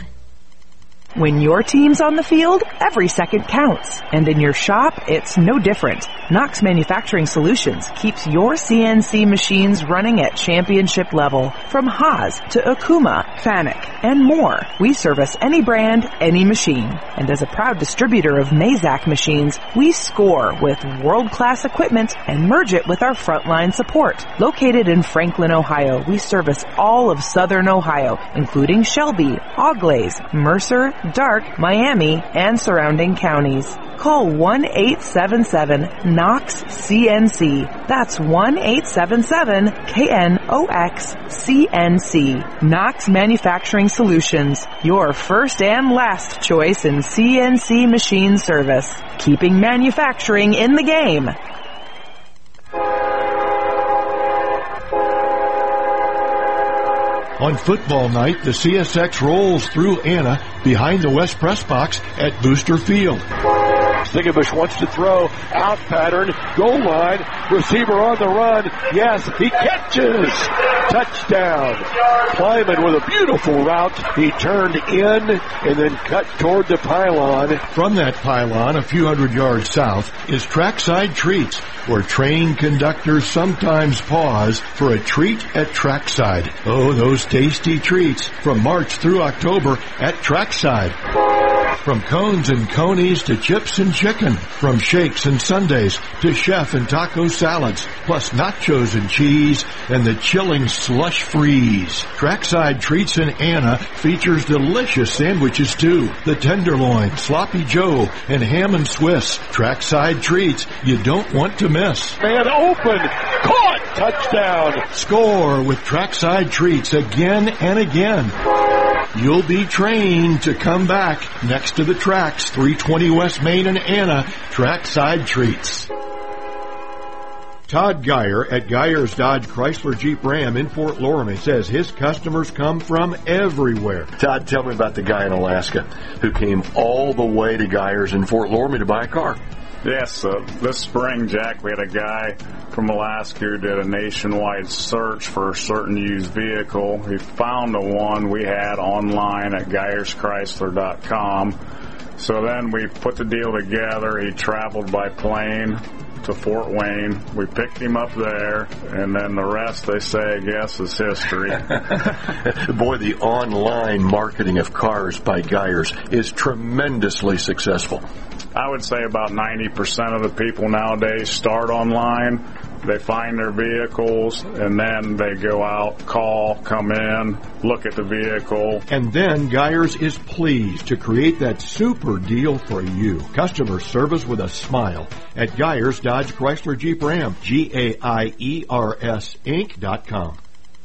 When your team's on the field, every second counts. And in your shop, it's no different. Knox Manufacturing Solutions keeps your C N C machines running at championship level. From Haas to Okuma, Fanuc, and more, we service any brand, any machine. And as a proud distributor of Mazak machines, we score with world-class equipment and merge it with our frontline support. Located in Franklin, Ohio, we service all of Southern Ohio, including Shelby, Auglaize, Mercer, Darke, Miami, and surrounding counties. Call one eight seven seven K N O X C N C. That's one eight seven seven K N O X C N C. Knox Manufacturing Solutions, your first and last choice in C N C machine service. Keeping manufacturing in the game. On football night, the C S X rolls through Anna behind the West Press Box at Booster Field. Singabush wants to throw, out pattern, goal line, receiver on the run, yes, he catches, touchdown. Kleiman with a beautiful route, he turned in and then cut toward the pylon. From that pylon, a few hundred yards south, is Trackside Treats, where train conductors sometimes pause for a treat at Trackside. Oh, those tasty treats from March through October at Trackside. From cones and conies to chips and chicken, from shakes and sundaes to chef and taco salads, plus nachos and cheese and the chilling slush freeze. Trackside Treats in Anna features delicious sandwiches too. The tenderloin, sloppy joe, and ham and Swiss. Trackside Treats you don't want to miss. Man open, caught, touchdown. Score with Trackside Treats again and again. You'll be trained to come back next to the tracks, three twenty West Main and Anna, Trackside Treats. Todd Geyer at Geyer's Dodge Chrysler Jeep Ram in Fort Loramie says his customers come from everywhere. Todd, tell me about the guy in Alaska who came all the way to Geyer's in Fort Loramie to buy a car. Yes, uh, this spring, Jack, we had a guy from Alaska who did a nationwide search for a certain used vehicle. He found the one we had online at Geyers Chrysler dot com. So then we put the deal together. He traveled by plane to Fort Wayne. We picked him up there, and then the rest, they say, I guess, is history. Boy, the online marketing of cars by Geyers is tremendously successful. I would say about ninety percent of the people nowadays start online. They find their vehicles, and then they go out, call, come in, look at the vehicle. And then Geyers is pleased to create that super deal for you. Customer service with a smile at Geyers Dodge Chrysler Jeep Ram, G A I E R S Inc dot com.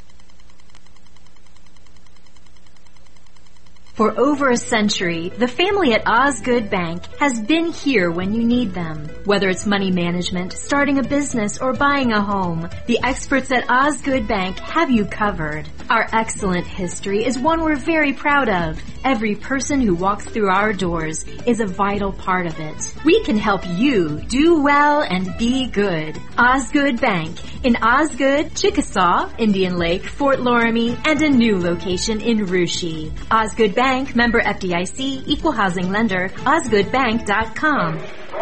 For over a century, the family at Osgood Bank has been here when you need them. Whether it's money management, starting a business, or buying a home, the experts at Osgood Bank have you covered. Our excellent history is one we're very proud of. Every person who walks through our doors is a vital part of it. We can help you do well and be good. Osgood Bank in Osgood, Chickasaw, Indian Lake, Fort Loramie, and a new location in Russia. Osgood Bank, member F D I C, equal housing lender, osgood bank dot com.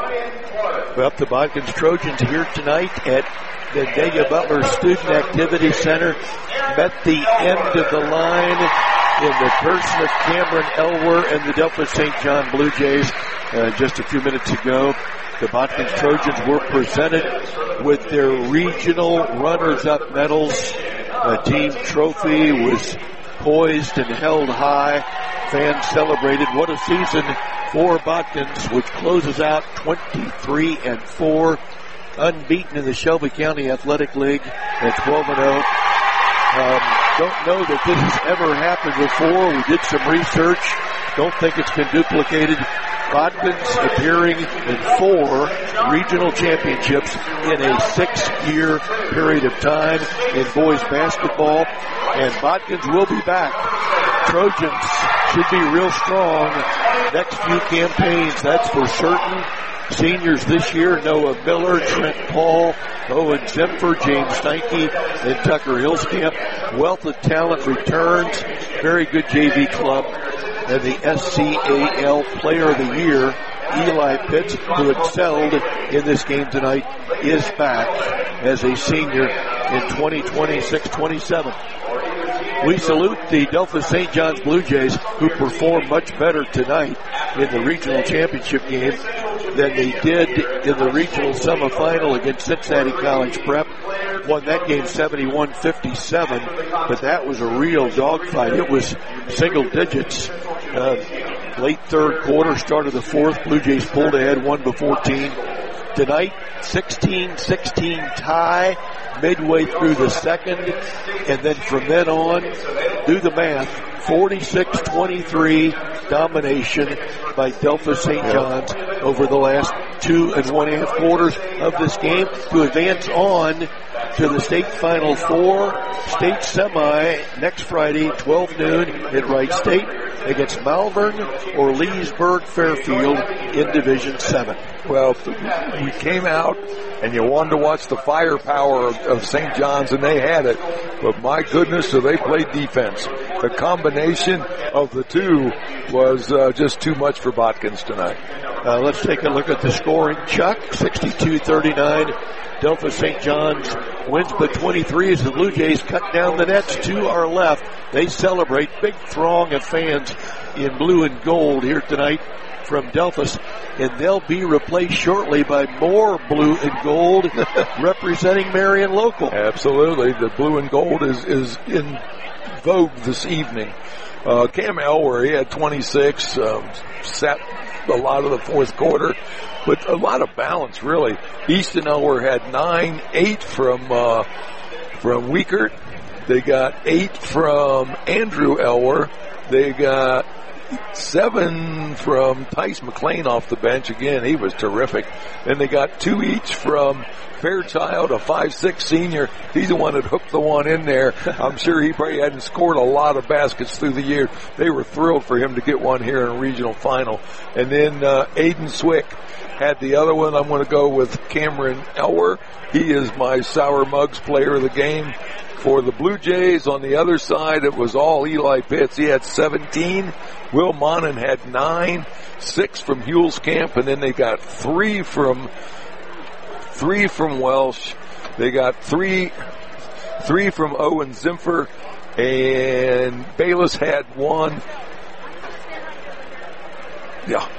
Well, the Bodkins Trojans here tonight at the Dega Butler Student Activity Center met the end of the line in the person of Cameron Elwer and the Delta Saint John Blue Jays uh, just a few minutes ago. The Bodkins Trojans were presented with their regional runners-up medals. A team trophy was poised and held high. Fans celebrated. What a season for Bodkins, which closes out twenty-three and four, unbeaten in the Shelby County Athletic League at twelve and oh. Um, don't know that this has ever happened before. We did some research. Don't think it's been duplicated. Bodkins appearing in four regional championships in a six-year period of time in boys basketball. And Bodkins will be back. Trojans should be real strong next few campaigns, that's for certain. Seniors this year, Noah Miller, Trent Paul, Owen Zimfer, James Steinke, and Tucker Hillscamp. Wealth of talent returns. Very good J V club. And the S C A L Player of the Year, Eli Pitts, who excelled in this game tonight, is back as a senior in twenty twenty-six twenty-seven. We salute the Delta Saint John's Blue Jays, who performed much better tonight in the regional championship game than they did in the regional semifinal against Cincinnati College Prep. Won that game seventy-one fifty-seven, but that was a real dogfight. It was single digits. Uh, Late third quarter, start of the fourth. Blue Jays pulled ahead one to fourteen. Tonight, sixteen sixteen tie midway through the second. And then from then on, do the math, forty-six twenty-three domination by Delphos Saint John's over the last two and one half quarters of this game to advance on to the state final four, state semi next Friday, twelve noon at Wright State against Malvern or Leesburg Fairfield in Division seven. Well, we came out and you wanted to watch the firepower of, of Saint John's, and they had it. But my goodness, so they played defense. The combination of the two was uh, just too much for Botkins tonight. Uh, let's take a look at the scoring. Chuck, sixty-two thirty-nine. Delphos Saint John's wins by twenty-three as the Blue Jays cut down the nets to our left. They celebrate. Big throng of fans in blue and gold here tonight from Delphos, and they'll be replaced shortly by more blue and gold representing Marion Local. Absolutely. The blue and gold is, is in vogue this evening. Uh, Cam Elwer, he had twenty-six, um, sat a lot of the fourth quarter, but a lot of balance, really. Easton Elwer had nine, eight from, uh, from Wiekert. They got eight from Andrew Elwer. They got seven from Tice McLean off the bench. Again, he was terrific. Then they got two each from Fairchild, a five six senior. He's the one that hooked the one in there. I'm sure he probably hadn't scored a lot of baskets through the year. They were thrilled for him to get one here in a regional final. And then uh, Aiden Swick had the other one. I'm going to go with Cameron Elwer. He is my Sour Mugs player of the game. For the Blue Jays, on the other side, it was all Eli Pitts. He had seventeen. Will Monin had nine, six from Hewell's Camp, and then they got three from three from Welsh. They got three three from Owen Zimfer, and Bayless had one. Yeah.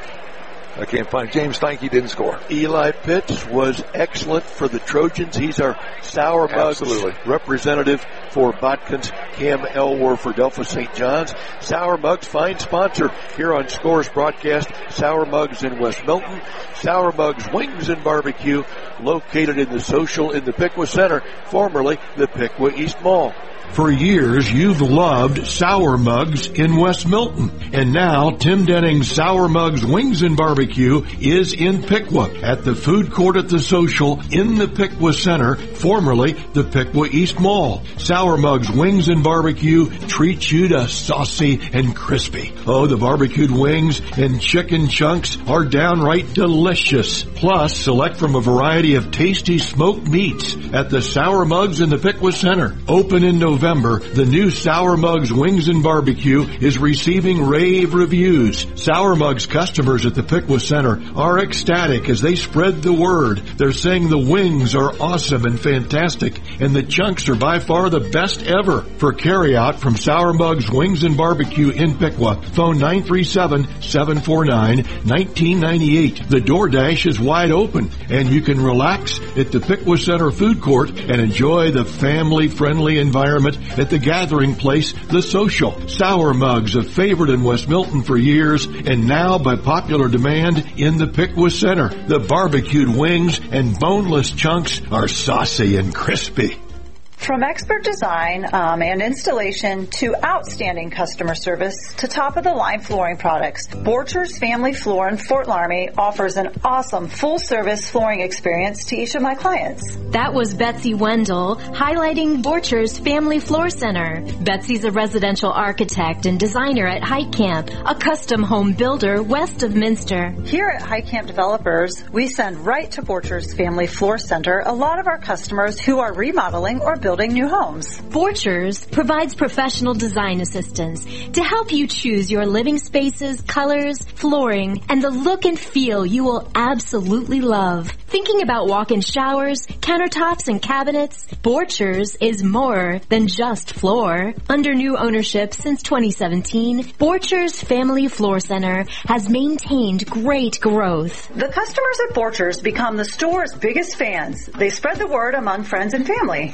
I can't find James Steinke didn't score. Eli Pitts was excellent for the Trojans. He's our Sour Mugs Absolutely. representative for Botkins. Cam Elwer for Delphos Saint John's. Sour Mugs, fine sponsor here on Scores broadcast. Sour Mugs in West Milton. Sour Mugs Wings and Barbecue, located in the Social in the Piqua Center, formerly the Piqua East Mall. For years, you've loved Sour Mugs in West Milton. And now, Tim Denning's Sour Mugs Wings and Barbecue is in Piqua at the food court at the Social in the Piqua Center, formerly the Piqua East Mall. Sour Mugs Wings and Barbecue treats you to saucy and crispy. Oh, the barbecued wings and chicken chunks are downright delicious. Plus, select from a variety of tasty smoked meats at the Sour Mugs in the Piqua Center. Open in November. November, the new Sour Mugs Wings and Barbecue is receiving rave reviews. Sour Mugs customers at the Piqua Center are ecstatic as they spread the word. They're saying the wings are awesome and fantastic, and the chunks are by far the best ever. For carryout from Sour Mugs Wings and Barbecue in Piqua, phone nine three seven, seven four nine, one nine nine eight. The DoorDash is wide open, and you can relax at the Piqua Center food court and enjoy the family-friendly environment at the gathering place, The Social. Sour Mugs, a favorite in West Milton for years, and now by popular demand in the Piqua Center. The barbecued wings and boneless chunks are saucy and crispy. From expert design um, and installation to outstanding customer service to top-of-the-line flooring products, Borchers Family Floor in Fort Laramie offers an awesome full-service flooring experience to each of my clients. That was Betsy Wendell highlighting Borchers Family Floor Center. Betsy's a residential architect and designer at High Camp, a custom home builder west of Minster. Here at High Camp Developers, we send right to Borchers Family Floor Center a lot of our customers who are remodeling or building building new homes. Borchers provides professional design assistance to help you choose your living spaces, colors, flooring, and the look and feel you will absolutely love. Thinking about walk-in showers, countertops, and cabinets? Borchers is more than just floor. Under new ownership since twenty seventeen, Borchers Family Floor Center has maintained great growth. The customers at Borchers become the store's biggest fans. They spread the word among friends and family. We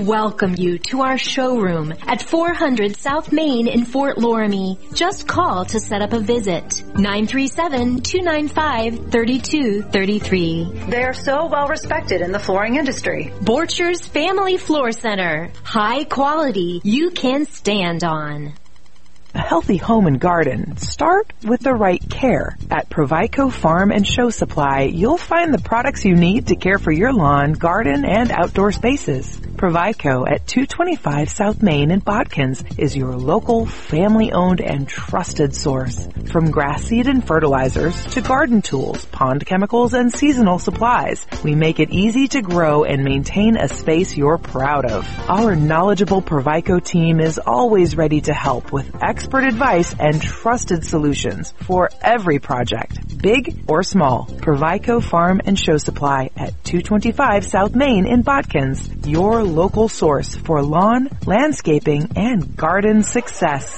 welcome you to our showroom at four hundred South Main in Fort Loramie. Just call to set up a visit. nine three seven, two nine five, three two three three. They are so well respected in the flooring industry. Borchers Family Floor Center. High quality you can stand on. A healthy home and garden. Start with the right care. At Provico Farm and Show Supply, you'll find the products you need to care for your lawn, garden, and outdoor spaces. Provico at two twenty-five South Main in Bodkins is your local, family-owned, and trusted source. From grass seed and fertilizers to garden tools, pond chemicals, and seasonal supplies, we make it easy to grow and maintain a space you're proud of. Our knowledgeable Provico team is always ready to help with expert Expert advice and trusted solutions for every project, big or small. Provico Farm and Show Supply at two twenty-five South Main in Bodkins, your local source for lawn, landscaping, and garden success.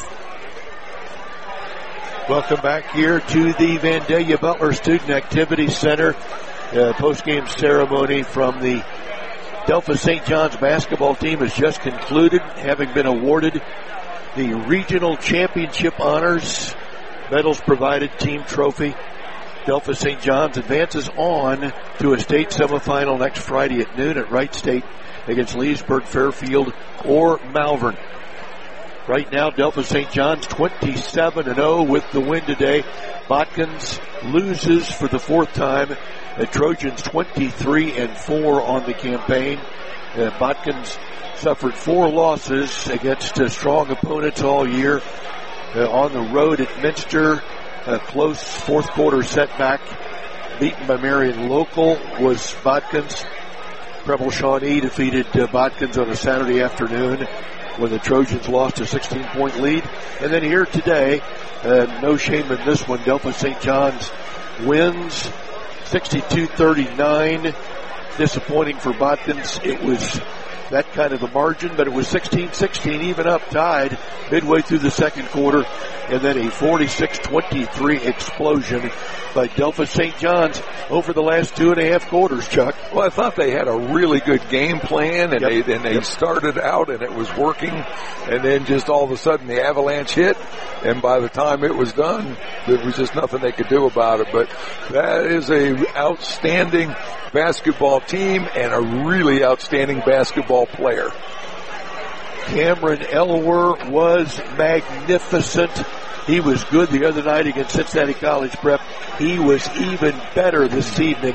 Welcome back here to the Vandalia Butler Student Activity Center. Uh, post-game ceremony from the Delphos Saint John's basketball team has just concluded, having been awarded the regional championship honors. Medals provided, team trophy. Delphos Saint John's advances on to a state semifinal next Friday at noon at Wright State against Leesburg, Fairfield, or Malvern. Right now, Delphos Saint John's twenty-seven and oh with the win today. Bodkins loses for the fourth time. The Trojans twenty-three and four on the campaign. Uh, Bodkins suffered four losses against uh, strong opponents all year. Uh, on the road at Minster, a close fourth quarter setback, beaten by Marion Local, was Bodkins. Preble Shawnee defeated uh, Bodkins on a Saturday afternoon when the Trojans lost a sixteen point lead. And then here today, uh, no shame in this one, Delphos Saint John's wins sixty-two thirty-nine. Disappointing for Bodkins. It was that kind of a margin, but it was sixteen sixteen, even up, tied midway through the second quarter, and then a forty-six twenty-three explosion by Delphos Saint John's over the last two and a half quarters, Chuck. Well, I thought they had a really good game plan, and yep. they and they yep. started out, and it was working, and then just all of a sudden the avalanche hit, and by the time it was done, there was just nothing they could do about it. But that is a outstanding basketball team and a really outstanding basketball player. Cameron Elwer was magnificent. He was good the other night against Cincinnati College Prep. He was even better this evening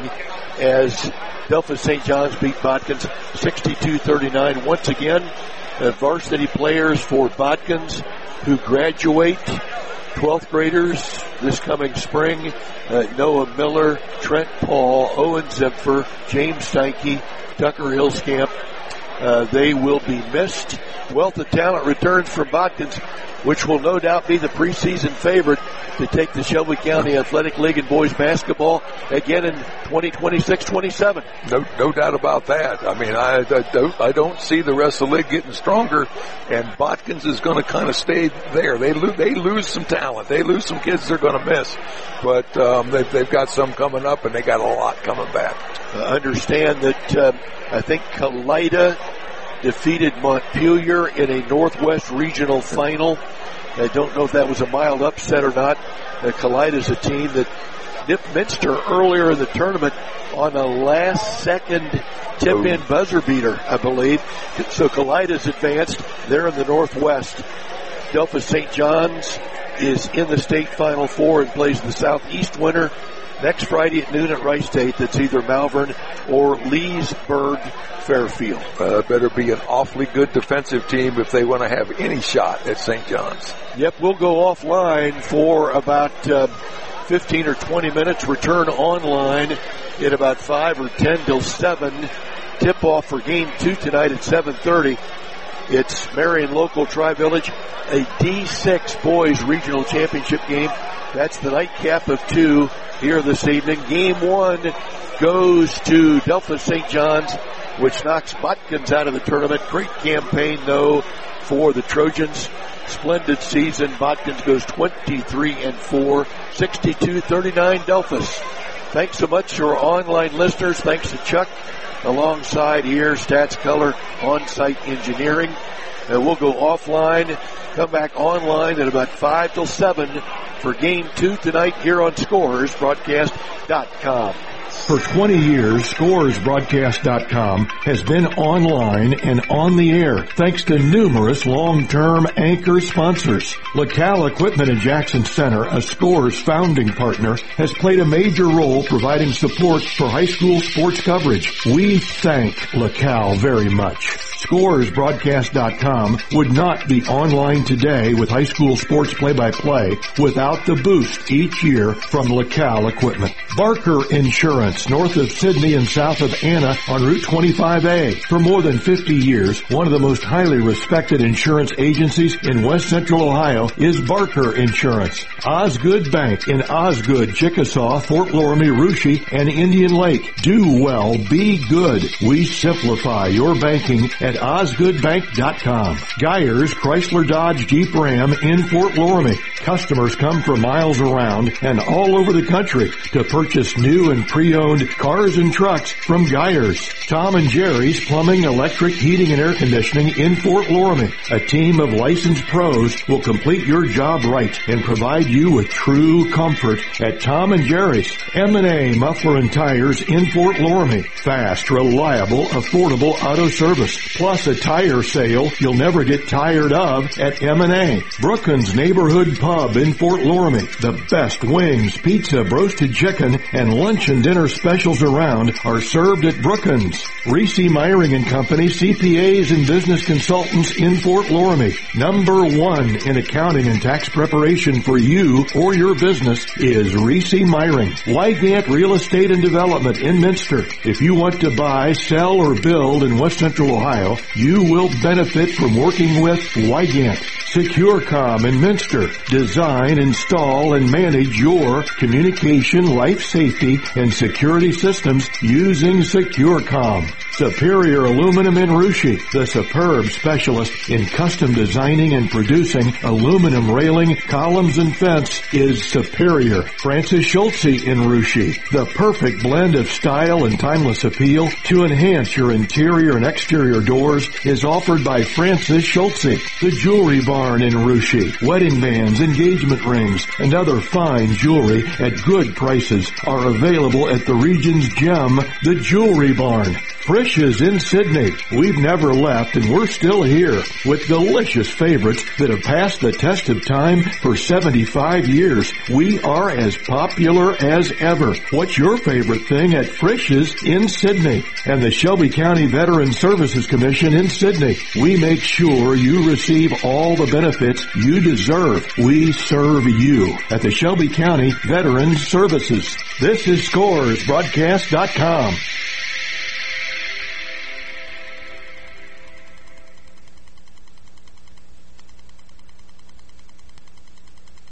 as Delphos Saint John's beat Bodkins sixty-two thirty-nine. Once again, uh, varsity players for Bodkins who graduate, twelfth graders this coming spring. Uh, Noah Miller, Trent Paul, Owen Zempfer, James Steinke, Tucker Hillscamp. Uh, they will be missed. Wealth of talent returns from Bodkins, which will no doubt be the preseason favorite to take the Shelby County Athletic League in boys basketball again in twenty twenty-six twenty-seven. No, no doubt about that. I mean, I, I don't, I don't see the rest of the league getting stronger, and Bodkins is going to kind of stay there. They lose, they lose some talent. They lose some kids they're going to miss, but um, they've, they've got some coming up, and they got a lot coming back. Uh, understand that uh, I think Kalida defeated Montpelier in a Northwest Regional final. I don't know if that was a mild upset or not. Uh, Kalida's a team that nipped Minster earlier in the tournament on a last-second tip-in buzzer beater, I believe. So Kalida's advanced. They're in the Northwest. Delphos Saint John's is in the state Final Four and plays the Southeast winner next Friday at noon at Wright State. That's either Malvern or Leesburg Fairfield. Uh, better be an awfully good defensive team if they want to have any shot at Saint John's. Yep, we'll go offline for about uh, fifteen or twenty minutes. Return online at about five or ten till seven. Tip-off for game two tonight at seven thirty. It's Marion Local Tri-Village, a D six boys regional championship game. That's the nightcap of two here this evening. Game one goes to Delphos Saint John's, which knocks Bodkins out of the tournament. Great campaign, though, for the Trojans. Splendid season. Bodkins goes twenty-three and four, sixty-two thirty-nine Delphos. Thanks so much to our online listeners. Thanks to Chuck alongside here, Stats Color On-Site Engineering. Uh, we'll go offline, come back online at about five till seven for game two tonight here on Scores Broadcast dot com. For twenty years, Scores Broadcast dot com has been online and on the air thanks to numerous long-term anchor sponsors. LaCal Equipment in Jackson Center, a Scores founding partner, has played a major role providing support for high school sports coverage. We thank LaCal very much. Scores Broadcast dot com would not be online today with high school sports play-by-play without the boost each year from LaCal Equipment. Barker Insurance, north of Sydney and south of Anna on Route twenty-five A. For more than fifty years, one of the most highly respected insurance agencies in West Central Ohio is Barker Insurance. Osgood Bank in Osgood, Chickasaw, Fort Loramie, Russia, and Indian Lake. Do well, be good. We simplify your banking at Osgood Bank dot com. Geyers Chrysler Dodge Jeep Ram in Fort Loramie. Customers come from miles around and all over the country to purchase new and pre-owned cars and trucks from Geyers. Tom and Jerry's Plumbing, Electric, Heating, and Air Conditioning in Fort Loramie. A team of licensed pros will complete your job right and provide you with true comfort at Tom and Jerry's. M and A Muffler and Tires in Fort Loramie. Fast, reliable, affordable auto service. Plus a tire sale you'll never get tired of at M and A. Brookins Neighborhood Pub in Fort Loramie. The best wings, pizza, roasted chicken, and lunch and dinner specials around are served at Brookins. Reese Myring and Company, C P As and business consultants in Fort Loramie. Number one in accounting and tax preparation for you or your business is Reese Myring. Wygant Real Estate and Development in Minster. If you want to buy, sell, or build in West Central Ohio, you will benefit from working with Wygant. SecureCom in Minster. Design, install, and manage your communication, life safety, and security systems using SecureCom. Superior Aluminum in Russia. The superb specialist in custom designing and producing aluminum railing, columns, and fence is Superior. Francis Schultze in Russia. The perfect blend of style and timeless appeal to enhance your interior and exterior doors is offered by Francis Schultze. The Jewelry Barn in Russia. Wedding bands, engagement rings, and other fine jewelry at good prices are available at the region's gem, the Jewelry Barn. Frisch's in Sydney. We've never left and we're still here with delicious favorites that have passed the test of time for seventy-five years. We are as popular as ever. What's your favorite thing at Frisch's in Sydney? And the Shelby County Veteran Services Commission in Sydney. We make sure you receive all the benefits you deserve. We serve you at the Shelby County Veteran Services. This is Scores Broadcast dot com.